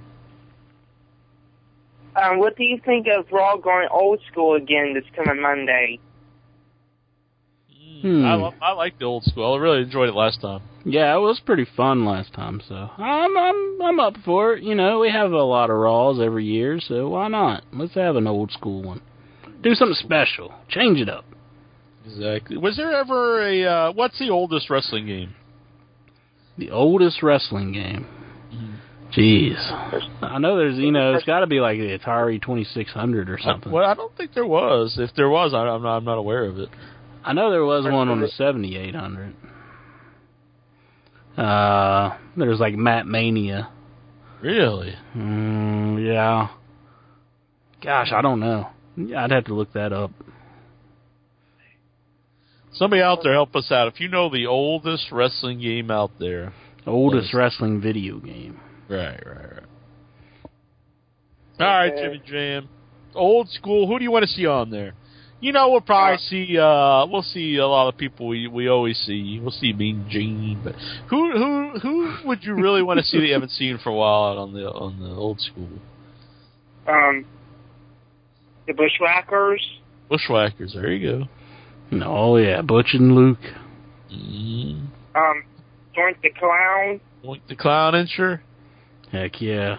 What do you think of Raw going old school again this coming Monday? I like the old school. I really enjoyed it last time. Yeah, it was pretty fun last time, so I'm up for it. You know, we have a lot of Raws every year, so why not? Let's have an old school one. Do something special. Change it up. Exactly. Was there ever a what's the oldest wrestling game? The oldest wrestling game. Jeez. I know there's, it's got to be like the Atari 2600 or something. Well, I don't think there was. If there was, I'm not aware of it. I know there was one on the 7800. There's like Matt Mania. Really? Yeah. Gosh, I don't know. I'd have to look that up. Somebody out there help us out. If you know the oldest wrestling game out there. Oldest wrestling video game. Right. All right, Jimmy Jam. Old school. Who do you want to see on there? We'll probably see. We'll see a lot of people we always see. We'll see Mean Gene, but who would you really want to see that you haven't seen for a while out on the old school? The Bushwhackers. Bushwhackers. There you go. Oh yeah, Butch and Luke. Mm-hmm. Doink the Clown. Doink the Clown, and sure. Heck yeah.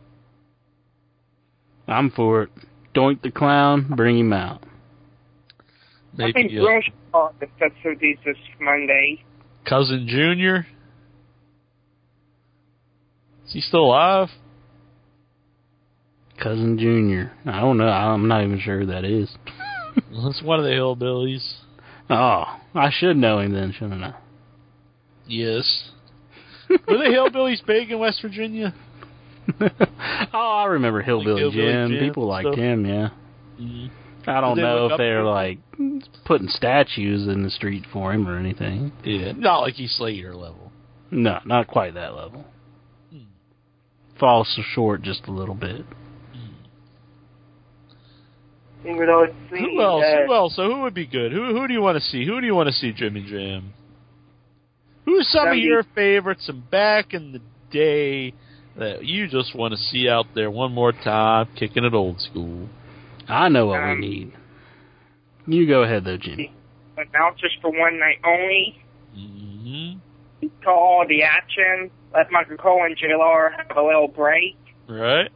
I'm for it. Doink the Clown, bring him out. I think Rush the festivities this Monday. Cousin Junior. Is he still alive? Cousin Junior. I don't know. I'm not even sure who that is. Well, that's one of the hillbillies. Oh, I should know him then, shouldn't I? Yes. Were the Hillbillies big in West Virginia? Oh, I remember Hillbilly Jim. People liked him, yeah. Mm-hmm. I don't know if they're like putting statues in the street for him or anything. Yeah, not like Heath Slater level. No, not quite that level. Falls short just a little bit. Who else? So who would be good? Who do you want to see? Who do you want to see Jimmy Jam? Who's some of your favorites from back in the day that you just want to see out there one more time, kicking it old school? I know what we need. You go ahead, though, Jimmy. Announcers for one night only. Mm-hmm. Call the action. Let Michael Cole and JLR have a little break. Right.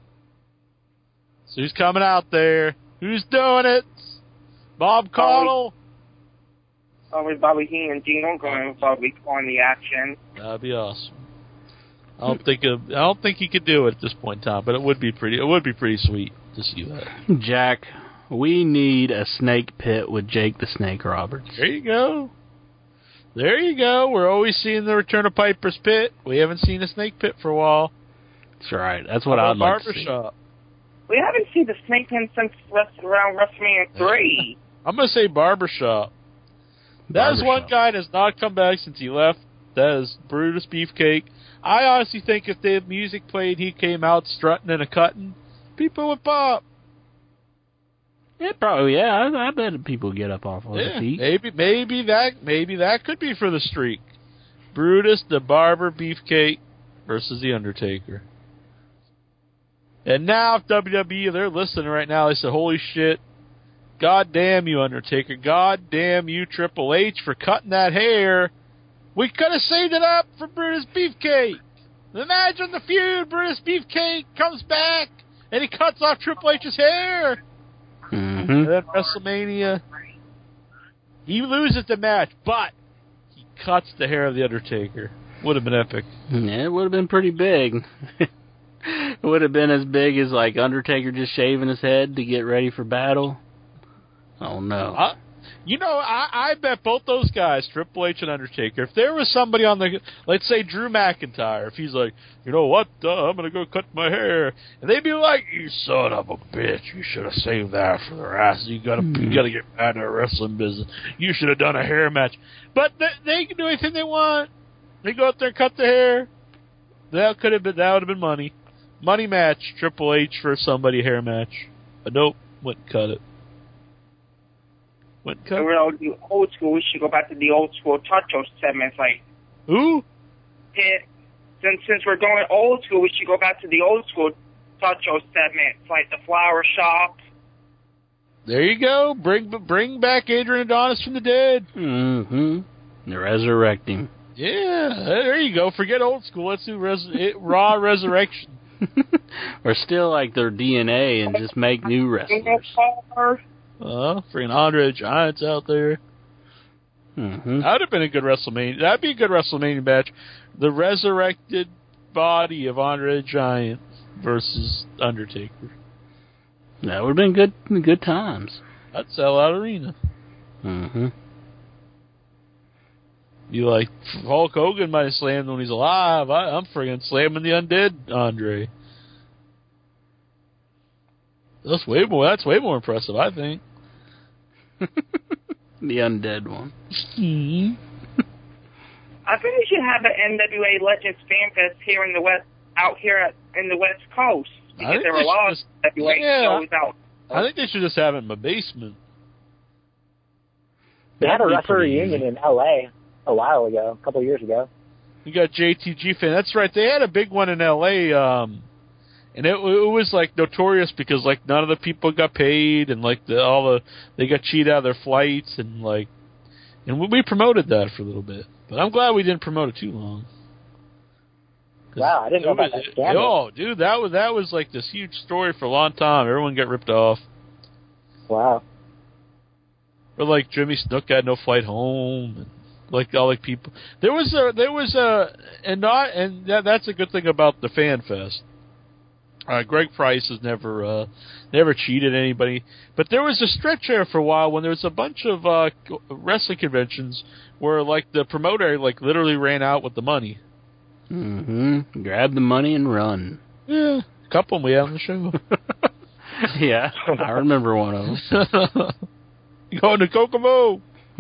So who's coming out there? Who's doing it? Bob Caudle. Always Bobby Heenan and Dino going probably on the action. That'd be awesome. I don't think he could do it at this point in time, but it would be pretty sweet to see that. Jack, we need a snake pit with Jake the Snake Roberts. There you go. We're always seeing the return of Piper's Pit. We haven't seen a snake pit for a while. That's right. That's what I'd like to see. Barbershop. We haven't seen the snake pin since around WrestleMania 3. I'm going to say Barbershop. That is one guy that has not come back since he left. That is Brutus Beefcake. I honestly think if the music played, he came out strutting and a cutting, people would pop. I bet people get up off of their feet. Maybe that could be for the streak. Brutus the Barber Beefcake versus the Undertaker. And now if WWE, they're listening right now, they said, holy shit, God damn you, Undertaker, God damn you, Triple H, for cutting that hair. We could have saved it up for Brutus Beefcake. Imagine the feud. Brutus Beefcake comes back, and he cuts off Triple H's hair. Mm-hmm. And then WrestleMania, he loses the match, but he cuts the hair of the Undertaker. Would have been epic. Yeah, it would have been pretty big. It would have been as big as, like, Undertaker just shaving his head to get ready for battle. Oh, no. I bet both those guys, Triple H and Undertaker, if there was somebody on the, let's say Drew McIntyre, if he's like, you know what, I'm going to go cut my hair, and they'd be like, you son of a bitch, you should have saved that for the rest. You got to get back to the wrestling business. You should have done a hair match. But they can do anything they want. They go out there and cut the hair. That would have been money. Money match, Triple H for somebody hair match. But nope, wouldn't cut it. We're all do old school. We should go back to the old school Tacho segments. Like, who? Since we're going old school, we should go back to the old school Tacho segments, like the flower shop. There you go. Bring back Adrian Adonis from the dead. Mm-hmm. Resurrect him. Yeah, there you go. Forget old school. Let's do Raw Resurrection. Or still like their DNA and just make new wrestlers. Freaking Andre the Giant's out there. Mm-hmm. That would have been a good WrestleMania. That'd be a good WrestleMania match. The resurrected body of Andre the Giant versus Undertaker. That would have been good times. That'd sell out arena. Mm-hmm. You like Hulk Hogan might have slammed when he's alive. I'm friggin' slamming the undead Andre. That's way more impressive, I think. The undead one. I think we should have an NWA Legends Fan Fest here in the West, out here in the West Coast, because there were a lot of NWA shows out. I think they should just have it in my basement. They had a wrestler reunion in L.A. a while ago, a couple of years ago. You got JTG fan. That's right. They had a big one in L.A., and it was like notorious because like none of the people got paid, and like they got cheated out of their flights, and we promoted that for a little bit. But I'm glad we didn't promote it too long. Wow, I didn't know about that scandal. Oh, dude, that was like this huge story for a long time. Everyone got ripped off. Wow. Or like Jimmy Snook had no flight home, and like all like people. That's a good thing about the Fan Fest. Greg Price has never cheated anybody. But there was a stretch there for a while when there was a bunch of wrestling conventions where, like, the promoter, like, literally ran out with the money. Mm-hmm. Grab the money and run. Yeah, a couple of them we had on the show. Yeah, I remember one of them. Going to Kokomo!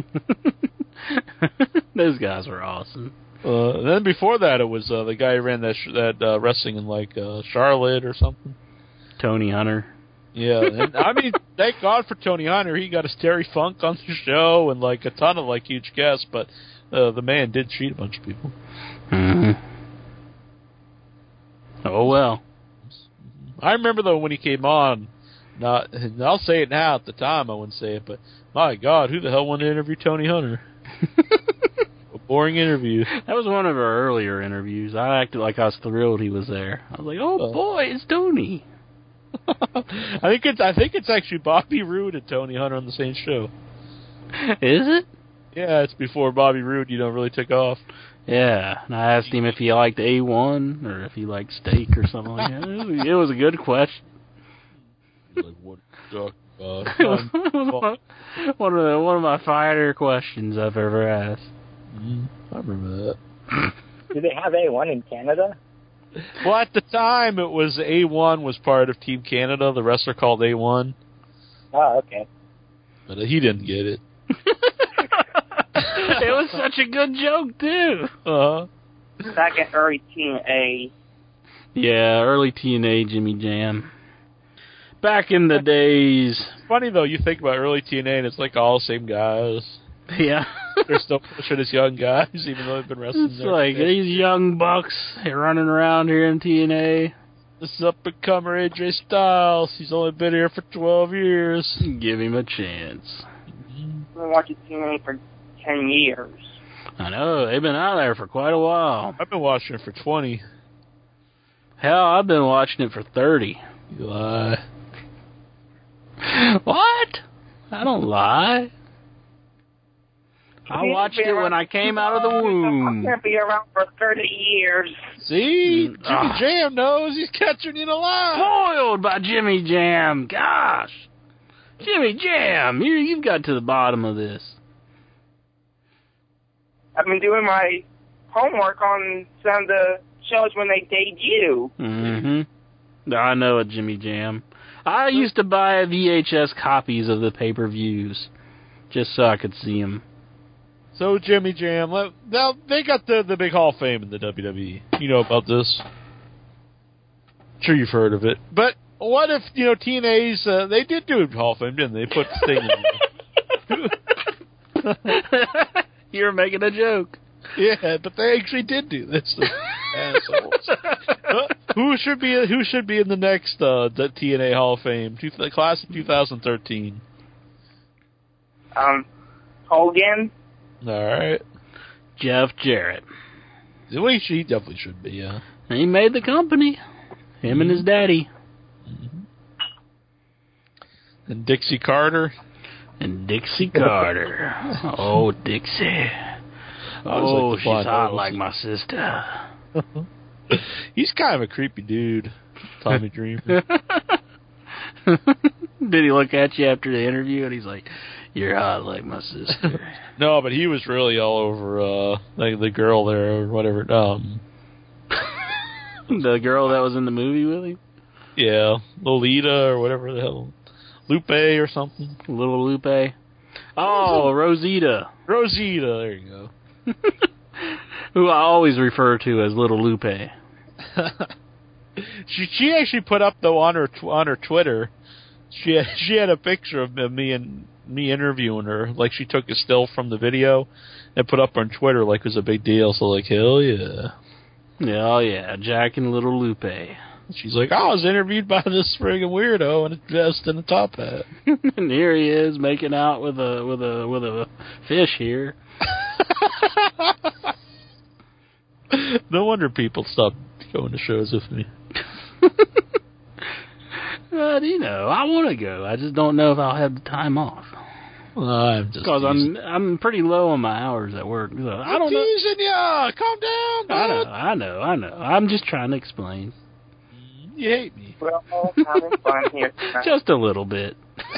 Those guys were awesome. Then before that, it was the guy who ran that wrestling in, like, Charlotte or something. Tony Hunter. Yeah, and, I mean, thank God for Tony Hunter. He got a Terry Funk on the show and, like, a ton of, like, huge guests, but the man did cheat a bunch of people. Mm-hmm. Oh, well. I remember, though, when he came on, and I'll say it now. At the time, I wouldn't say it, but my God, who the hell wanted to interview Tony Hunter? A boring interview. That was one of our earlier interviews. I acted like I was thrilled he was there. I was like, "Oh boy, it's Tony." I think it's actually Bobby Roode and Tony Hunter on the same show. Is it? Yeah, it's before Bobby Roode, really took off. Yeah, and I asked him if he liked A1 or if he liked steak or something like that. It was a good question. Like, what one of my finer questions I've ever asked. I remember that. Do they have A1 in Canada? Well, at the time, it was A1 was part of Team Canada, the wrestler called A1. Oh, okay. But he didn't get it. It was such a good joke, too. Back at early TNA. Yeah, early TNA Jimmy Jam. Back in the days. It's funny, though, you think about early TNA, and it's like all the same guys. Yeah. They're still pushing as young guys, even though they've been wrestling. It's like these young bucks running around here in TNA. This up-and-comer AJ Styles. He's only been here for 12 years. Give him a chance. I've been watching TNA for 10 years. I know. They've been out there for quite a while. I've been watching it for 20. Hell, I've been watching it for 30. You lie. What? I don't lie. I watched it when I came out of the womb. I can't be around for 30 years. See? Jimmy Jam knows. He's catching you in a lie. Spoiled by Jimmy Jam. Gosh. Jimmy Jam, you've got to the bottom of this. I've been doing my homework on some of the shows when they debut. Mm-hmm. I know it, Jimmy Jam. I used to buy VHS copies of the pay-per-views just so I could see them. So, Jimmy Jam, now they got the big Hall of Fame in the WWE. You know about this? I'm sure you've heard of it. But what if, TNA's, they did do Hall of Fame, didn't they? They put Sting in there. You were making a joke. Yeah, but they actually did do this. Assholes. Who should be in the next the TNA Hall of Fame? The class of 2013. Hogan. All right. Jeff Jarrett. He definitely should be, yeah. And he made the company. Him and his daddy. Mm-hmm. And Dixie Carter. And Dixie Carter. Oh, Dixie. Oh, she's hot like my sister. He's kind of a creepy dude, Tommy Dreamer. Did he look at you after the interview and he's like, "You're hot like my sister"? No, but he was really all over like the girl there or whatever. The girl that was in the movie with him? Yeah, Lolita or whatever the hell. Lupe or something. Little Lupe. Oh, Rosita. Rosita, there you go. Who I always refer to as Little Lupe. She actually put up, though, on her Twitter, she had a picture of me interviewing her. Like, she took a still from the video and put up on Twitter like it was a big deal. So, like, hell yeah. Yeah, oh yeah, Jack and Little Lupe. She's like, I was interviewed by this friggin' weirdo in a vest and a top hat. And here he is making out with a fish here. No wonder people stopped going to shows with me. I want to go. I just don't know if I'll have the time off. Well, I'm just because I'm pretty low on my hours at work. So I don't teasing ya. Calm down, bud. I know. I'm just trying to explain. You hate me. Well, having fun here. Just a little bit.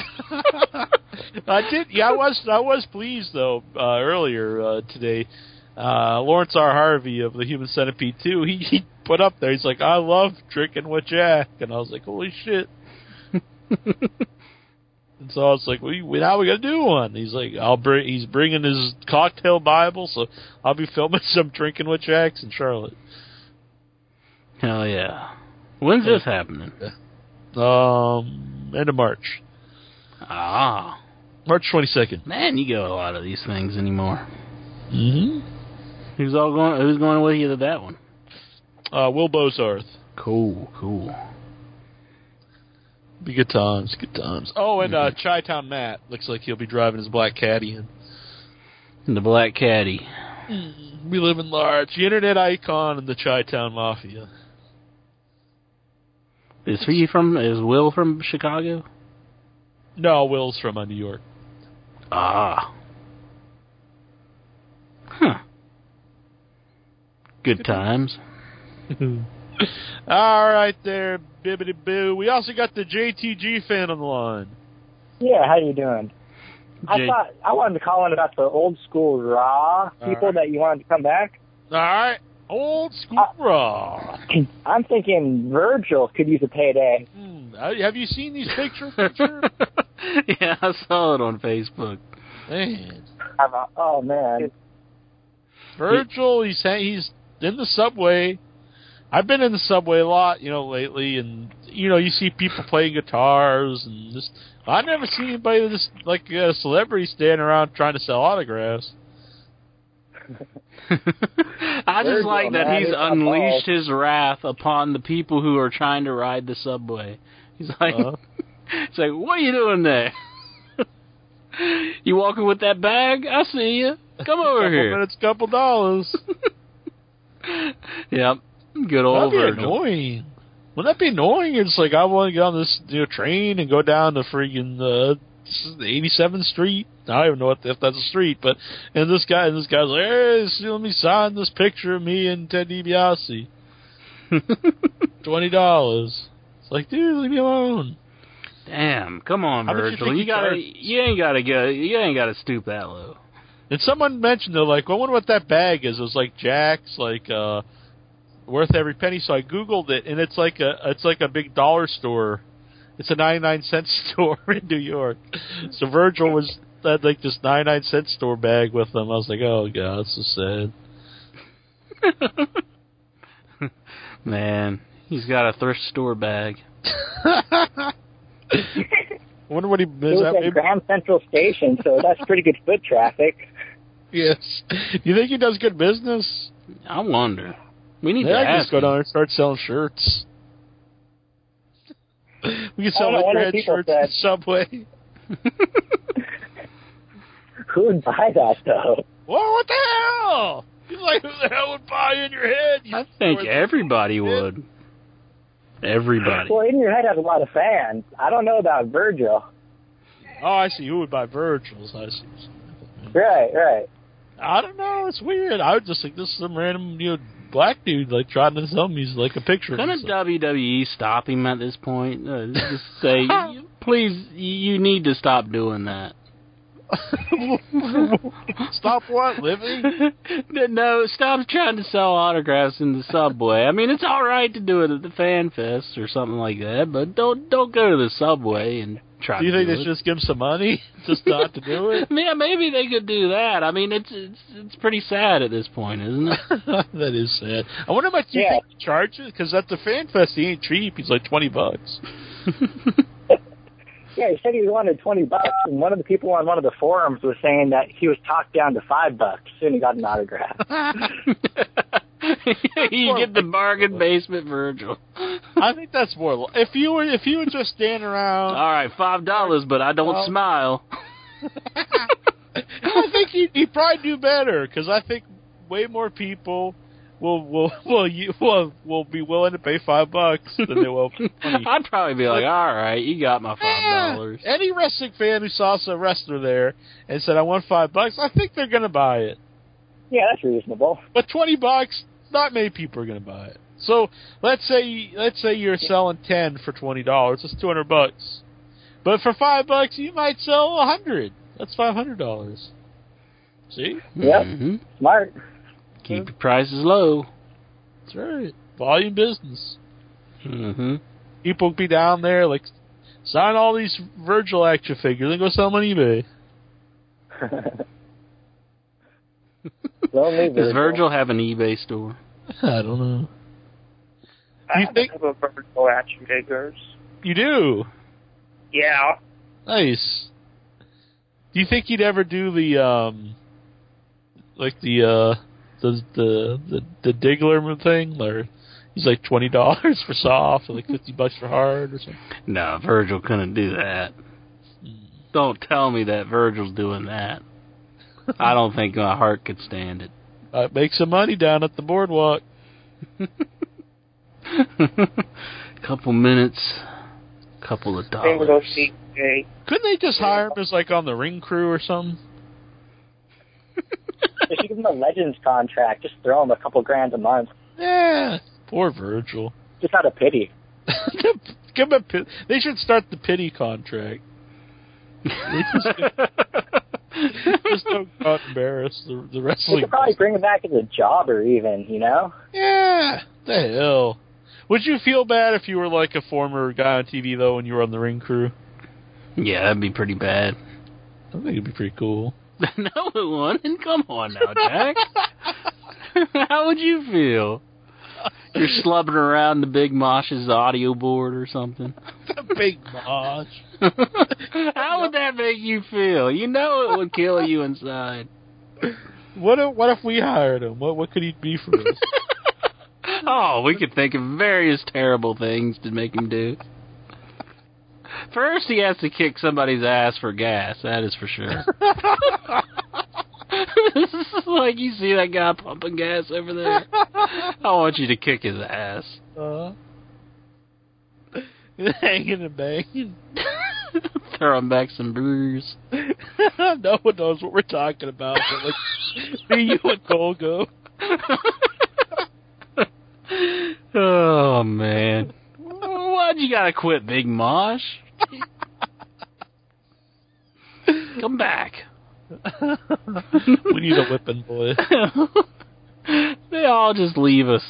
I did. Yeah, I was pleased though. Earlier today, Lawrence R. Harvey of the Human Centipede 2, he put up there. He's like, "I love drinking with Jack," and I was like, "Holy shit!" And so I was like, "Now we got to do one." He's like, He's bringing his cocktail Bible, so I'll be filming some drinking with Jacks in Charlotte. Hell yeah! When's this happening? End of March. Ah, March 22nd. Man, you go to a lot of these things anymore. Mm-hmm. Who's going with you to that one? Will Bozarth. Cool. Be good times. Oh, and Chi-Town Matt looks like he'll be driving his black caddy in. The black caddy. We live in large. The internet icon and the Chi-Town Mafia. Is Will from Chicago? No, Will's from New York. Ah. Huh. Good times. All right there, bibbity boo. We also got the JTG fan on the line. Yeah, how you doing? I wanted to call in about the old school Raw people that you wanted to come back. All right, old school Raw. I'm thinking Virgil could use a payday. Have you seen these pictures? Yeah, I saw it on Facebook. Man. Oh man. Virgil, he's in the subway. I've been in the subway a lot, lately, and you see people playing guitars and just. I've never seen anybody just like a celebrity standing around trying to sell autographs. I just like that he's unleashed his wrath upon the people who are trying to ride the subway. He's like, it's like, what are you doing there? You walking with that bag? I see you. Come over here. Minutes, couple dollars. Yep. Good old Virgil. That'd be annoying. Wouldn't that be annoying? It's like I want to get on this train and go down to freaking 87th Street. I don't even know if that's a street, but this guy's like, hey, let me sign this picture of me and Ted DiBiase. $20. It's like, dude, leave me alone. Damn, come on, Virgil. You ain't gotta stoop that low. And someone mentioned, they're like, well, I wonder what that bag is. It was like Jack's, like worth every penny. So I Googled it, and it's like a big dollar store. It's a 99-cent store in New York. So Virgil had like this 99-cent store bag with him. I was like, oh god, that's so sad. Man, he's got a thrift store bag. I wonder what he is. It was at Grand Central Station, so that's pretty good foot traffic. Yes. You think he does good business? I wonder. We need to ask just go down there and start selling shirts. We can sell Letterhead shirts at Subway. Who would buy that, though? Whoa, what the hell? He's like, who the hell would buy In Your Head? I think everybody would. Everybody. Well, In Your Head has a lot of fans. I don't know about Virgil. Oh, I see. Who would buy Virgil's? I see. Right. I don't know. It's weird. I would just think this is some random, black dude like trying to sell me like a picture. Couldn't WWE stop him at this point? Just say, please, you need to stop doing that. Stop what? Living? No, stop trying to sell autographs in the subway. I mean, it's all right to do it at the Fan Fest or something like that, but don't go to the subway and try. Do you to think do they it. should just give him some money just not to do it? Yeah, maybe they could do that. I mean, it's pretty sad at this point, isn't it? That is sad. I wonder how much you think he charges, because at the Fan Fest he ain't cheap. He's like $20. Yeah, he said he wanted $20, and one of the people on one of the forums was saying that he was talked down to $5 and he got an autograph. You get the bargain basement Virgil. I think that's more. If you were just standing around. All right, $5, but I don't smile. I think he'd probably do better, because I think way more people will be willing to pay $5 than they will $20. I'd probably be like, all right, you got my $5. Any wrestling fan who saw some wrestler there and said, I want $5, I think they're going to buy it. Yeah, that's reasonable. But $20, not many people are going to buy it. So let's say you're selling 10 for $20. That's $200. But for $5, you might sell 100. That's $500. See? Yep. Mm-hmm. Smart. Keep your prices low. That's right. Volume business. Mm-hmm. People be down there like, sign all these Virgil action figures and go sell them on eBay. Does Virgil have an eBay store? I don't know. I have a couple of Virgil action figures. You do? Yeah. Nice. Do you think he'd ever do the Diggler thing, or he's like $20 for soft, or like $50 for hard, or something? No, Virgil couldn't do that. Don't tell me that Virgil's doing that. I don't think my heart could stand it. Make some money down at the boardwalk. Couple minutes, couple of dollars. Couldn't they just hire him as like on the ring crew or something? They should give him a Legends contract. Just throw him a couple grand a month. Yeah, poor Virgil. Just out of pity. Give him they should start the pity contract. Just don't embarrass the wrestling. They could probably bring him back as a jobber, even, you know? Yeah, the hell. Would you feel bad if you were like a former guy on TV, though, when you were on the ring crew? Yeah, that'd be pretty bad. I think it'd be pretty cool. No, it wouldn't. Come on now, Jack. How would you feel? You're slubbing around the Big Mosh's audio board or something. The Big Mosh. How would that make you feel? You know it would kill you inside. What if we hired him? What could he be for us? Oh, we could think of various terrible things to make him do. First, he has to kick somebody's ass for gas. That is for sure. Like, you see that guy pumping gas over there? I want you to kick his ass. Hanging and banging. Throw him back some brews. No one knows what we're talking about. But like, me, you, and Golgo. Oh, man. Why'd you gotta quit, Big Mosh? Come back. We need a whipping boy. They all just leave us.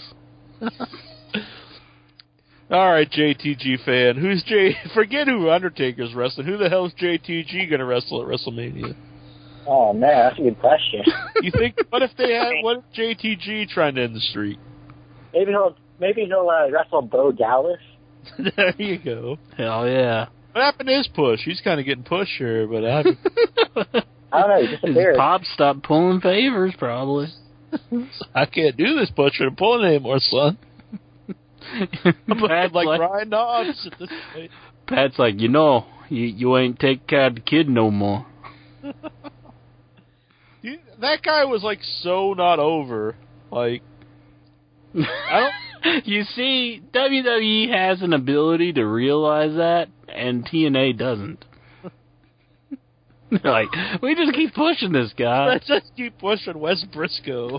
All right, JTG fan. Forget who Undertaker's wrestling. Who the hell is JTG going to wrestle at WrestleMania? Oh, man, that's a good question. You think, what if JTG trying to end the streak? Maybe he'll wrestle Bo Dallas. There you go. Hell yeah. What happened to his push? He's kind of getting pushed here, but I don't know, he disappeared. His pop stopped pulling favors, probably. I can't do this push or pulling anymore, son. I'm like Ryan Dobbs at this point. Pat's like, you ain't take care of the kid no more. That guy was like so not over. Like, I don't. You see, WWE has an ability to realize that, and TNA doesn't. Like, we just keep pushing this guy. Let's just keep pushing Wes Briscoe.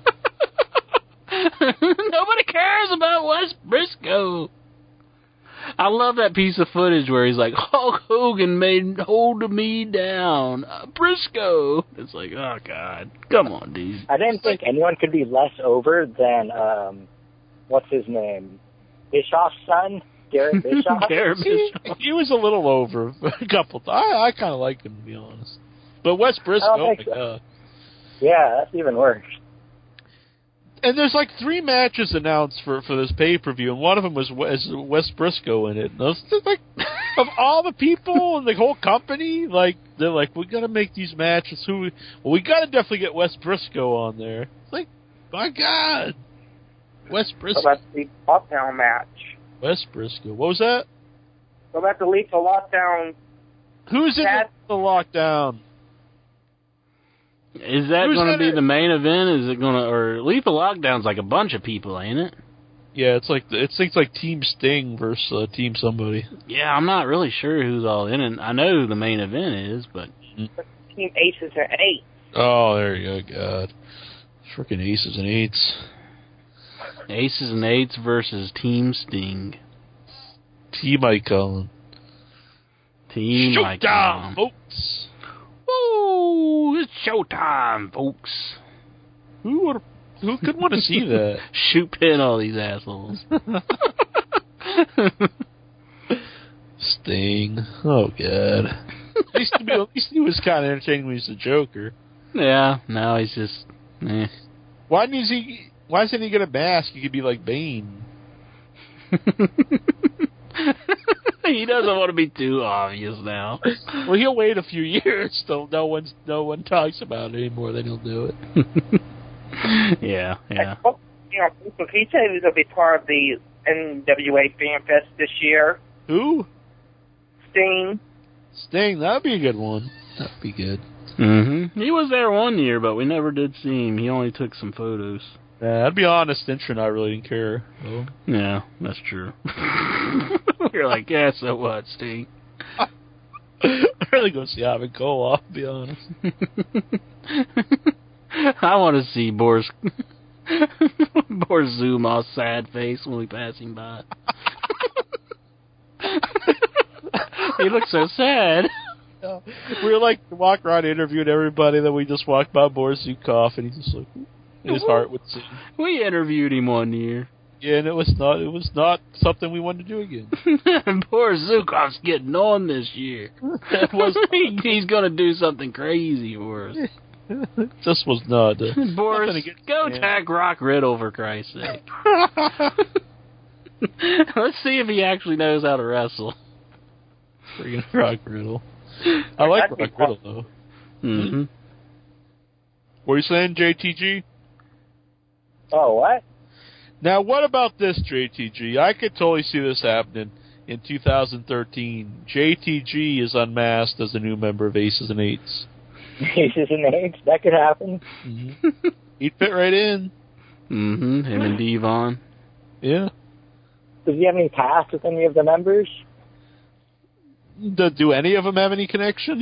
Nobody cares about Wes Briscoe. I love that piece of footage where he's like, Hulk Hogan made hold me down. Briscoe. It's like, oh, God. Come on, dude. I didn't think anyone could be less over than, what's his name? Bischoff's son? Garrett Bischoff? Garrett Bischoff. He was a little over a couple times. I kind of like him, to be honest. But Wes Briscoe, oh my God. Yeah, that's even worse. And there's like 3 matches announced for this pay-per-view, and one of them was Wes Briscoe in it. And those, like, of all the people in the whole company, like, they're like, we got to make these matches. We got to definitely get Wes Briscoe on there. It's like, my God. Wes Briscoe. So that's the lockdown match. Wes Briscoe. What was that? So that's the Lethal Lockdown. Who's in the Lockdown? Is that going to be the main event? Is it going to, or Lethal Lockdown's like a bunch of people, ain't it? Yeah, it's like Team Sting versus Team somebody. Yeah, I'm not really sure who's all in it. I know who the main event is, but Team Aces and Eights. Oh, there you go. God, freaking Aces and Eights. Aces and Eights versus Team Sting. Team Icon. Team Showtime, Icon. folks. Woo! It's showtime, folks. Who could want to see that? Shoot pin all these assholes. Sting. Oh, God. At least he was kind of entertaining when he was the Joker. Yeah, now he's just... Why isn't he get a mask? He could be like Bane. He doesn't want to be too obvious now. Well, he'll wait a few years till no one talks about it anymore. Then he'll do it. Yeah. You know, he said he was going to be part of the NWA Fan Fest this year. Who? Sting. That'd be a good one. That'd be good. Mm-hmm. He was there one year, but we never did see him. He only took some photos. Yeah, I'd be honest, Intro and I really didn't care. So. Yeah, that's true. You're like, yeah, so what, Sting? I'd really go see Ivan Koloff, to be honest. I want to see Boris Zumos' sad face when we pass him by. He looks so sad. Yeah. We were like walk around interviewing everybody, then we just walked by Boris Zukov, and he just like his heart would sing. We interviewed him one year. Yeah, and it was not something we wanted to do again. Boris Zukov's getting on this year. He's gonna do something crazy for us. This was not. Boris, go tag Rock Riddle for Christ's sake. Let's see if he actually knows how to wrestle. Freaking Rock Riddle. I like Rock Riddle though. Mm-hmm. What are you saying, JTG? Oh, what? Now, what about this, JTG? I could totally see this happening in 2013. JTG is unmasked as a new member of Aces and Eights. Aces and Eights? That could happen. Mm-hmm. He'd fit right in. Mm-hmm. Him and Devon. Yeah. Does he have any past with any of the members? Do any of them have any connection?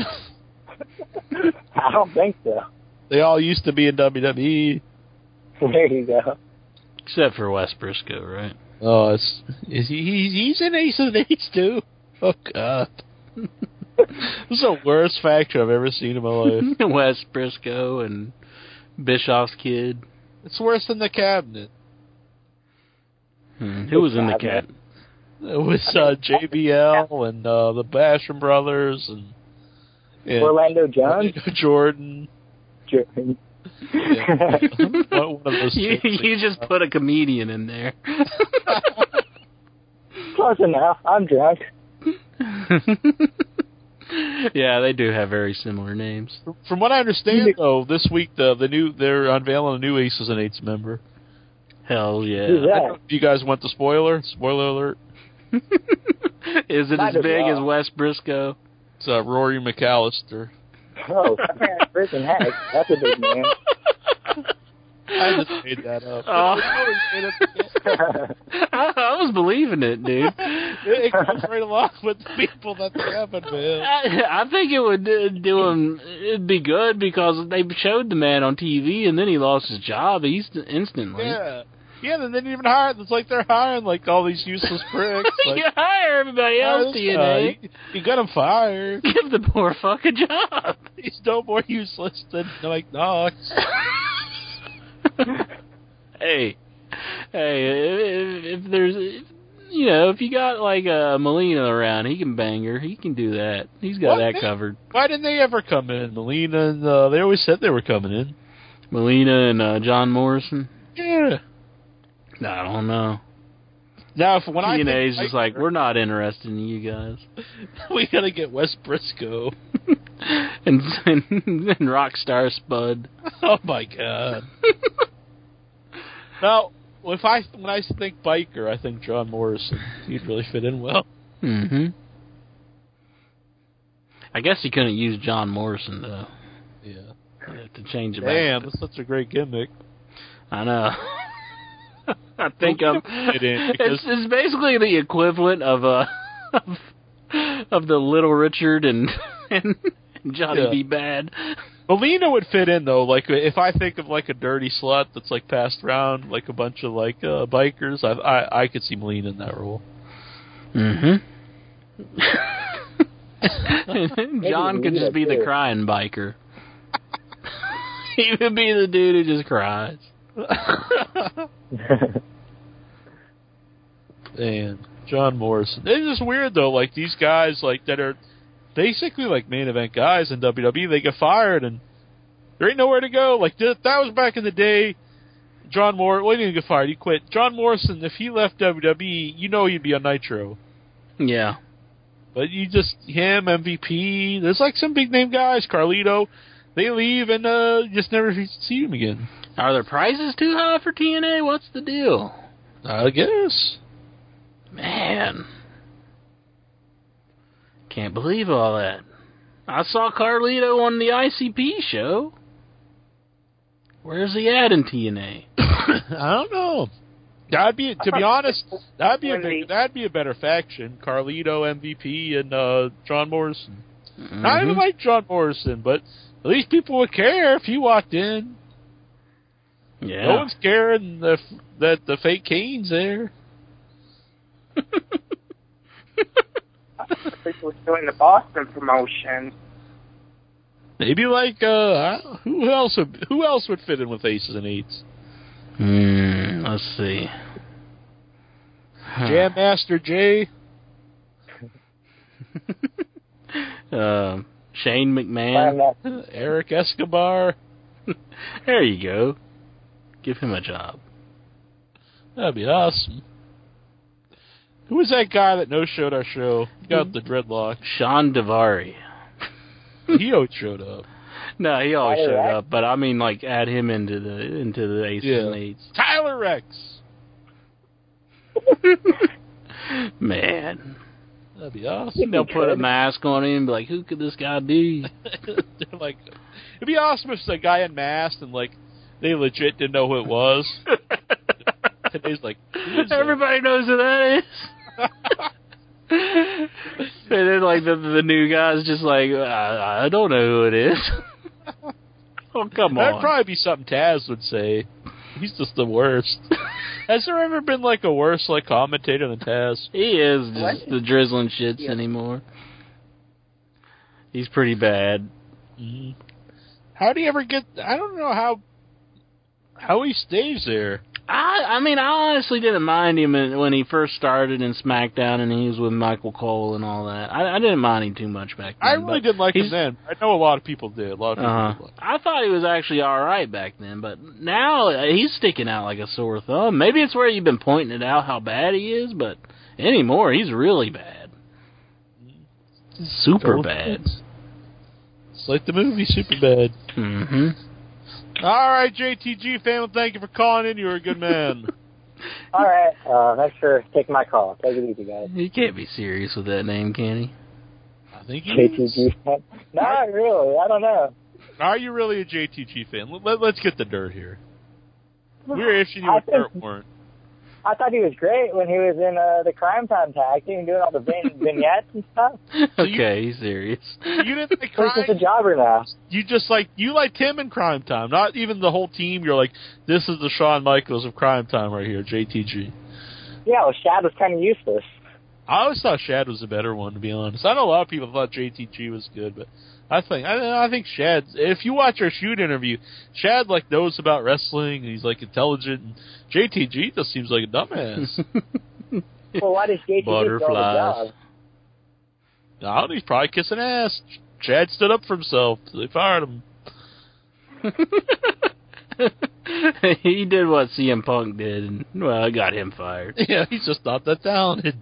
I don't think so. They all used to be in WWE. There you go. Except for Wes Briscoe, right? Oh, he's in Aces and Eights too. Oh God, this is the worst factor I've ever seen in my life. Wes Briscoe and Bischoff's kid. It's worse than the Cabinet. Who was in the Cabinet? It was JBL and the Basham brothers and Orlando Jones, Jordan. Yeah. One of those you just put a comedian in there. Close enough. I'm drunk. Yeah, they do have very similar names. From what I understand, though, this week they're unveiling a new Aces and Eights member. Hell yeah! Who's that? You guys want the spoiler? Spoiler alert. Is it as big as Wes Briscoe? It's Rory McAllister. Oh, freaking heck. That's a big man. I just made that up. I was believing it, dude. It goes right along with the people that they haven't been. I think it would do him. It'd be good because they showed the man on TV and then he lost his job instantly. Yeah, they didn't even hire. It's like they're hiring like all these useless pricks. Like, you hire everybody else, TNA. You got him fired. Give the poor fuck a job. He's no more useless than Mike Knox. Hey, if there's, if you got like a Molina around, he can bang her. He can do that. He's got that covered. Why didn't they ever come in? Molina and they always said they were coming in. Molina and John Morrison. Yeah. I don't know. Now, when TNA's just like, we're not interested in you guys. We gotta get Wes Briscoe and Rockstar Spud. Oh my God. Now, when I think biker, I think John Morrison. He'd really fit in well. Mm-hmm. I guess he couldn't use John Morrison though. Yeah. You have to change it back. Damn, that's such a great gimmick. I know. I think it's basically the equivalent of the Little Richard and Johnny B. Bad. Melina would fit in though. Like if I think of like a dirty slut that's like passed around like a bunch of like bikers, I could see Melina in that role. Mm-hmm. John could just be the crying biker. He would be the dude who just cries. And John Morrison. It's just weird though. Like these guys like that are basically like main event guys in WWE, they get fired and there ain't nowhere to go. Like that was back in the day. John Morrison, well, he didn't get fired, he quit. John Morrison, if he left WWE, you know he'd be on Nitro. Yeah. But you just, him, MVP, there's like some big name guys, Carlito, they leave and you just never see them again. Are their prices too high for TNA? What's the deal? I guess. Man. Can't believe all that. I saw Carlito on the ICP show. Where's he at in TNA? I don't know. That'd be, to be honest, that'd be a better faction. Carlito, MVP, and John Morrison. Mm-hmm. I even like John Morrison, but at least people would care if he walked in. Yeah. No one's caring that the fake Kane's there. People doing the Boston promotion. Maybe like who else would fit in with Aces and Eights? Let's see. Jam Master J. Shane McMahon. Eric Escobar. There you go. Give him a job. That'd be awesome. Who was that guy that no-showed our show? He got the dreadlock. Sean Daivari. He always showed up. No, he always showed up, but I mean, like, add him into the Aces and Eights. Tyler Rex. Man. That'd be awesome. They'll put a mask on him and be like, who could this guy be? They're like, it'd be awesome if it's a guy unmasked and, like, they legit didn't know who it was. Today's like, everybody knows who that is. And then, like, the new guy's just like, I don't know who it is. Oh, come on. That'd probably be something Taz would say. He's just the worst. Has there ever been, like, a worse, like, commentator than Taz? He is just the drizzling shits anymore. He's pretty bad. Mm-hmm. How do you ever get... I don't know how he stays there. I mean, I honestly didn't mind him when he first started in SmackDown and he was with Michael Cole and all that. I didn't mind him too much back then. I really didn't like him then. I know a lot of people did. A lot of people did. I thought he was actually alright back then, but now he's sticking out like a sore thumb. Maybe it's where you've been pointing it out how bad he is, but anymore, he's really bad. Super bad. It's like the movie Superbad. Mm-hmm. All right, JTG family, thank you for calling in. You were a good man. All right. Thanks for taking my call. Take it easy, guys. He can't be serious with that name, can he? I think he JTG fan? Not really. I don't know. Are you really a JTG fan? Let's get the dirt here. We were issuing you with dirt warrant. I thought he was great when he was in the Crime Time tag team doing all the vignettes and stuff. Okay, he's serious. You didn't like Crime. He's just a jobber now. You liked him in Crime Time, not even the whole team. You're like, this is the Shawn Michaels of Crime Time right here, JTG. Yeah, well, Shad was kind of useless. I always thought Shad was the better one, to be honest. I know a lot of people thought JTG was good, but I think Shad. If you watch our shoot interview, Shad like knows about wrestling and he's like intelligent. And JTG just seems like a dumbass. Well, why does JTG Butterflies. go I don't know, he's probably kissing ass. Shad stood up for himself. So they fired him. He did what CM Punk did, and, well, I got him fired. Yeah, he's just not that talented.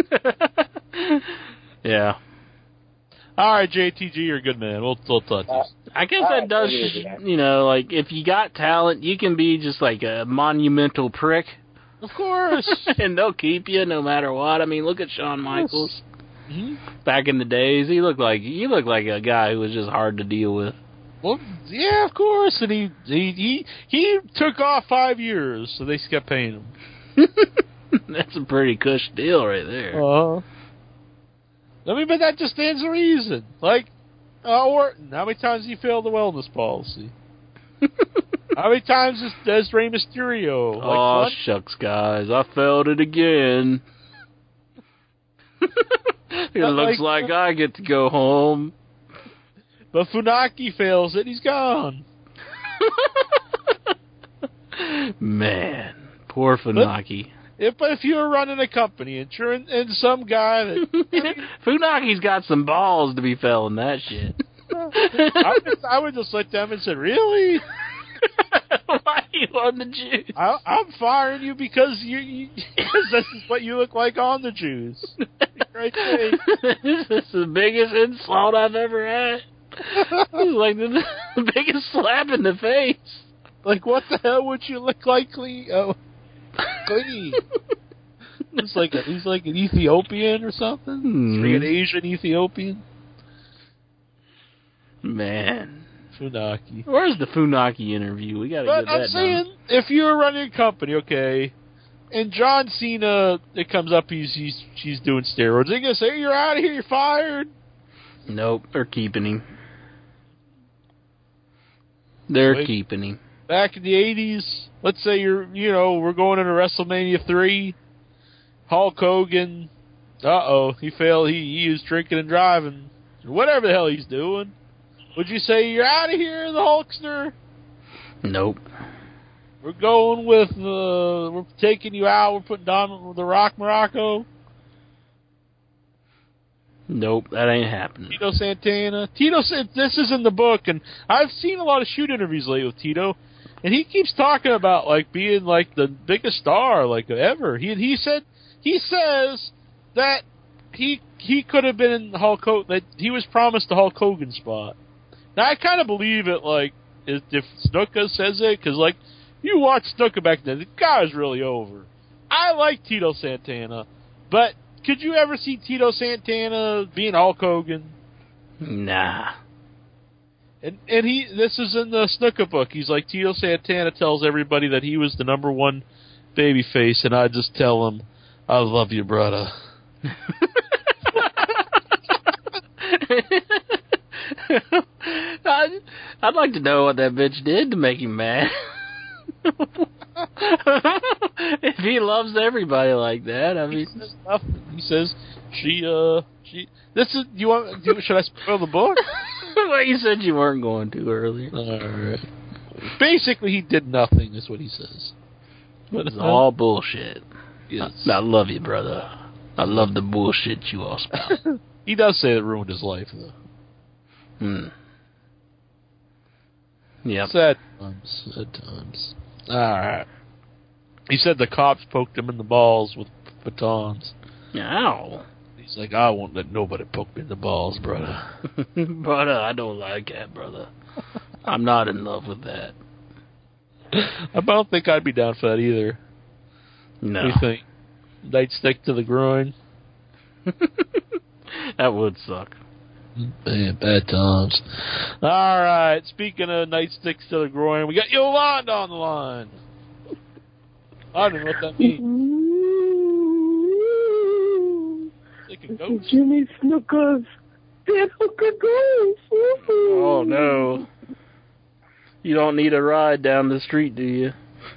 Yeah. All right, JTG, you're a good man. We'll talk to you. I guess that does, like, if you got talent, you can be just like a monumental prick. Of course. And they'll keep you no matter what. I mean, look at Shawn Michaels. Mm-hmm. Back in the days, he looked like a guy who was just hard to deal with. Well, yeah, of course. And he took off 5 years, so they just kept paying him. That's a pretty cush deal right there. I mean, but that just stands to reason. Like, Orton, how many times has he failed the wellness policy? How many times does Rey Mysterio? Like oh, one? Shucks, guys. I failed it again. It looks like I get to go home. But Funaki fails it, he's gone. Man, poor Funaki. But if you're running a company and you're and some guy that... Funaki's got some balls to be failing that shit. I would just let them and say, really? Why are you on the Jews? I'm firing you because this is what you look like on the Jews. Right there. This is the biggest insult I've ever had. It's like the biggest slap in the face. Like, what the hell would you look like, clean? He's like an Ethiopian or something. Like an Asian Ethiopian. Man. Funaki. Where's the Funaki interview? We gotta get that done. I'm saying, if you're running a company, okay, and John Cena, it comes up, she's doing steroids, they're gonna say, you're out of here, you're fired. Nope, they're keeping him. They're keeping him. Back in the 80s, let's say we're going into WrestleMania 3, Hulk Hogan, he failed, he was drinking and driving, whatever the hell he's doing. Would you say, you're out of here, the Hulkster? Nope. We're going with, we're taking you out, we're putting down the Rock Morocco? Nope, that ain't happening. Tito Santana. Tito said, this is in the book, and I've seen a lot of shoot interviews lately with Tito, and he keeps talking about, like, being, like, the biggest star, like, ever. He says that he could have been in the Hulk Hogan, that he was promised the Hulk Hogan spot. Now, I kind of believe it, like, if Snuka says it, because, like, you watch Snuka back then, the guy was really over. I like Tito Santana, but could you ever see Tito Santana being Hulk Hogan? Nah. And this is in the Snuka book. He's like, Tito Santana tells everybody that he was the number one babyface, and I just tell him, I love you, brother. I'd like to know what that bitch did to make him mad. If he loves everybody like that, I mean, he says nothing. He says she. This is. Should I spoil the book? Well, you said you weren't going to earlier. All right. Basically, he did nothing. Is what he says. It's all bullshit. Yes. I love you, brother. I love the bullshit you all spout. He does say it ruined his life, though. Yep. Sad times. Alright. He said the cops poked him in the balls with batons. Ow. He's like, I won't let nobody poke me in the balls, brother. Brother, I don't like that, brother. I'm not in love with that. I don't think I'd be down for that either. No. What do you think? Nightstick to the groin? That would suck. Man, bad times. Alright, speaking of nightsticks to the groin, we got Yolanda on the line. I don't know what that means. Like a ghost. Jimmy Snuka's dead hooker ghost. Oh, no. You don't need a ride down the street, do you?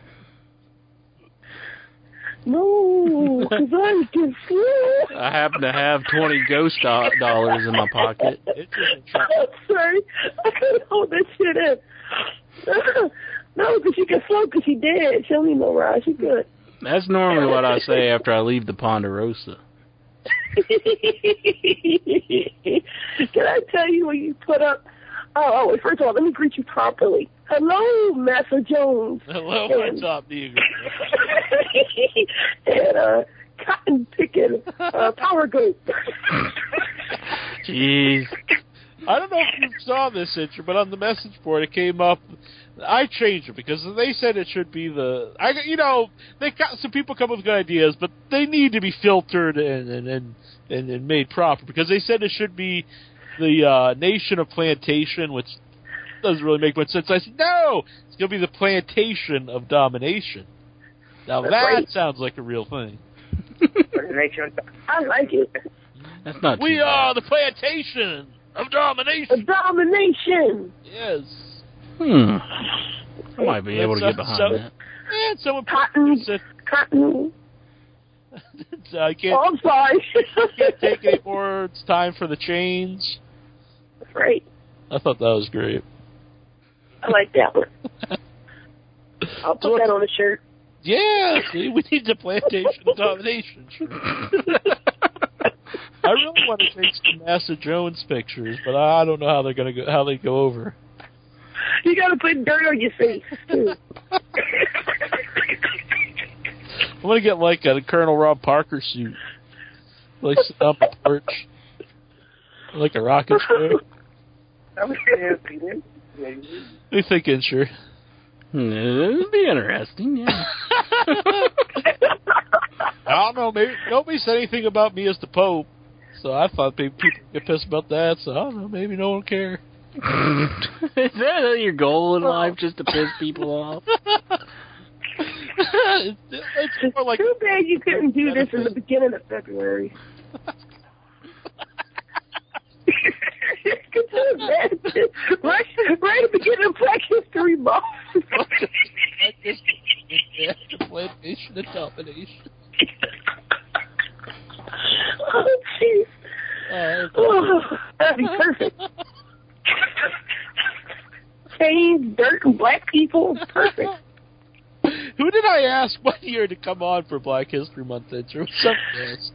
No, because I can see. I happen to have $20 ghost dollars in my pocket. I'm sorry. I couldn't hold that shit in. No, because she can float because she dead. She don't need no ride. She good. That's normally what I say after I leave the Ponderosa. Can I tell you when you put up... Oh, first of all, let me greet you properly. Hello, Master Jones. Hello, my top Negro. And cotton picking power goat. Jeez. I don't know if you saw this, Itcher, but on the message board it came up. I changed it because they said it should be the. They got some people come up with good ideas, but they need to be filtered and made proper because they said it should be the Nation of Plantation, which doesn't really make much sense. I said, no, it's going to be the Plantation of Domination. Now that sounds like a real thing. I like it. That's not We too are the plantation of domination. Domination. Yes. I might be able to get behind that. And someone Cotton. I can't. Oh, I'm sorry. Can't take any more. It's time for the change. That's right. I thought that was great. I like that one. I'll put that on a shirt. Yeah, see, we need the plantation of domination. I really want to take some Massa Jones pictures, but I don't know how they're gonna go. How they go over. You got to put dirt on your face too. I'm gonna get like a Colonel Rob Parker suit, like sit up a perch, like a rocket ship. What are you thinking, sure? It would be interesting, yeah. I don't know. Maybe nobody said anything about me as the Pope, so I thought people get pissed about that. So I don't know. Maybe no one will care. Is that your goal in life, just to piss people off? It's more like Too bad you couldn't do this in the beginning of February. Could you imagine? Right at the beginning of Black History Month. The plantation of domination. Oh, jeez. That'd be perfect. Chains, dirt, and black people. Perfect. Who did I ask one year to come on for Black History Month intro? Something else.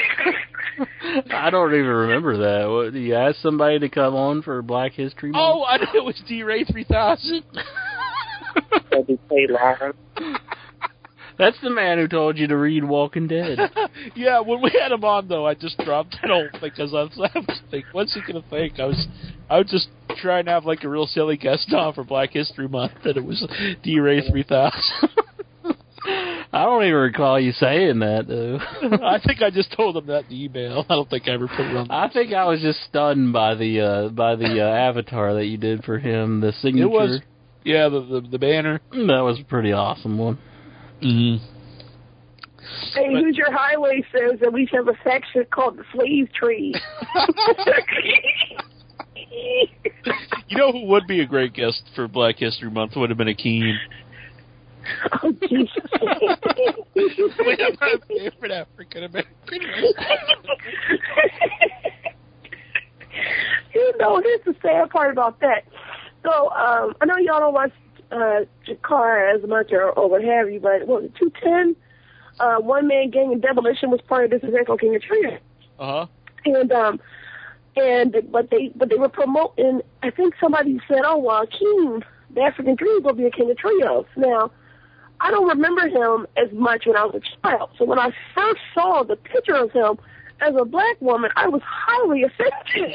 I don't even remember that. What, you ask somebody to come on for Black History Month? Oh, I know it was D-Ray 3000. That's the man who told you to read Walking Dead. Yeah, when we had him on, though, I just dropped that whole thing because I was thinking, what's he going to think? I was just trying to have like a real silly guest on for Black History Month, and it was D-Ray 3000. I don't even recall you saying that, though. I think I just told him that in the email. I don't think I ever put it on. I think I was just stunned by the avatar that you did for him, the signature. It was, yeah, the banner. That was a pretty awesome one. Mm-hmm. Hey, who's your highway says that we have a section called the Slave Tree. You know who would be a great guest for Black History Month? Would have been Akeem. Oh, Jesus. We have my favorite African American. You know, here's the sad part about that. So, I know y'all don't watch Jakar as much or what have you, but what was it, 210? One Man Gang and Demolition was part of this event on King of Trio. Uh-huh. But they were promoting, I think somebody said, oh, well, Akeem, the African Dream, will be a King of Trios. Now, I don't remember him as much when I was a child. So when I first saw the picture of him as a black woman, I was highly offended.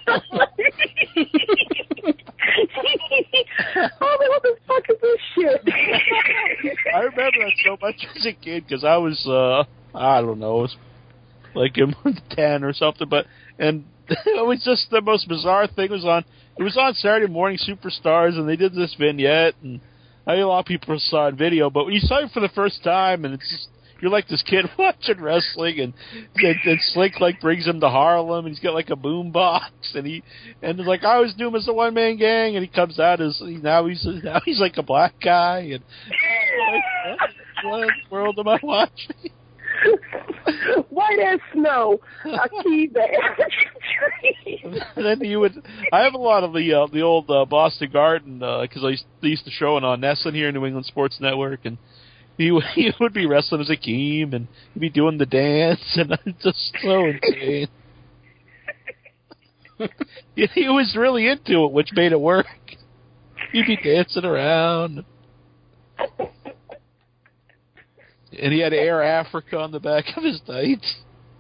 Oh, what the fuck is this shit? I remember that so much as a kid because I was, I don't know, it was like 10 or something, and it was just the most bizarre thing. It was on Saturday Morning Superstars, and they did this vignette, and I think a lot of people saw it in video, but when you saw it for the first time, and it's just, you're like this kid watching wrestling, and Slick like brings him to Harlem, and he's got like a boom box, and it's like I always knew him as the One Man Gang, and he comes out as now he's like a black guy, and what in the world am I watching? White as snow. Akeem, the African Dream. And then I have a lot of the old Boston Garden because they used to show it on Nesson here, New England Sports Network, and he would be wrestling as Akeem, and he'd be doing the dance, and it's just so insane. He was really into it, which made it work. He'd be dancing around. And he had Air Africa on the back of his tights.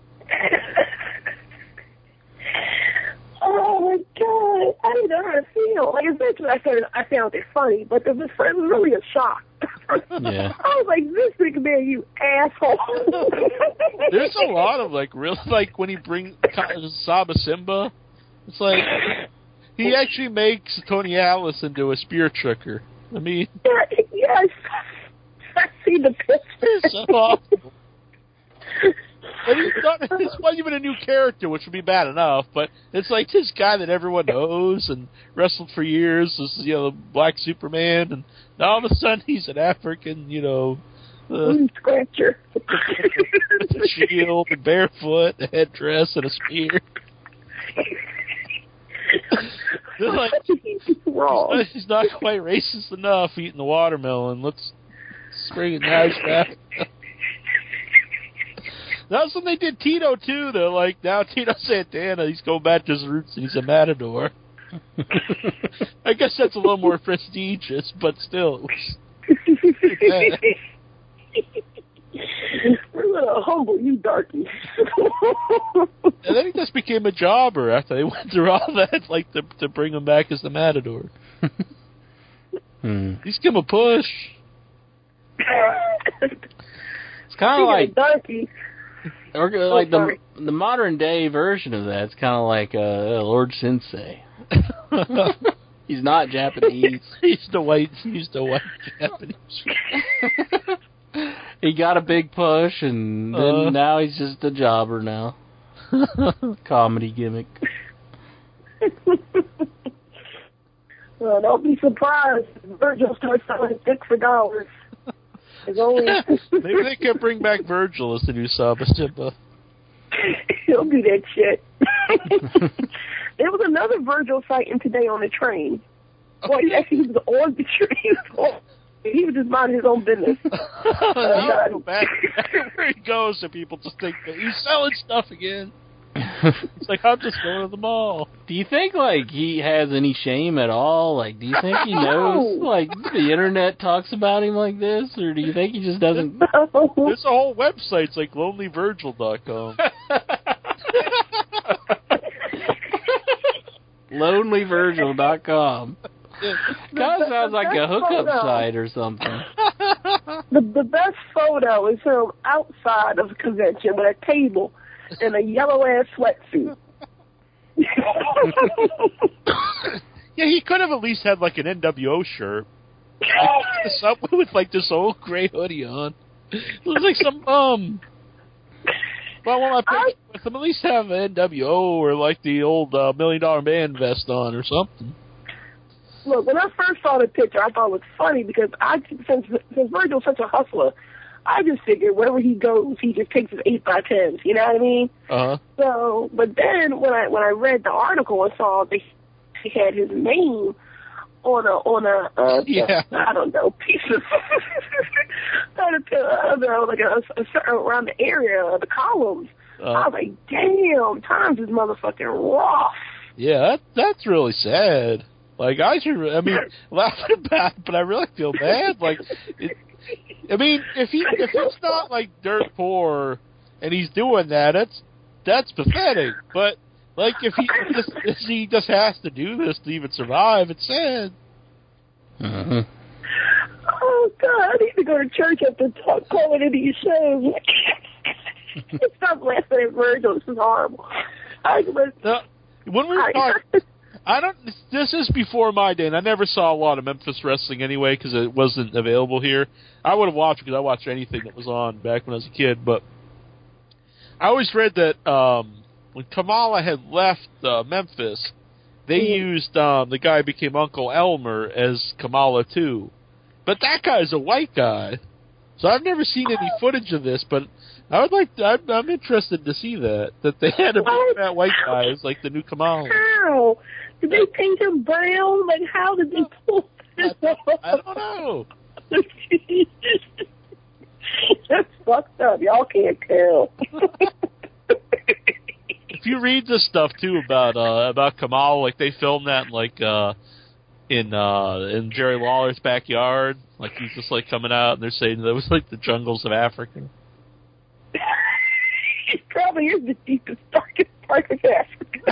Oh my God! I didn't know how to feel. Like eventually, I found it funny, but it was really a shock. Yeah. I was like, "This big man, you asshole!" There's a lot of like when he brings Saba Simba, it's like he actually makes Tony Atlas into a spear tricker. I mean, yes. I see the picture. It's so awful. And it's not even a new character, which would be bad enough, but it's like this guy that everyone knows and wrestled for years, this is, the Black Superman, and now all of a sudden he's an African, scratcher. with a shield and barefoot, a headdress, and a spear. Like, wrong. He's not quite racist enough eating the watermelon. Let's bring it nice back. That's when they did Tito, too. They're like, now Tito Santana, he's going back to his roots and he's a matador. I guess that's a little more prestigious, but still. We're going to humble you, darkies. And then he just became a jobber after they went through all that, like, to bring him back as the matador. He's give him a push. It's kind of like darky. Or like the modern day version of that. It's kind of like Lord Sensei. He's not Japanese. He's the white Japanese. He got a big push, and then now he's just a jobber now. Comedy gimmick. Well, don't be surprised if Virgil starts selling sticks for $. Maybe they can bring back Virgil as the new Saba Simba. He'll do that shit. There was another Virgil sighting today on the train. Well, he actually was on the train. He was just minding his own business. Where he goes, and people just think that he's selling stuff again. It's like, I'm just going to the mall. Do you think, like, he has any shame at all? Like, do you think he knows, like, the internet talks about him like this? Or do you think he just doesn't? There's a whole website. It's like lonelyvirgil.com. lonelyvirgil.com. Kind of sounds like a hookup site or something. The best photo is him outside of a convention with a table and a yellow-ass sweatsuit. Yeah, he could have at least had, like, an NWO shirt. Like, the subway with, like, this old gray hoodie on. It looks like some bum. Well, when I picture with him, at least have an NWO or, like, the old $1 Million Man vest on or something. Look, when I first saw the picture, I thought it was funny because since Virgil's such a hustler, I just figured wherever he goes, he just takes his 8x10s. You know what I mean? So, but then when I read the article and saw that he had his name on a I don't know, piece of like a around the area of the columns, I was like, damn, Times is motherfucking rough. Yeah, that's really sad. Like, laughing about it, but I really feel bad. Like, if he's not, like, dirt poor and he's doing that, that's pathetic. But, like, if he just has to do this to even survive, it's sad. Mm-hmm. Oh, God, I need to go to church after calling into these shows. Stop laughing at Virgil. This is horrible. When we were talking... This is before my day, and I never saw a lot of Memphis wrestling anyway because it wasn't available here. I would have watched because I watched anything that was on back when I was a kid, but I always read that when Kamala had left Memphis, they used the guy who became Uncle Elmer as Kamala too. But that guy's a white guy, so I've never seen any footage of this, but I would like I'm interested to see that they had a big fat white guy as like the new Kamala. How? Did they paint him brown? Like, how did they pull this off? I don't know. That's fucked up. Y'all can't tell. If you read this stuff too about Kamala, like they filmed that in Jerry Lawler's backyard, like he's just like coming out and they're saying that was like the jungles of Africa. It probably is the deepest, darkest part of Africa.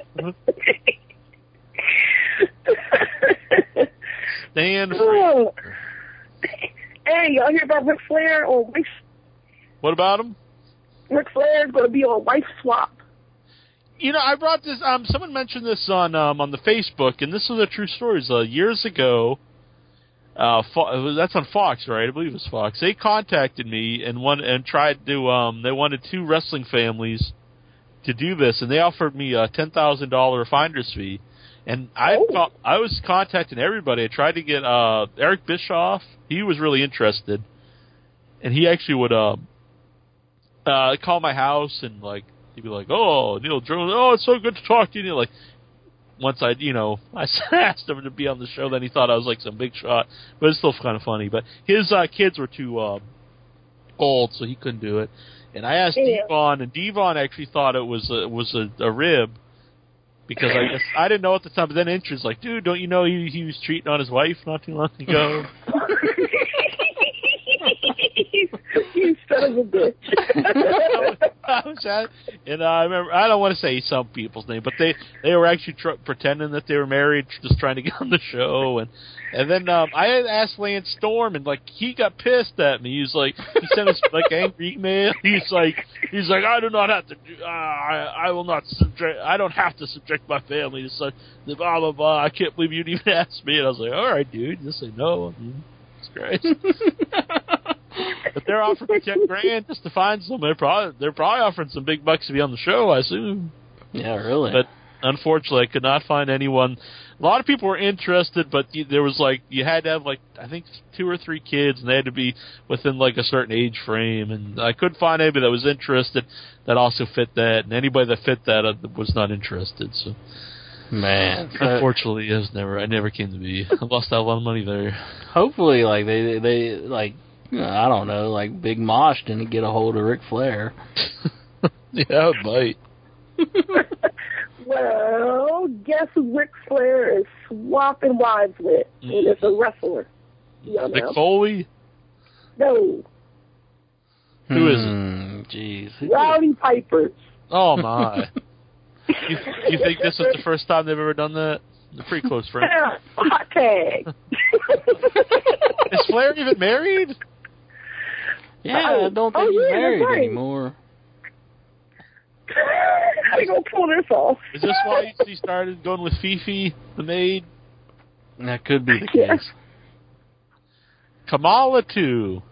Stand free. Hey, y'all hear about Ric Flair or Wife? What about him? Ric Flair's going to be on Wife Swap. You know, I brought this. Someone mentioned this on the Facebook, and this was a true story. Years ago, That's on Fox, right? I believe it was Fox. They contacted me and tried to. They wanted 2 wrestling families to do this, and they offered me a $10,000 finder's fee. And I was contacting everybody. I tried to get Eric Bischoff. He was really interested, and he actually would call my house and he'd be like, "Oh, Neil Jones, it's so good to talk to you." Like, once I asked him to be on the show, then he thought I was like some big shot, but it's still kind of funny. But his kids were too old, so he couldn't do it. And I asked Devon, and Devon actually thought it was a rib. Because I guess I didn't know at the time, but then Inch like, "Dude, don't you know he was cheating on his wife not too long ago?" You son of a bitch. And I remember, I don't want to say some people's name, but they were actually pretending that they were married, just trying to get on the show. And then I had asked Lance Storm, and he got pissed at me. He sent us angry email. He's like, "I do not have to do. I will not subject. I don't have to subject my family to such blah blah blah. I can't believe you'd even ask me." And I was like, "All right, dude, just say no. It's great." But they're offering me $10,000 just to find someone. They're probably offering some big bucks to be on the show, I assume. Yeah, really. But unfortunately, I could not find anyone. A lot of people were interested, but there was you had to have I think 2 or 3 kids, and they had to be within a certain age frame. And I couldn't find anybody that was interested that also fit that, and anybody that fit that was not interested. So, man, unfortunately, I never came to be. I lost out a lot of money there. Hopefully, they I don't know, Big Mosh didn't get a hold of Ric Flair. Yeah, it might. Well, guess who Ric Flair is swapping wives with? And it's a wrestler. Mick Foley? No. Who is it? Jeez. Rowdy Piper. Oh, my. You think this is the first time they've ever done that? They're pretty close friends. Hot tag. Is Flair even married? Yeah, I don't think he's married anymore. How you gonna pull this off? Is this why he started going with Fifi, the maid? That could be the case. Kamala too.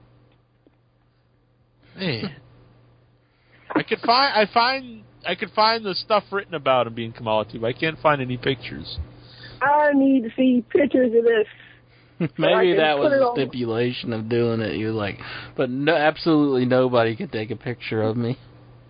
Man, I could find the stuff written about him being Kamala too, but I can't find any pictures. I need to see pictures of this. Maybe that was the stipulation of doing it. You're like, but no, absolutely nobody can take a picture of me.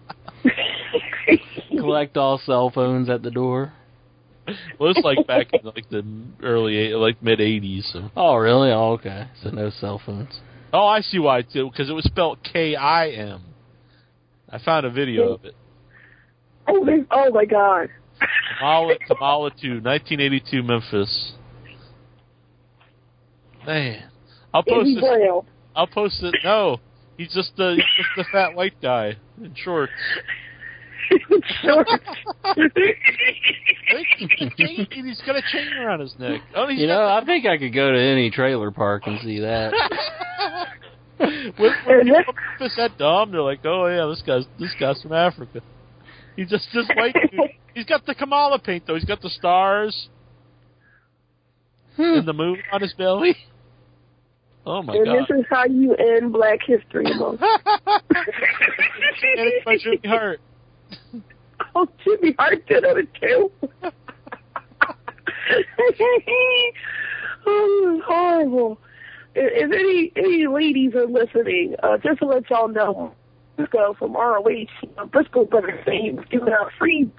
Collect all cell phones at the door. Well, it's back in the early, mid '80s. So. Oh, really? Oh, okay. So no cell phones. Oh, I see why too. Because it was spelled Kim. I found a video of it. Oh my God. Kamala 2, 1982 Memphis. Man, I'll post this. I'll post it. No, he's just the fat white guy in shorts. Shorts. He's got a chain around his neck. Oh, I think I could go to any trailer park and see that. When Memphis that dumb, they're like, "Oh yeah, this guy's from Africa." He's just white dude. He's got the Kamala paint though. He's got the stars and the moon on his belly. Oh my God! And this is how you end Black History Month. And it's by Jimmy Hart. Oh, Jimmy Hart did it too. Oh, horrible. If any ladies are listening, just to let y'all know, Briscoe from ROH, Briscoe Brothers fame, is giving out free.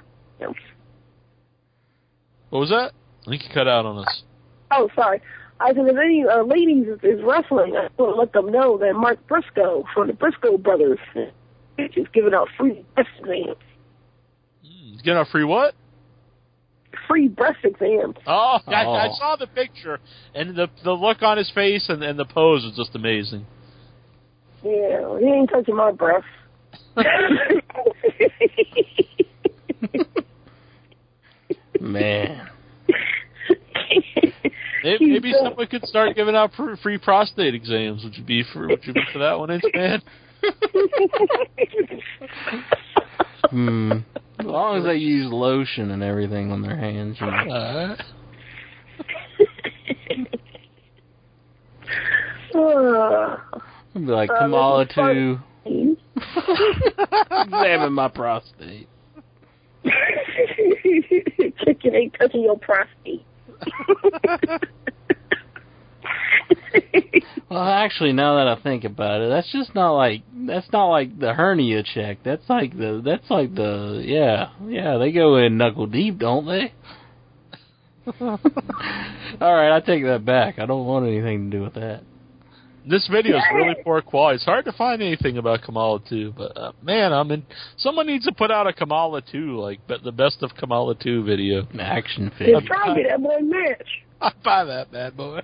What was that? I think you cut out on us. Oh, sorry. I said if any ladies is wrestling, I want to let them know that Mark Briscoe from the Briscoe Brothers is giving out free breast exams. He's giving out free what? Free breast exams. Oh, I saw the picture, and the look on his face and the pose was just amazing. Yeah, he ain't touching my breasts. Man. Maybe someone could start giving out free prostate exams. Would you be for that one, Inch Man? As long as they use lotion and everything on their hands, I'd be like, Kamala 2. Examine my prostate. Chicken ain't touching your prostate. Well, actually, now that I think about it, that's not like the hernia check. That's like the they go in knuckle deep, don't they? All right, I take that back. I don't want anything to do with that. This video is really poor quality. It's hard to find anything about Kamala 2, but man, someone needs to put out a Kamala 2, like the best of Kamala 2 video. An action figure. It's probably that one match. I'd buy that bad boy.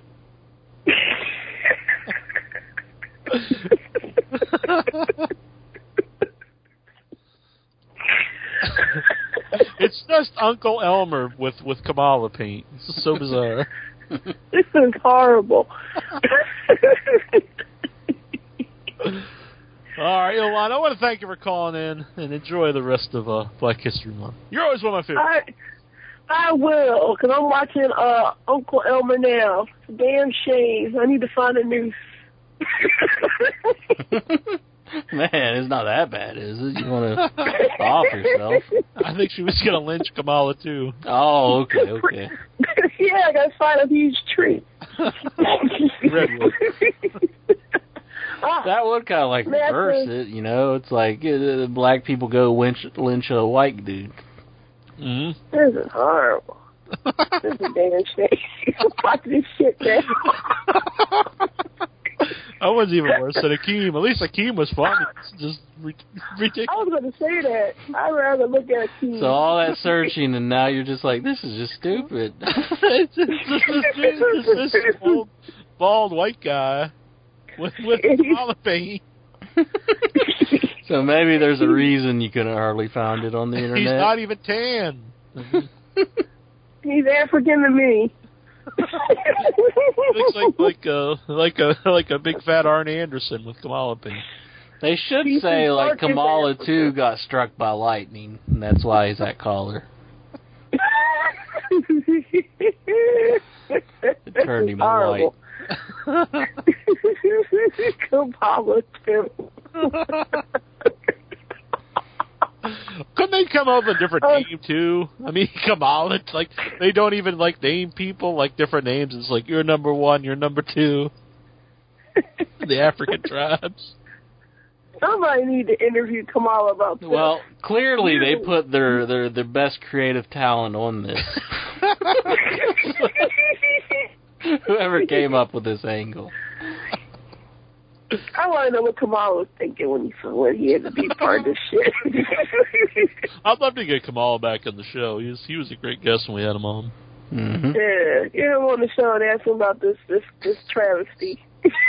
It's just Uncle Elmer with Kamala paint. This is so bizarre. This is horrible. All right, Ilana, I want to thank you for calling in and enjoy the rest of Black History Month. You're always one of my favorites. I will, because I'm watching Uncle Elmer now. It's a damn shame. I need to find a noose. Man, it's not that bad, is it? You want to off yourself? I think she was going to lynch Kamala, too. Oh, okay. Yeah, I got to find a huge tree. Redwood. That would kind of like reverse it, you know? It's like black people go lynch a white dude. Mm-hmm. This is horrible. This is a damn shame. Watch this shit down. That was even worse than Akeem. At least Akeem was funny. It's just ridiculous. I was going to say that. I'd rather look at Akeem. So all that searching, and now you're just like, this is just stupid. It's this bald white guy with Kamala paint. So maybe there's a reason you couldn't hardly find it on the internet. He's not even tan. He's African to me. Looks like a big fat Arn Anderson with Kamala paint. They should say like Kamala 2 got struck by lightning, and that's why he's that color. It turned him white. Kamala 2. Couldn't they come up with a different name too? I mean, Kamala, it's like they don't even like name people like different names. It's like you're number 1, you're number 2. The African tribes. Somebody need to interview Kamala about this. Well, clearly they put their best creative talent on this. Whoever came up with this angle. I want to know what Kamala was thinking when he had to be part of this shit. I'd love to get Kamala back on the show. He was a great guest when we had him on. Mm-hmm. Yeah, get him on the show and ask him about this travesty.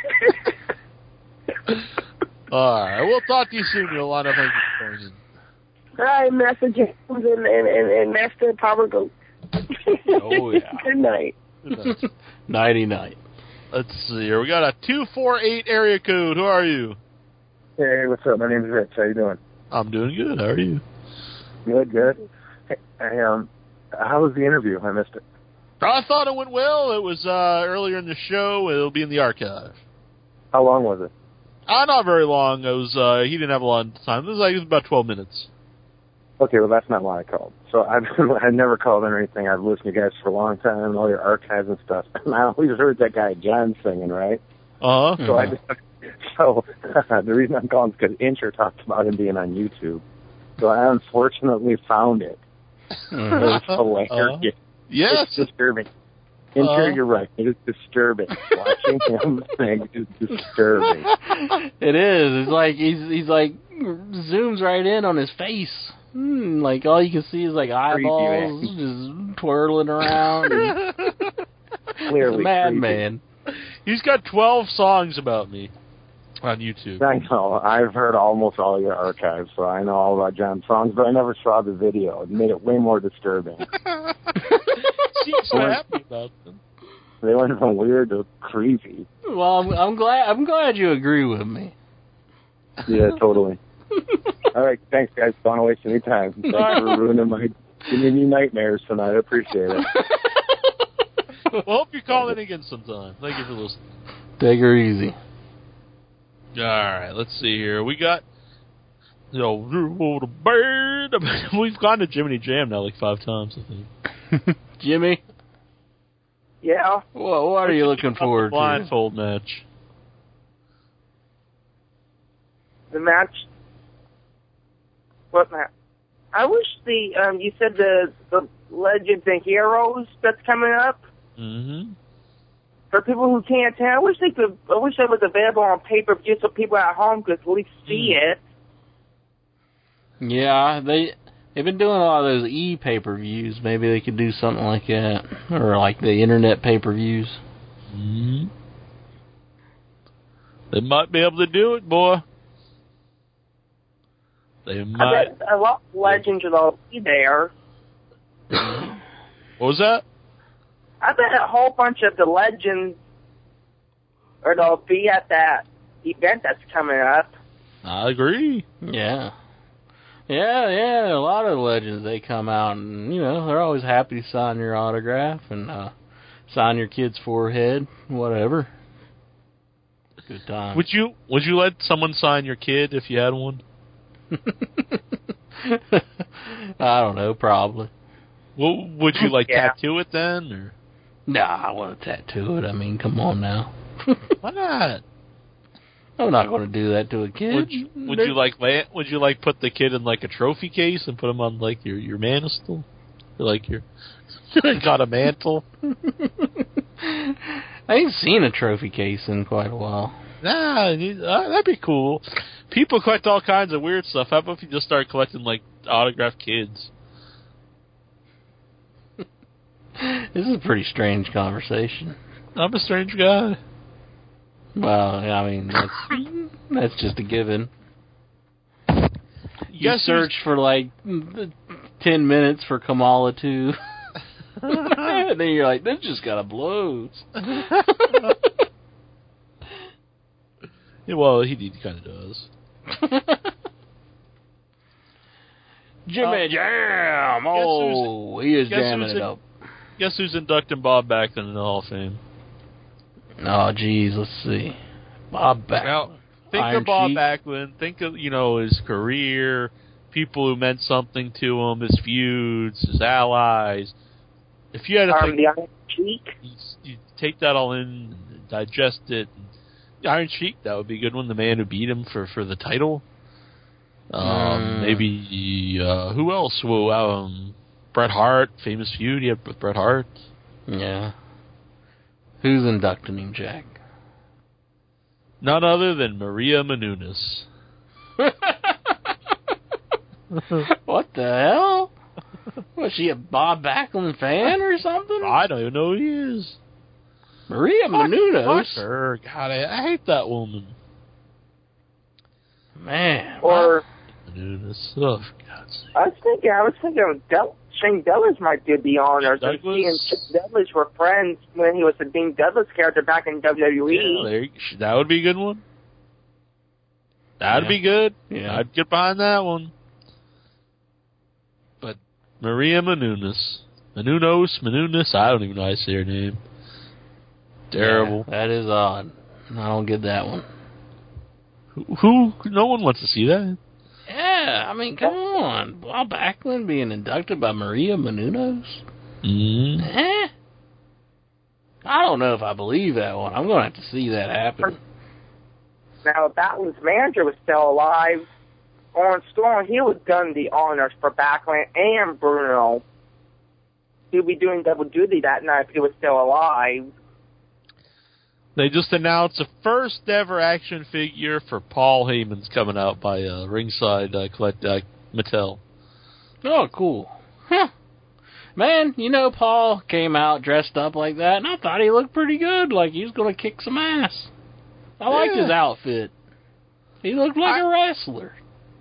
All right, we'll talk to you soon, Yolanda. Thank you for calling in. All right, Master James and Master Power Goat. Oh, yeah. Good night. Nighty-night. Let's see here. We got a 248 area code. Who are you? Hey, what's up? My name's Rich. How you doing? I'm doing good. How are you? Good. Hey, how was the interview? I missed it. I thought it went well. It was earlier in the show. It'll be in the archive. How long was it? Not very long. It was. He didn't have a lot of time. It was about 12 minutes. Okay, well, that's not why I called. So I never called in or anything. I've listened to you guys for a long time and all your archives and stuff. And I always heard that guy John singing, right? Uh-huh. So the reason I'm calling is because Incher talked about him being on YouTube. So I unfortunately found it. It was hilarious. Yes. It's disturbing. Incher, you're right. It is disturbing. Watching him sing is disturbing. It is. It's like he's like zooms right in on his face. Like all you can see is like eyeballs just twirling around. Clearly, madman. He's got 12 songs about me on YouTube. I know. I've heard almost all your archives, so I know all about John's songs, but I never saw the video. It made it way more disturbing. She's so happy about them. They went from weird to creepy. Well, I'm glad you agree with me. Yeah, totally. All right, thanks, guys. Don't want to waste any time. Thanks for giving me nightmares tonight. I appreciate it. Well, hope you call in again sometime. Thank you for listening. Take her easy. All right, let's see here. We got the bird. We've gone to Jiminy Jam now like 5 times, I think. Jimmy? Yeah? Well, what are you looking forward to? Blindfold match. The match? What match? I wish you said the Legends and Heroes that's coming up. Mm-hmm. For people who can't tell, I wish it was available on pay-per-view so people at home could at least see it. Yeah, they've been doing a lot of those pay-per-views. Maybe they could do something like that. Or like the internet pay-per-views. Mm-hmm. They might be able to do it, boy. They might. I bet a lot of Legends will be there. What was that? I bet a whole bunch of the Legends they'll be at that event that's coming up. I agree. Yeah. Yeah, a lot of Legends, they come out and, they're always happy to sign your autograph and sign your kid's forehead, whatever. Good time. Would you let someone sign your kid if you had one? I don't know, probably. Well, would you tattoo it then, or? Nah, I want to tattoo it. I mean, come on now. Why not? I'm not going to do that to a kid. Would you put the kid in like a trophy case and put him on like your mantle, or like your got a mantle? I ain't seen a trophy case in quite a while. Nah, that'd be cool. People collect all kinds of weird stuff. How about if you just start collecting like autographed kids? This is a pretty strange conversation. I'm a strange guy. Well, I mean, that's just a given. You search for like 10 minutes for Kamala 2. And then you're like, this just got a blows. Yeah, well, he kind of does. Jimmy Jam! Oh, he is jamming it up. Guess who's inducting Bob Backlund in the Hall of Fame? Oh, geez, let's see. Bob Backlund. Now, think of Bob Backlund. Think of, his career, people who meant something to him, his feuds, his allies. If you had to think... The Iron Sheik? You take that all in, digest it. Iron Sheik, that would be a good one. The man who beat him for the title. Maybe, who else? Well, Bret Hart, famous feud he had with Bret Hart. Yeah. Who's inducting him, Jack? None other than Maria Menounos. What the hell? Was she a Bob Backlund fan or something? I don't even know who he is. Maria Menounos? Fuck her. God, I hate that woman. Man. Or... Menounos. Oh, for God's sake. I was thinking Shane Douglas might do the honors. He and Shane Douglas were friends when he was the Dean Douglas character back in WWE. Yeah, that would be a good one. That'd be good. Yeah. I'd get behind that one. But Maria Menounos. Menounos, I don't even know how to say her name. Terrible. Yeah, that is odd. I don't get that one. Who? No one wants to see that. Yeah, I mean, come on. Bob Backlund being inducted by Maria Menounos? Mm. I don't know if I believe that one. I'm going to have to see that happen. Now, if Backlund's manager was still alive, on Storm, he would have done the honors for Backlund and Bruno. He'd be doing double duty that night if he was still alive. They just announced the first ever action figure for Paul Heyman's coming out by Ringside Mattel. Oh, cool. Huh. Man, Paul came out dressed up like that, and I thought he looked pretty good, like he was going to kick some ass. I liked his outfit. He looked like a wrestler.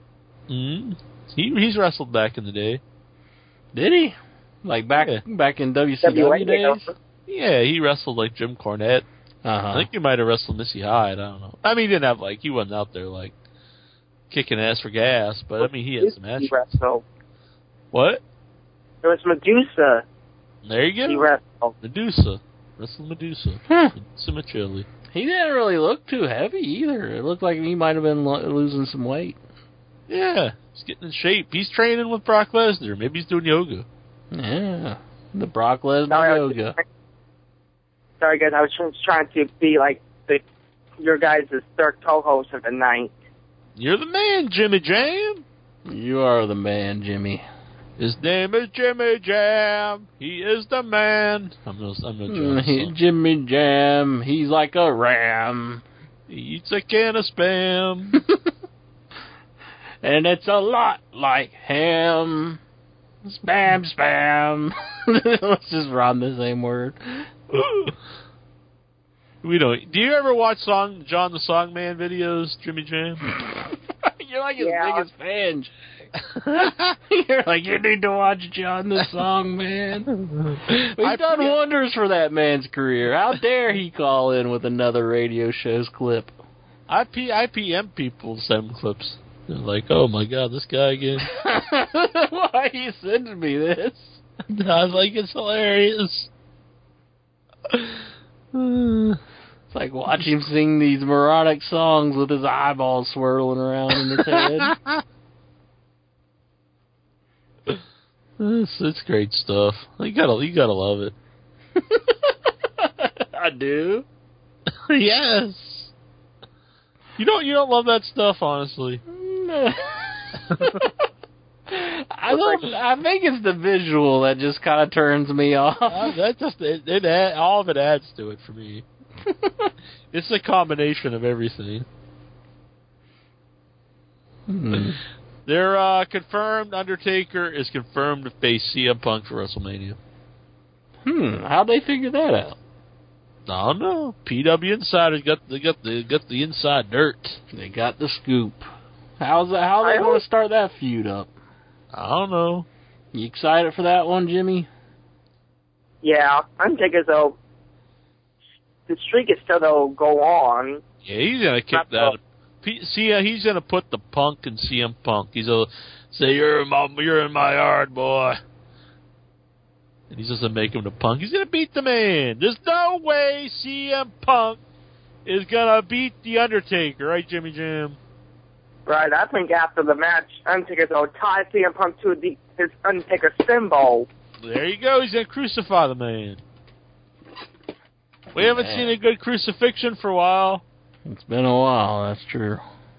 He's wrestled back in the day. Did he? Like back in WCW days? Yeah, he wrestled like Jim Cornette. Uh-huh. I think he might have wrestled Missy Hyde. I don't know. I mean, he didn't have he wasn't out there kicking ass for gas, but I mean, he had some matches. What? It was Medusa. There you go. He wrestled. Medusa. Wrestled Medusa. Huh. Medusa Machili. He didn't really look too heavy either. It looked like he might have been losing some weight. Yeah, he's getting in shape. He's training with Brock Lesnar. Maybe he's doing yoga. Yeah, the Brock Lesnar yoga. Sorry, guys. I was just trying to be like your guys' third co-host of the night. You're the man, Jimmy Jam. You are the man, Jimmy. His name is Jimmy Jam. He is the man. I'm no Jimmy Jam. He's like a ram. He eats a can of Spam. And it's a lot like him. Spam, spam. Let's just rhyme the same word. We don't. Do you ever watch John the Songman videos, Jimmy Jam? You're like his biggest fan. You're like, you need to watch John the Songman. We've done wonders for that man's career. How dare he call in with another radio show's clip? I PM people send clips. They're like, oh my god, this guy again. Why are you sending me this? I was like, it's hilarious. It's like watch him sing these moronic songs with his eyeballs swirling around in his head. It's great stuff. You gotta love it. I do. Yes. You don't love that stuff, honestly. I think it's the visual that just kind of turns me off. All of it adds to it for me. It's a combination of everything. They're confirmed. Undertaker is confirmed to face CM Punk for WrestleMania. How'd they figure that out? I don't know. PW Insider's got the inside dirt. They got the scoop. How are they going to start that feud up? I don't know. You excited for that one, Jimmy? Yeah, Undertaker, though, the streak is still to go on. Yeah, he's going to kick that. He's going to put the Punk in CM Punk. He's going to say, you're in my yard, boy. And he's just going to make him the Punk. He's going to beat the man. There's no way CM Punk is going to beat The Undertaker. Right, Jimmy Jam? Right, I think after the match, Undertaker will tie CM Punk to his Undertaker symbol. There you go. He's going to crucify the man. We haven't seen a good crucifixion for a while. It's been a while, that's true.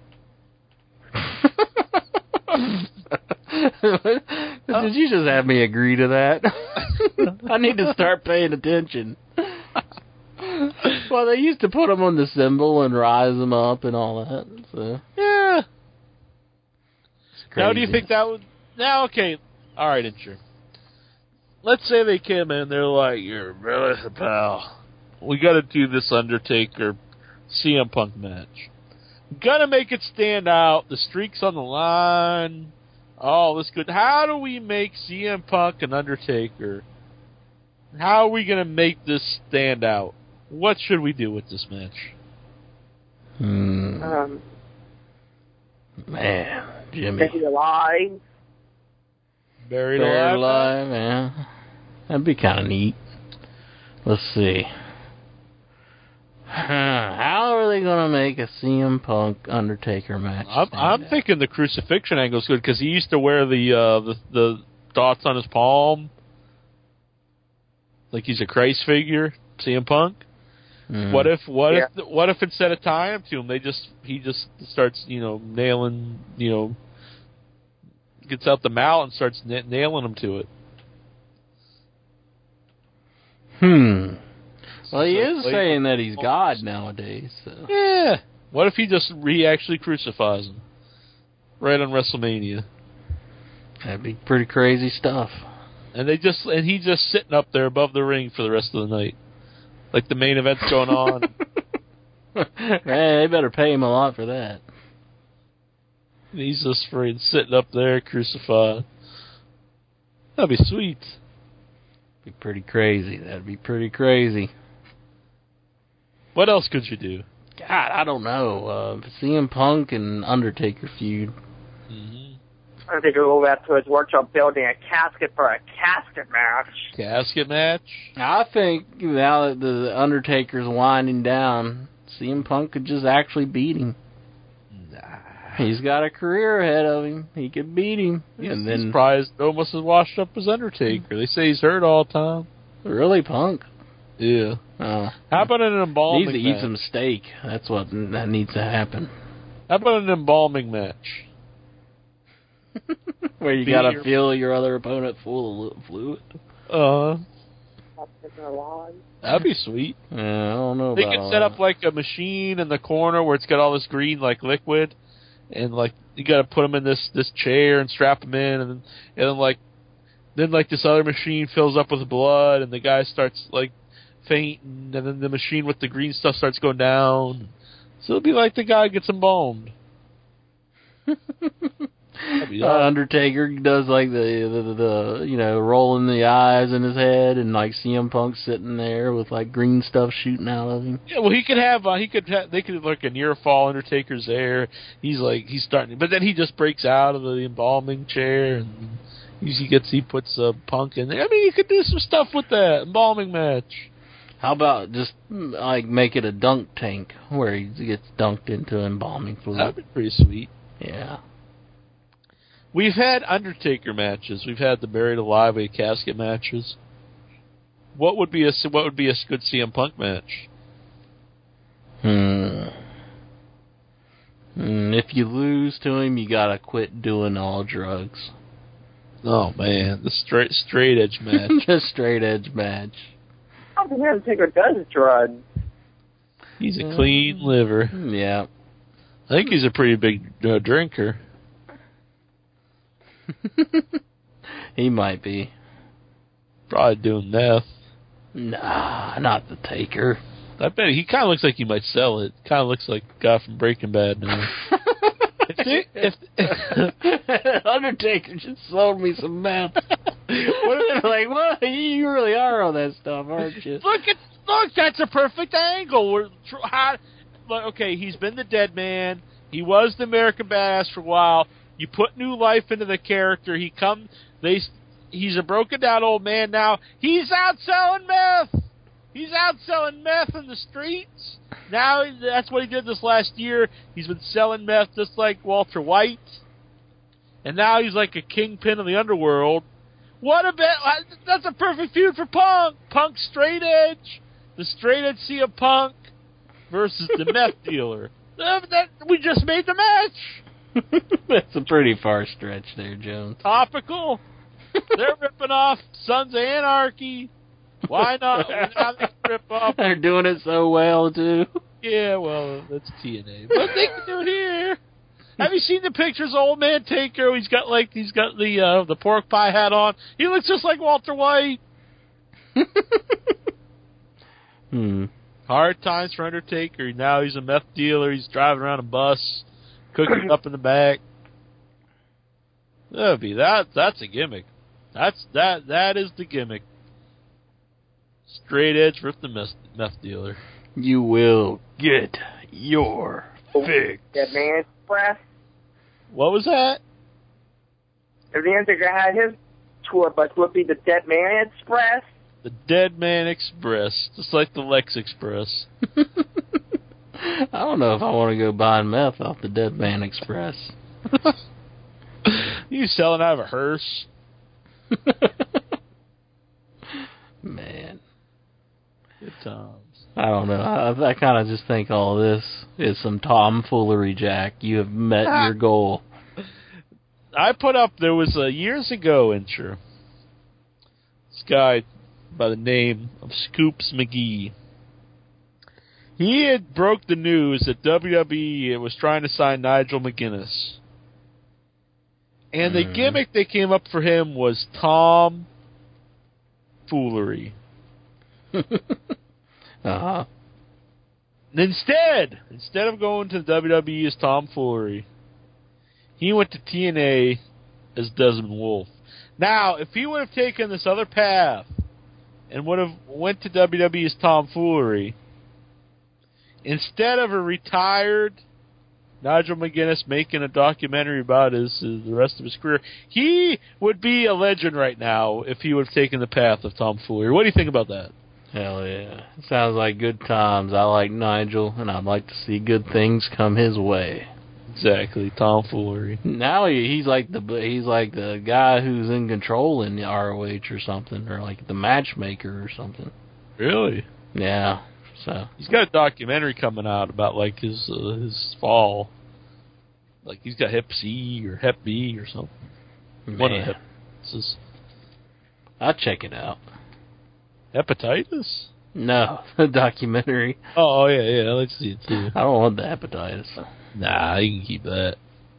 Did you just have me agree to that? I need to start paying attention. Well, they used to put them on the symbol and rise them up and all that. So. Yeah. Now, do you think that would... Now, okay. All right, Incher. Let's say they came in, they're like, you're really a pal. We got to do this Undertaker CM Punk match. Gotta make it stand out. The streak's on the line. Oh, this good. How do we make CM Punk and Undertaker? How are we gonna make this stand out? What should we do with this match? Man, Jimmy. Buried alive. Buried alive, man. That'd be kind of neat. Let's see. How are they going to make a CM Punk Undertaker match? I'm thinking the crucifixion angle is good because he used to wear the dots on his palm, like he's a Christ figure. CM Punk. What if instead of tying him to him, he just starts nailing gets out the mallet and starts nailing him to it. Well, he is saying that he's God nowadays. So. Yeah. What if he actually crucifies him right on WrestleMania? That'd be pretty crazy stuff. And he's just sitting up there above the ring for the rest of the night, like the main event's going on. Man, they better pay him a lot for that. And he's just sitting up there crucified. That'd be sweet. Be pretty crazy. That'd be pretty crazy. What else could you do? God, I don't know. CM Punk and Undertaker feud. Undertaker will go back to his workshop building a casket for a casket match. Casket match? I think now that the Undertaker's winding down, CM Punk could just actually beat him. He's got a career ahead of him. He could beat him. And then he's probably almost as washed up as Undertaker. They say he's hurt all the time. Really, Punk? Yeah. Oh. How about an embalming match? Needs to eat some steak. That's what that needs to happen. How about an embalming match? Where you gotta fill your other opponent full of fluid? That'd be sweet. Yeah, I don't know they about could set up like a machine in the corner where it's got all this green like liquid, and like you got to put them in this chair and strap them in, and then this other machine fills up with blood, and the guy starts like fainting, and then the machine with the green stuff starts going down. So it'll be like the guy gets embalmed. Undertaker does like the rolling the eyes in his head, and like CM Punk sitting there with like green stuff shooting out of him. Yeah, well, they could have like a near fall. Undertaker's there. He's starting, but then he just breaks out of the embalming chair, and he puts Punk in there. I mean, you could do some stuff with that embalming match. How about just like make it a dunk tank where he gets dunked into embalming fluid? That'd be pretty sweet. Yeah. We've had Undertaker matches. We've had the Buried Alive casket matches. What would be a good CM Punk match? If you lose to him, you gotta quit doing all drugs. Oh man, the straight edge match. The straight edge match. I don't think Undertaker does drugs. He's a clean liver. Yeah. I think he's a pretty big drinker. He might be. Probably doing meth. Nah, not the Taker. I bet he kind of looks like he might sell it. Kind of looks like a guy from Breaking Bad now. Undertaker just sold me some meth. What? You really are on that stuff, aren't you? Look, that's a perfect angle. Okay, he's been the Dead Man. He was the American Badass for a while. You put new life into the character. He's a broken down old man now. He's out selling meth. He's out selling meth in the streets. Now that's what he did this last year. He's been selling meth just like Walter White. And now he's like a kingpin of the underworld. That's a perfect feud for Punk. Punk straight edge. The straight edge CM Punk versus the meth dealer. We just made the match. That's a pretty far stretch there, Jones. Topical. They're ripping off Sons of Anarchy. Why not? Now they rip off. They're doing it so well, too. Yeah, well, that's TNA. But they can do it here. Have you seen the pictures of Old Man Taker? He's got the pork pie hat on. He looks just like Walter White. Hard times for Undertaker. Now he's a meth dealer. He's driving around a bus, cooking up in the back. That's a gimmick. That is the gimmick. Straight edge with the meth dealer. You will get your fix. Dead Man Express. What was that? If the Undertaker had his tour bus, would be the Dead Man Express. The Dead Man Express, just like the Lex Express. I don't know if I want to go buying meth off the Dead Man Express. You selling out of a hearse? Man. Good times. I don't know. I kind of just think all this is some tomfoolery, Jack. You have met your goal. I put up, there was years ago, Incher, this guy by the name of Scoops McGee. He had broke the news that WWE was trying to sign Nigel McGuinness. And the gimmick they came up for him was Tom Foolery. Uh-huh. Instead of going to the WWE as Tom Foolery, he went to TNA as Desmond Wolfe. Now, if he would have taken this other path and would have went to WWE as Tom Foolery, instead of a retired Nigel McGuinness making a documentary about the rest of his career, he would be a legend right now if he would have taken the path of Tom Foolery. What do you think about that? Hell yeah. Sounds like good times. I like Nigel, and I'd like to see good things come his way. Exactly, tomfoolery. Now he's like the guy who's in control in the ROH or something, or like the matchmaker or something. Really? Yeah. So he's got a documentary coming out about like his fall. Like he's got Hep C or Hep B or something. Man. One of the hepatitis. I'll check it out. Hepatitis? No, the documentary. Oh yeah, let's see it too. I don't want the hepatitis. Nah, you can keep that.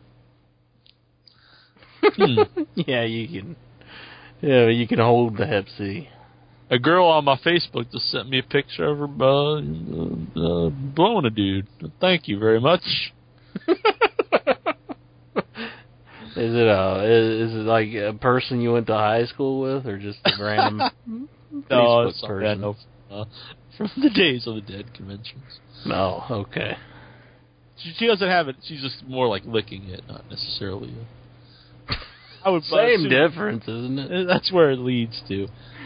Yeah, you can. Yeah, you can hold the Hep C. A girl on my Facebook just sent me a picture of her blowing a dude. Thank you very much. Is it like a person you went to high school with, or just a random Facebook person? From the Days of the Dead conventions. No, okay. She doesn't have it. She's just more like licking it, not necessarily. Same difference, isn't it? That's where it leads to.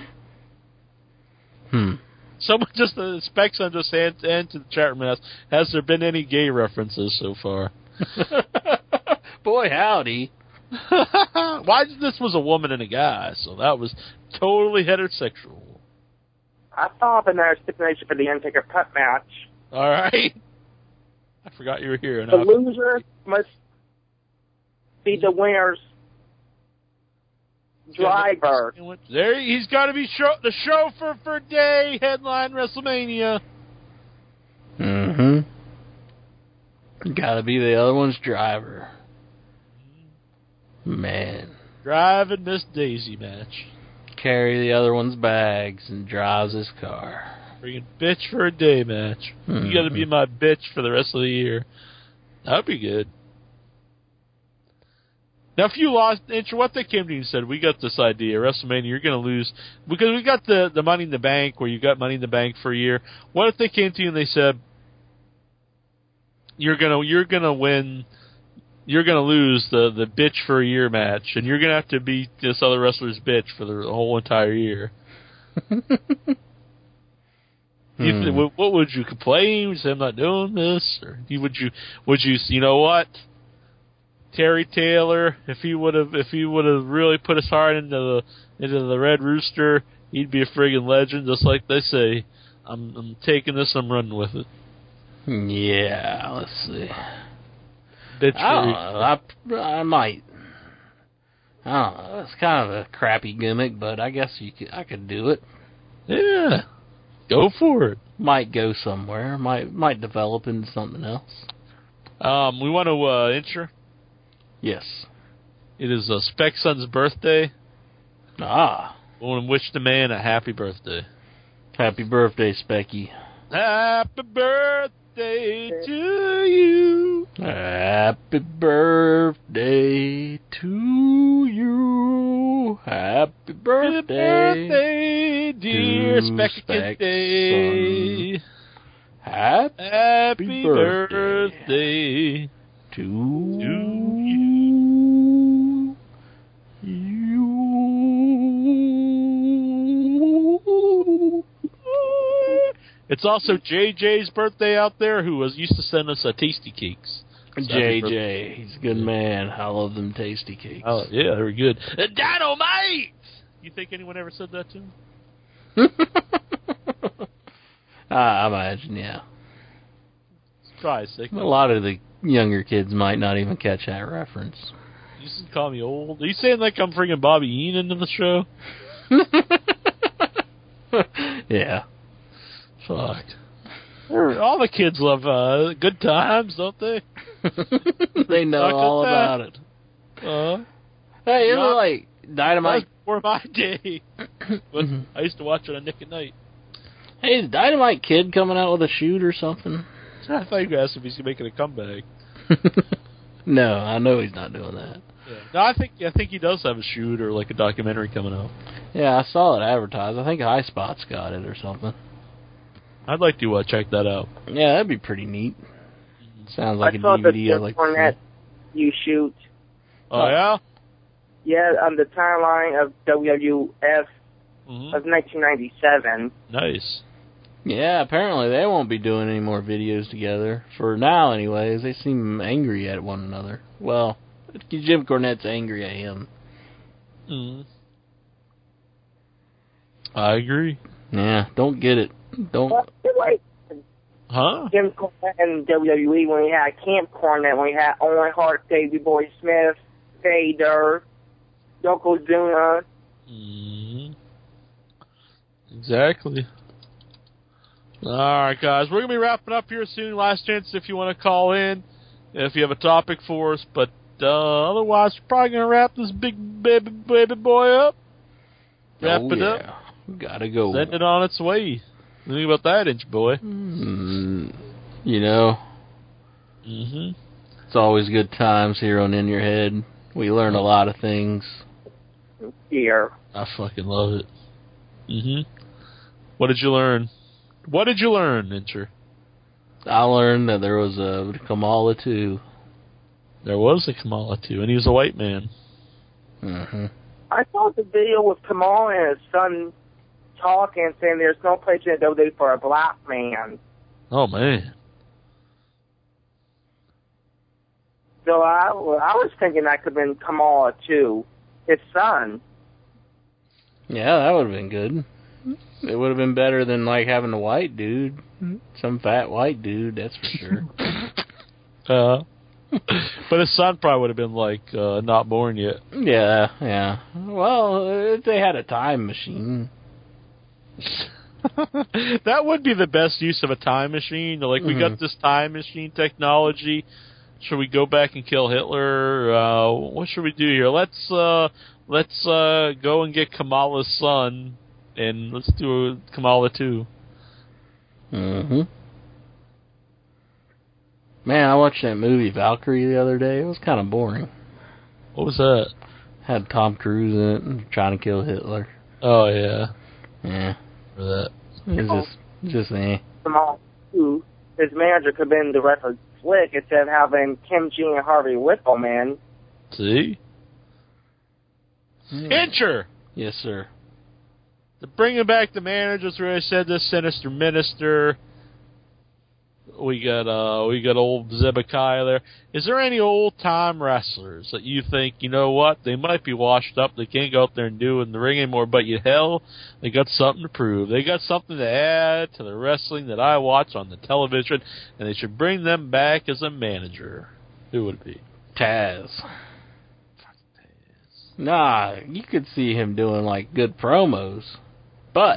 Someone just Specs on just answered the chat room and asked, has there been any gay references so far? Boy, howdy. Why this was a woman and a guy, so that was totally heterosexual. I saw up in there stipulation for the Undertaker Cup match. All right. I forgot you were here. The loser must be the winner's driver. There, he's got to be the chauffeur for day headline WrestleMania. Got to be the other one's driver. Man. Driving Miss Daisy match. Carry the other one's bags and drives his car. Bringing bitch for a day match. You got to be my bitch for the rest of the year. That'd be good. Now, if you lost, what they came to you and said, we got this idea, WrestleMania, you're going to lose, because we got the Money in the Bank, where you got Money in the Bank for a year. What if they came to you and they said, you're gonna win, you're gonna lose the bitch for a year match, and you're gonna have to beat this other wrestler's bitch for the whole entire year. What would you complain? Would you say, I'm not doing this? Or would you you know what? Terry Taylor, if he would have really put his heart into the Red Rooster, he'd be a friggin' legend, just like they say. I'm taking this, I'm running with it. Yeah, let's see. Bitch I might. I don't know. It's kind of a crappy gimmick, but I guess I could do it. Yeah, go for it. Might go somewhere. Might develop into something else. We want to intro. Yes. It is Spec Son's birthday. We want to wish the man a happy birthday. Happy birthday, Specky. Happy birthday to you. Happy birthday to you. Happy birthday, dear Specky. Happy birthday to you. It's also JJ's birthday out there, who used to send us tasty cakes. JJ, he's a good man. I love them tasty cakes. Oh, yeah, they're good. Dynamite! You think anyone ever said that to him? I imagine, yeah. Try a second. A lot of the younger kids might not even catch that reference. You just call me old? Are you saying like I'm freaking Bobby Heenan in the show? Yeah. Fuck. All the kids love good times, don't they? They know all about it. Hey, isn't it like Dynamite? Before my day. I used to watch it on Nick at Night. Hey, is Dynamite Kid coming out with a shoot or something? I thought you asked if he's making a comeback. No, I know he's not doing that. Yeah. No, I think he does have a shoot or like a documentary coming out. Yeah, I saw it advertised. I think High Spot's got it or something. I'd like to check that out. Yeah, that'd be pretty neat. Sounds like a saw DVD. I like Cornette you shoot. Oh, yeah? Yeah, on the timeline of WWF of 1997. Nice. Yeah, apparently they won't be doing any more videos together. For now, anyways. They seem angry at one another. Well, Jim Cornette's angry at him. I agree. Yeah, don't get it. Don't. Huh? Jim Cornette and WWE, when we had Camp Cornette, when we had Owen Hart, Davey Boy Smith, Vader, Yokozuna. Exactly. All right, guys, we're gonna be wrapping up here soon. Last chance if you want to call in, if you have a topic for us. But otherwise, we're probably gonna wrap this big baby boy up. Wrap it up. Gotta go. Send it on its way. Think about that, Inch Boy. You know, it's always good times here on In Your Head. We learn a lot of things. Here. I fucking love it. What did you learn? What did you learn, Incher? I learned that there was a Kamala 2. There was a Kamala 2, and he was a white man. I saw the video with Kamal and his son talking, saying there's no place in WWE for a black man. Oh, man. So I was thinking that could have been Kamala too, his son. Yeah, that would have been good. It would have been better than like having a white dude, some fat white dude. That's for sure. But his son probably would have been like not born yet. Yeah. Well, if they had a time machine. That would be the best use of a time machine. Like, we got this time machine technology. Should we go back and kill Hitler? What should we do here? Let's go and get Kamala's son, and let's do a Kamala 2. Man, I watched that movie Valkyrie the other day. It was kind of boring. What was that? Had Tom Cruise in it and trying to kill Hitler. Oh, yeah. Yeah. For that. It's just Kamala 2, his manager could have been the wrestler Slick instead of having Kim G and Harvey Whippleman. See? Incher! Yes, sir. Bringing back the managers, where I said this Sinister Minister. We got old Zebekiah there. Is there any old time wrestlers that you think, you know what, they might be washed up, they can't go out there and do it in the ring anymore, but they got something to prove. They got something to add to the wrestling that I watch on the television, and they should bring them back as a manager. Who would it be? Taz. Nah, you could see him doing like good promos, but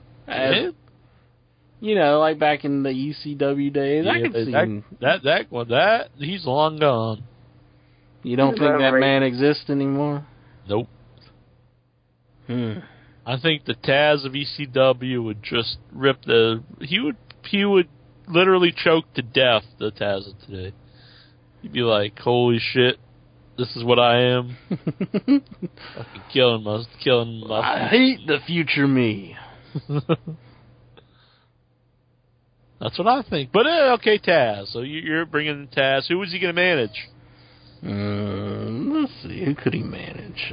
you know, like back in the ECW days, I could see him. That he's long gone. You don't think that man exists anymore? Nope. I think the Taz of ECW would just rip he would literally choke to death the Taz of today. He'd be like, holy shit, this is what I am. Fucking killing my. I hate the future me. That's what I think. But okay, Taz. So you're bringing Taz. Who was he going to manage? Let's see. Who could he manage?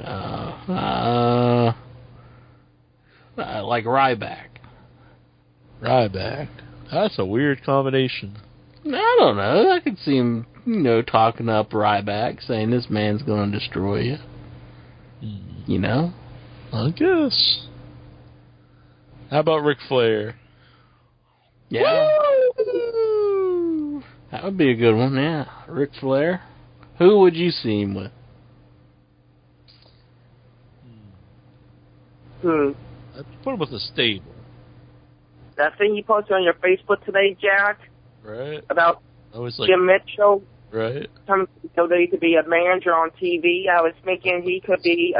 Like Ryback. Ryback. That's a weird combination. I don't know. I could see him, talking up Ryback, saying this man's going to destroy you. You know? I guess. How about Ric Flair? Yeah. Woo! That would be a good one, yeah. Ric Flair. Who would you see him with? I'd put him with a stable. That thing you posted on your Facebook today, Jack? Right. About like, Jim Mitchell? Right. So that he could be a manager on TV. I was thinking he could be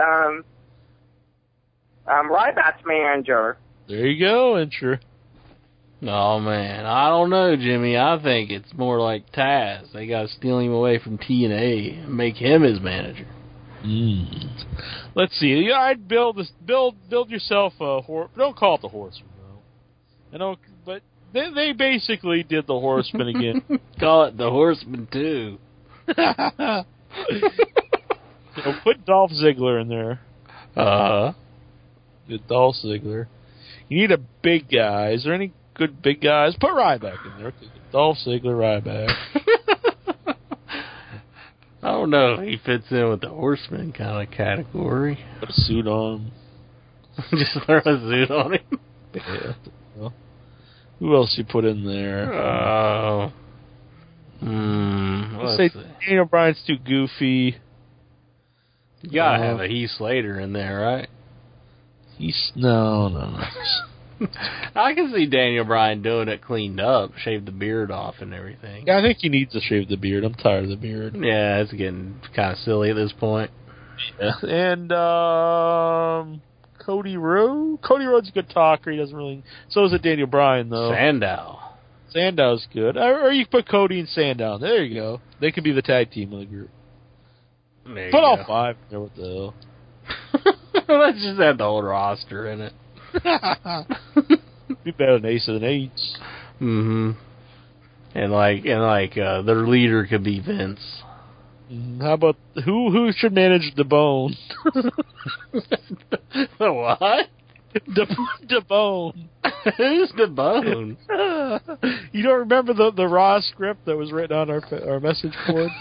Ryback's manager. There you go, Incher. Oh, man. I don't know, Jimmy. I think it's more like Taz. They got to steal him away from TNA and make him his manager. Let's see. Yeah, I'd build yourself a horse. Don't call it the Horseman, though. But they basically did the Horseman again. Call it the Horseman, too. Put Dolph Ziggler in there. Good Dolph Ziggler. You need a big guy. Is there any good big guys? Put Ryback in there. Dolph Ziggler, Ryback. I don't know if he fits in with the Horseman kind of category. Put a suit on. Just throw a suit on him. Yeah. Well, who else you put in there? Let's say Daniel Bryan's too goofy. You gotta have a Heath Slater in there, right? No. I can see Daniel Bryan doing it cleaned up, shave the beard off and everything. Yeah, I think he needs to shave the beard. I'm tired of the beard. Yeah, it's getting kind of silly at this point. Yeah. And Cody Rhodes. Cody Rhodes is a good talker. He doesn't really. So is it Daniel Bryan though. Sandow's good. Or you put Cody and Sandow. There you go. They could be the tag team of the group. Put all 5 there. What the hell? Let's just have the whole roster in it. Be better than Ace of the Eights. Mm-hmm. And their leader could be Vince. How about who should manage the Bone? The what? The Bone. Who's the Bone? You don't remember the Raw script that was written on our message board?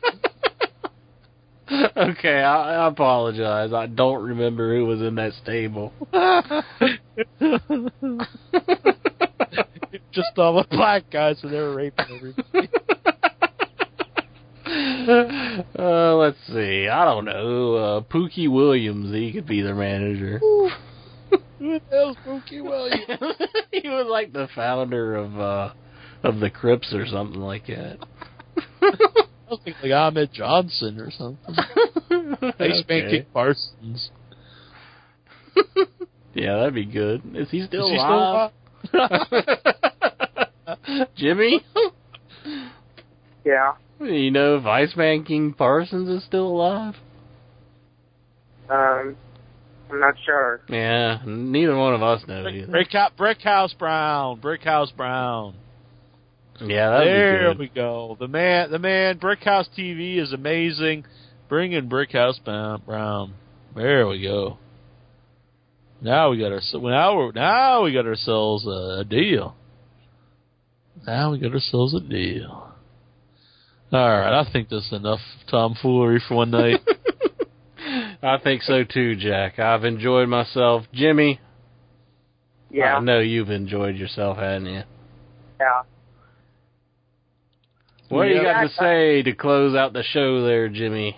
Okay, I apologize. I don't remember who was in that stable. Just all the black guys, and they were raping everybody. Let's see. I don't know. Pookie Williams, he could be their manager. Who the hell's Pookie Williams? He was like the founder of the Crips or something like that. I was thinking like Ahmed Johnson or something. Iceman Kick Parsons. Yeah, that'd be good. Is he still alive? Jimmy? Yeah. You know if Iceman King Parsons is still alive? I'm not sure. Yeah, neither one of us know either. Brickhouse Brown. Yeah, that'd be good. There we go. The man, Brickhouse TV is amazing. Bring in Brickhouse Brown. There we go. Now we got ourselves a deal. All right, I think that's enough tomfoolery for one night. I think so too, Jack. I've enjoyed myself. Jimmy? Yeah. I know you've enjoyed yourself, hadn't you? Yeah. What do you got to say to close out the show there, Jimmy?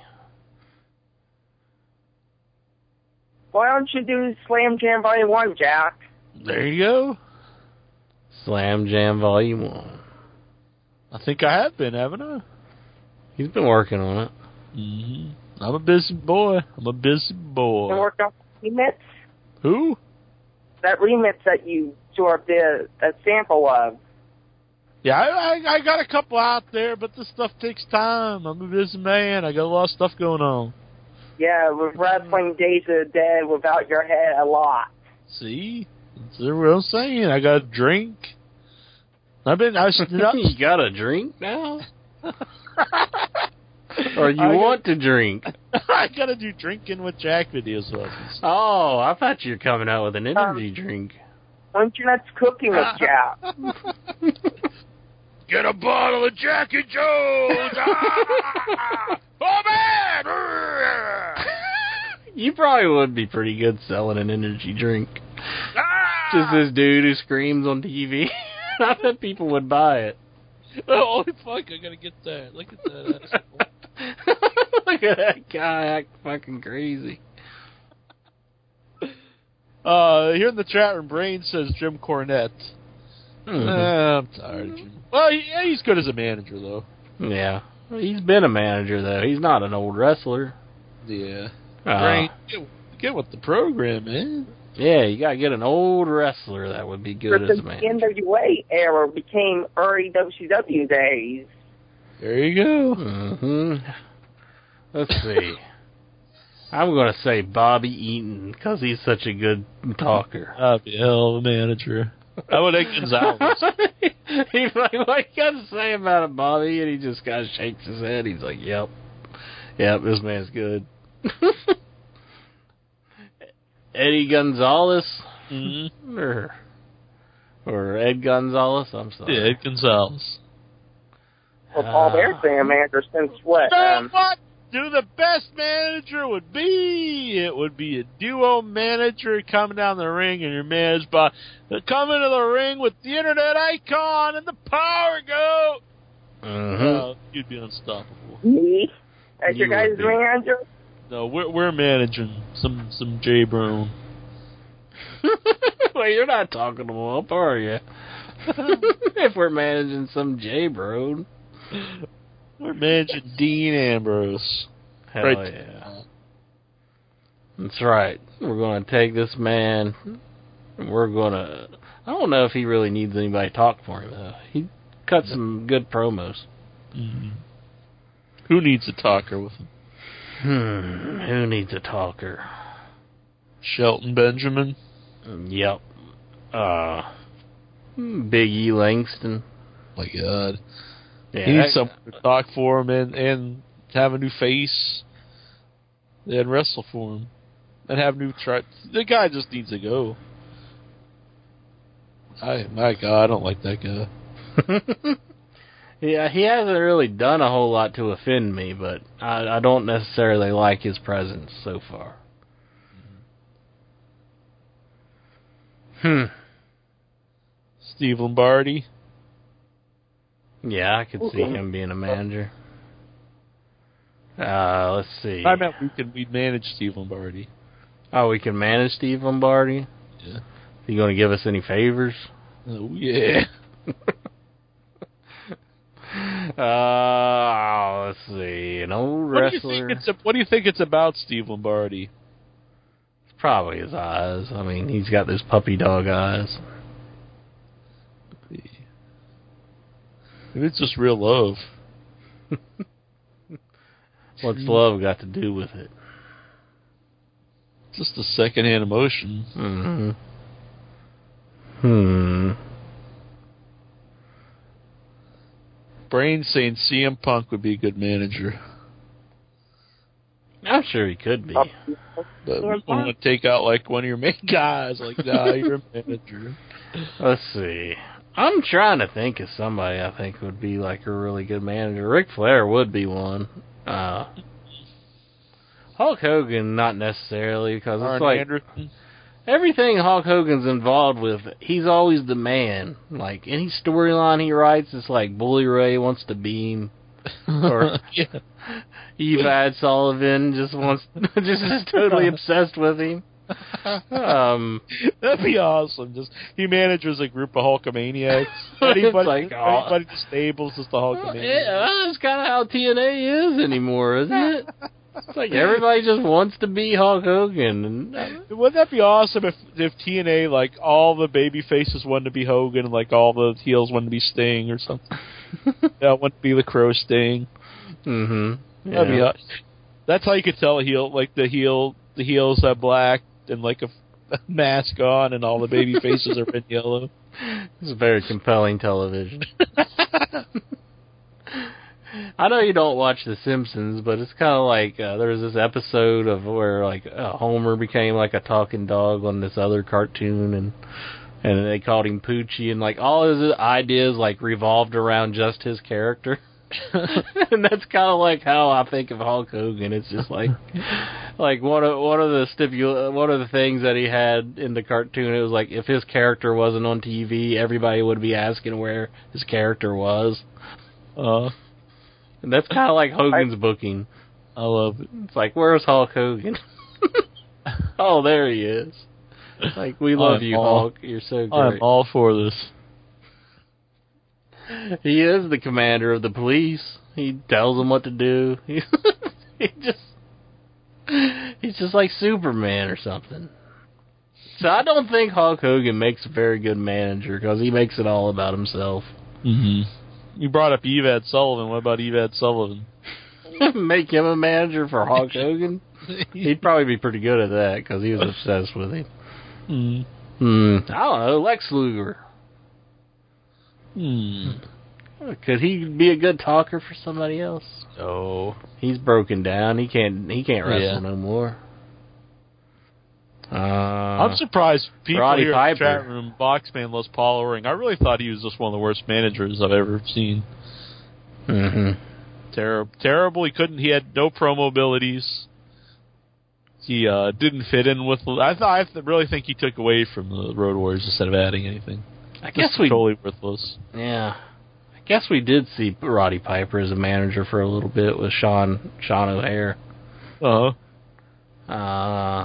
Why don't you do Slam Jam Volume 1, Jack? There you go. Slam Jam Volume 1. I think I have been, haven't I? He's been working on it. Mm-hmm. I'm a busy boy. You worked on remix? Who? That remix that you sort of did a sample of. Yeah, I got a couple out there, but this stuff takes time. I'm a busy man. I got a lot of stuff going on. Yeah, with wrestling Days of the Dead without your head a lot. See? That's what I'm saying. I got a drink. You got a drink now? Or you want to drink? I got to do drinking with Jack videos. Oh, I thought you were coming out with an energy drink. Why don't you let's cooking with Jack? Get a bottle of Jack and Jones! Oh, man! You probably would be pretty good selling an energy drink. Just this dude who screams on TV. I bet people would buy it. Oh, fuck, I gotta get that. Look at that. Look at that guy act fucking crazy. Here in the chat room, Brain says Jim Cornette. I'm tired of Jim. Well, he's good as a manager, though. Yeah. He's been a manager, though. He's not an old wrestler. Yeah. Brain, get with the program, man. Yeah, you gotta get an old wrestler that would be good as a manager. The NWA era became early WCW days. There you go. Mm-hmm. Let's see. I'm going to say Bobby Eaton because he's such a good talker. I'd be a hell of a manager. I would think Gonzalez. He's like, what you got to say about it, Bobby? And he just kind of shakes his head. He's like, yep, this man's good. Eddie Gonzalez? Mm-hmm. Or Ed Gonzalez? I'm sorry. Yeah, Ed Gonzalez. Well, Paul Bear's been a manager since what? You know what? The best manager would be? It would be a duo manager coming down the ring and you're managed by come into the ring with the internet icon and the power goat. Mm-hmm. You'd be unstoppable. Me? As your guys' manager? No, we're managing some J Brown. Well, you're not talking them up, are you? If we're managing some J Brown. We're managing Dean Ambrose. Hell right. Yeah. That's right. We're going to take this man, and we're going to... I don't know if he really needs anybody to talk for him, though. He cut some good promos. Mm-hmm. Who needs a talker with him? Who needs a talker? Shelton Benjamin? Yep. Big E. Langston. My God. Yeah, he needs someone to talk for him and have a new face and wrestle for him. And have new... The guy just needs to go. My God, I don't like that guy. Yeah, he hasn't really done a whole lot to offend me, but I don't necessarily like his presence so far. Steve Lombardi? Yeah, I could see him being a manager. Let's see. I meant we'd manage Steve Lombardi. Oh, we can manage Steve Lombardi? Yeah. You going to give us any favors? Oh, yeah. Let's see. An old wrestler. What do you think it's about, Steve Lombardi? It's probably his eyes. I mean, he's got those puppy dog eyes. Maybe it's just real love. What's love got to do with it? Just a secondhand emotion. Brain saying CM Punk would be a good manager. I'm sure he could be. But we want to take out like one of your main guys. Like, nah, you're a manager. Let's see. I'm trying to think of somebody I think would be like a really good manager. Ric Flair would be one. Hulk Hogan, not necessarily, because it's Arn like Anderson. Everything Hulk Hogan's involved with, he's always the man. Like any storyline he writes, it's like Bully Ray wants to beam, or Evad Sullivan just is totally obsessed with him. That'd be awesome. Just he manages a group of Hulkamaniacs. Anybody disables is the Hulkamaniac. Yeah, that's kind of how TNA is anymore, isn't it? It's like everybody just wants to be Hulk Hogan. Wouldn't that be awesome if TNA, like, all the baby faces wanted to be Hogan and, like, all the heels wanted to be Sting or something? Yeah, wanted to be the Crow Sting. Mm-hmm. Yeah. That'd be awesome. That's how you could tell a heel, like, the heels have black and, like, a mask on and all the baby faces are red and yellow. It's very compelling television. I know you don't watch The Simpsons, but it's kind of like there was this episode of where like Homer became like a talking dog on this other cartoon, and they called him Poochie, and like all his ideas like revolved around just his character. And that's kind of like how I think of Hulk Hogan. It's just like one of the things that he had in the cartoon. It was like if his character wasn't on TV, everybody would be asking where his character was. And that's kind of like Hogan's booking. I love it. It's like, where's Hulk Hogan? Oh, there he is. It's like, we love you, Hulk. You're so great. I'm all for this. He is the commander of the police. He tells them what to do. He's just like Superman or something. So I don't think Hulk Hogan makes a very good manager because he makes it all about himself. Mm-hmm. You brought up Evad Sullivan. What about Evad Sullivan? Make him a manager for Hulk Hogan? He'd probably be pretty good at that because he was obsessed with him. I don't know. Lex Luger. Could he be a good talker for somebody else? Oh, he's broken down. He can't wrestle no more. I'm surprised people Roddy here Piper. in the chat room, Boxman loves Paul Ellering. I really thought he was just one of the worst managers I've ever seen. Mm-hmm. Terrible. He had no promo abilities. He didn't fit in with. I really think he took away from the Road Warriors instead of adding anything. I guess we totally worthless. Yeah, I guess we did see Roddy Piper as a manager for a little bit with Sean O'Hare. Uh-huh. I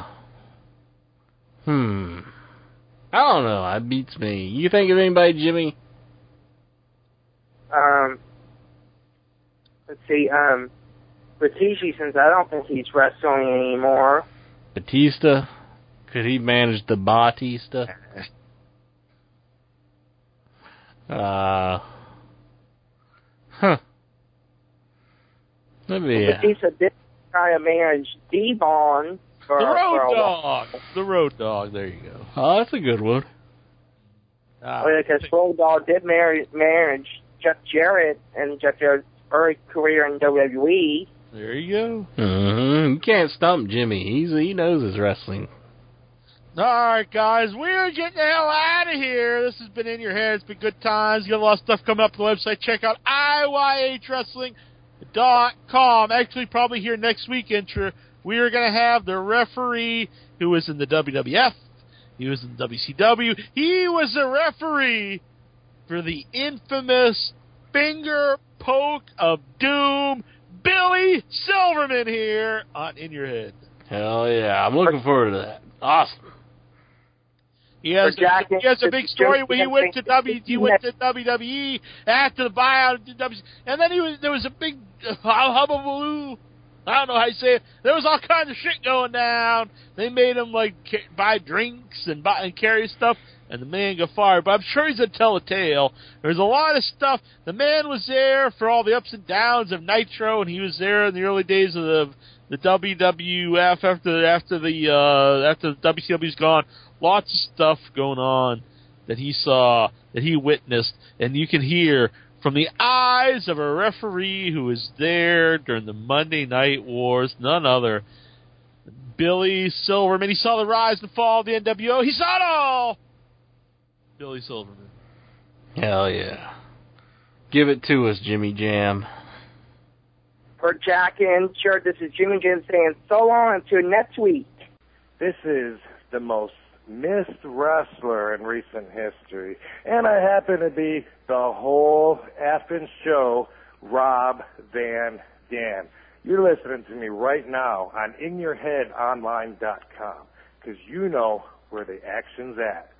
don't know. That beats me. You think of anybody, Jimmy? Let's see. Rikishi, since I don't think he's wrestling anymore. Batista? Could he manage the Batista? Maybe. Batista did try to manage D-Von. The Road Dogg. The Road Dogg. There you go. Oh, that's a good one. Because Road Dogg did manage Jeff Jarrett and Jeff Jarrett's early career in WWE. There you go. Mm-hmm. You can't stump Jimmy. He knows his wrestling. All right, guys, we're getting the hell out of here. This has been In Your Head. It's been good times. You got a lot of stuff coming up on the website. Check out IYHWrestling.com. Actually, probably here next week, Intra, we are going to have the referee who was in the WWF. He was in WCW. He was the referee for the infamous finger poke of doom, Billy Silverman, here on In Your Head. Hell yeah. I'm looking forward to that. Awesome. He has a big story where he went to WWE after the buyout of WWE, and then there was a big hubbubaloo. I don't know how you say it. There was all kinds of shit going down. They made him buy drinks and carry stuff, and the man got fired. But I'm sure he's gonna tell a tale. There's a lot of stuff. The man was there for all the ups and downs of Nitro, and he was there in the early days of the WWF after the WCW's gone. Lots of stuff going on that he saw, that he witnessed, and you can hear from the eyes of a referee who was there during the Monday Night Wars, none other than Billy Silverman. He saw the rise and fall of the NWO. He saw it all! Billy Silverman. Hell yeah. Give it to us, Jimmy Jam. For Jack and Shirt, this is Jimmy Jam saying so long until next week. This is the most missed wrestler in recent history, and I happen to be the whole effing show, Rob Van Dam. You're listening to me right now on InYourHeadOnline.com, because you know where the action's at.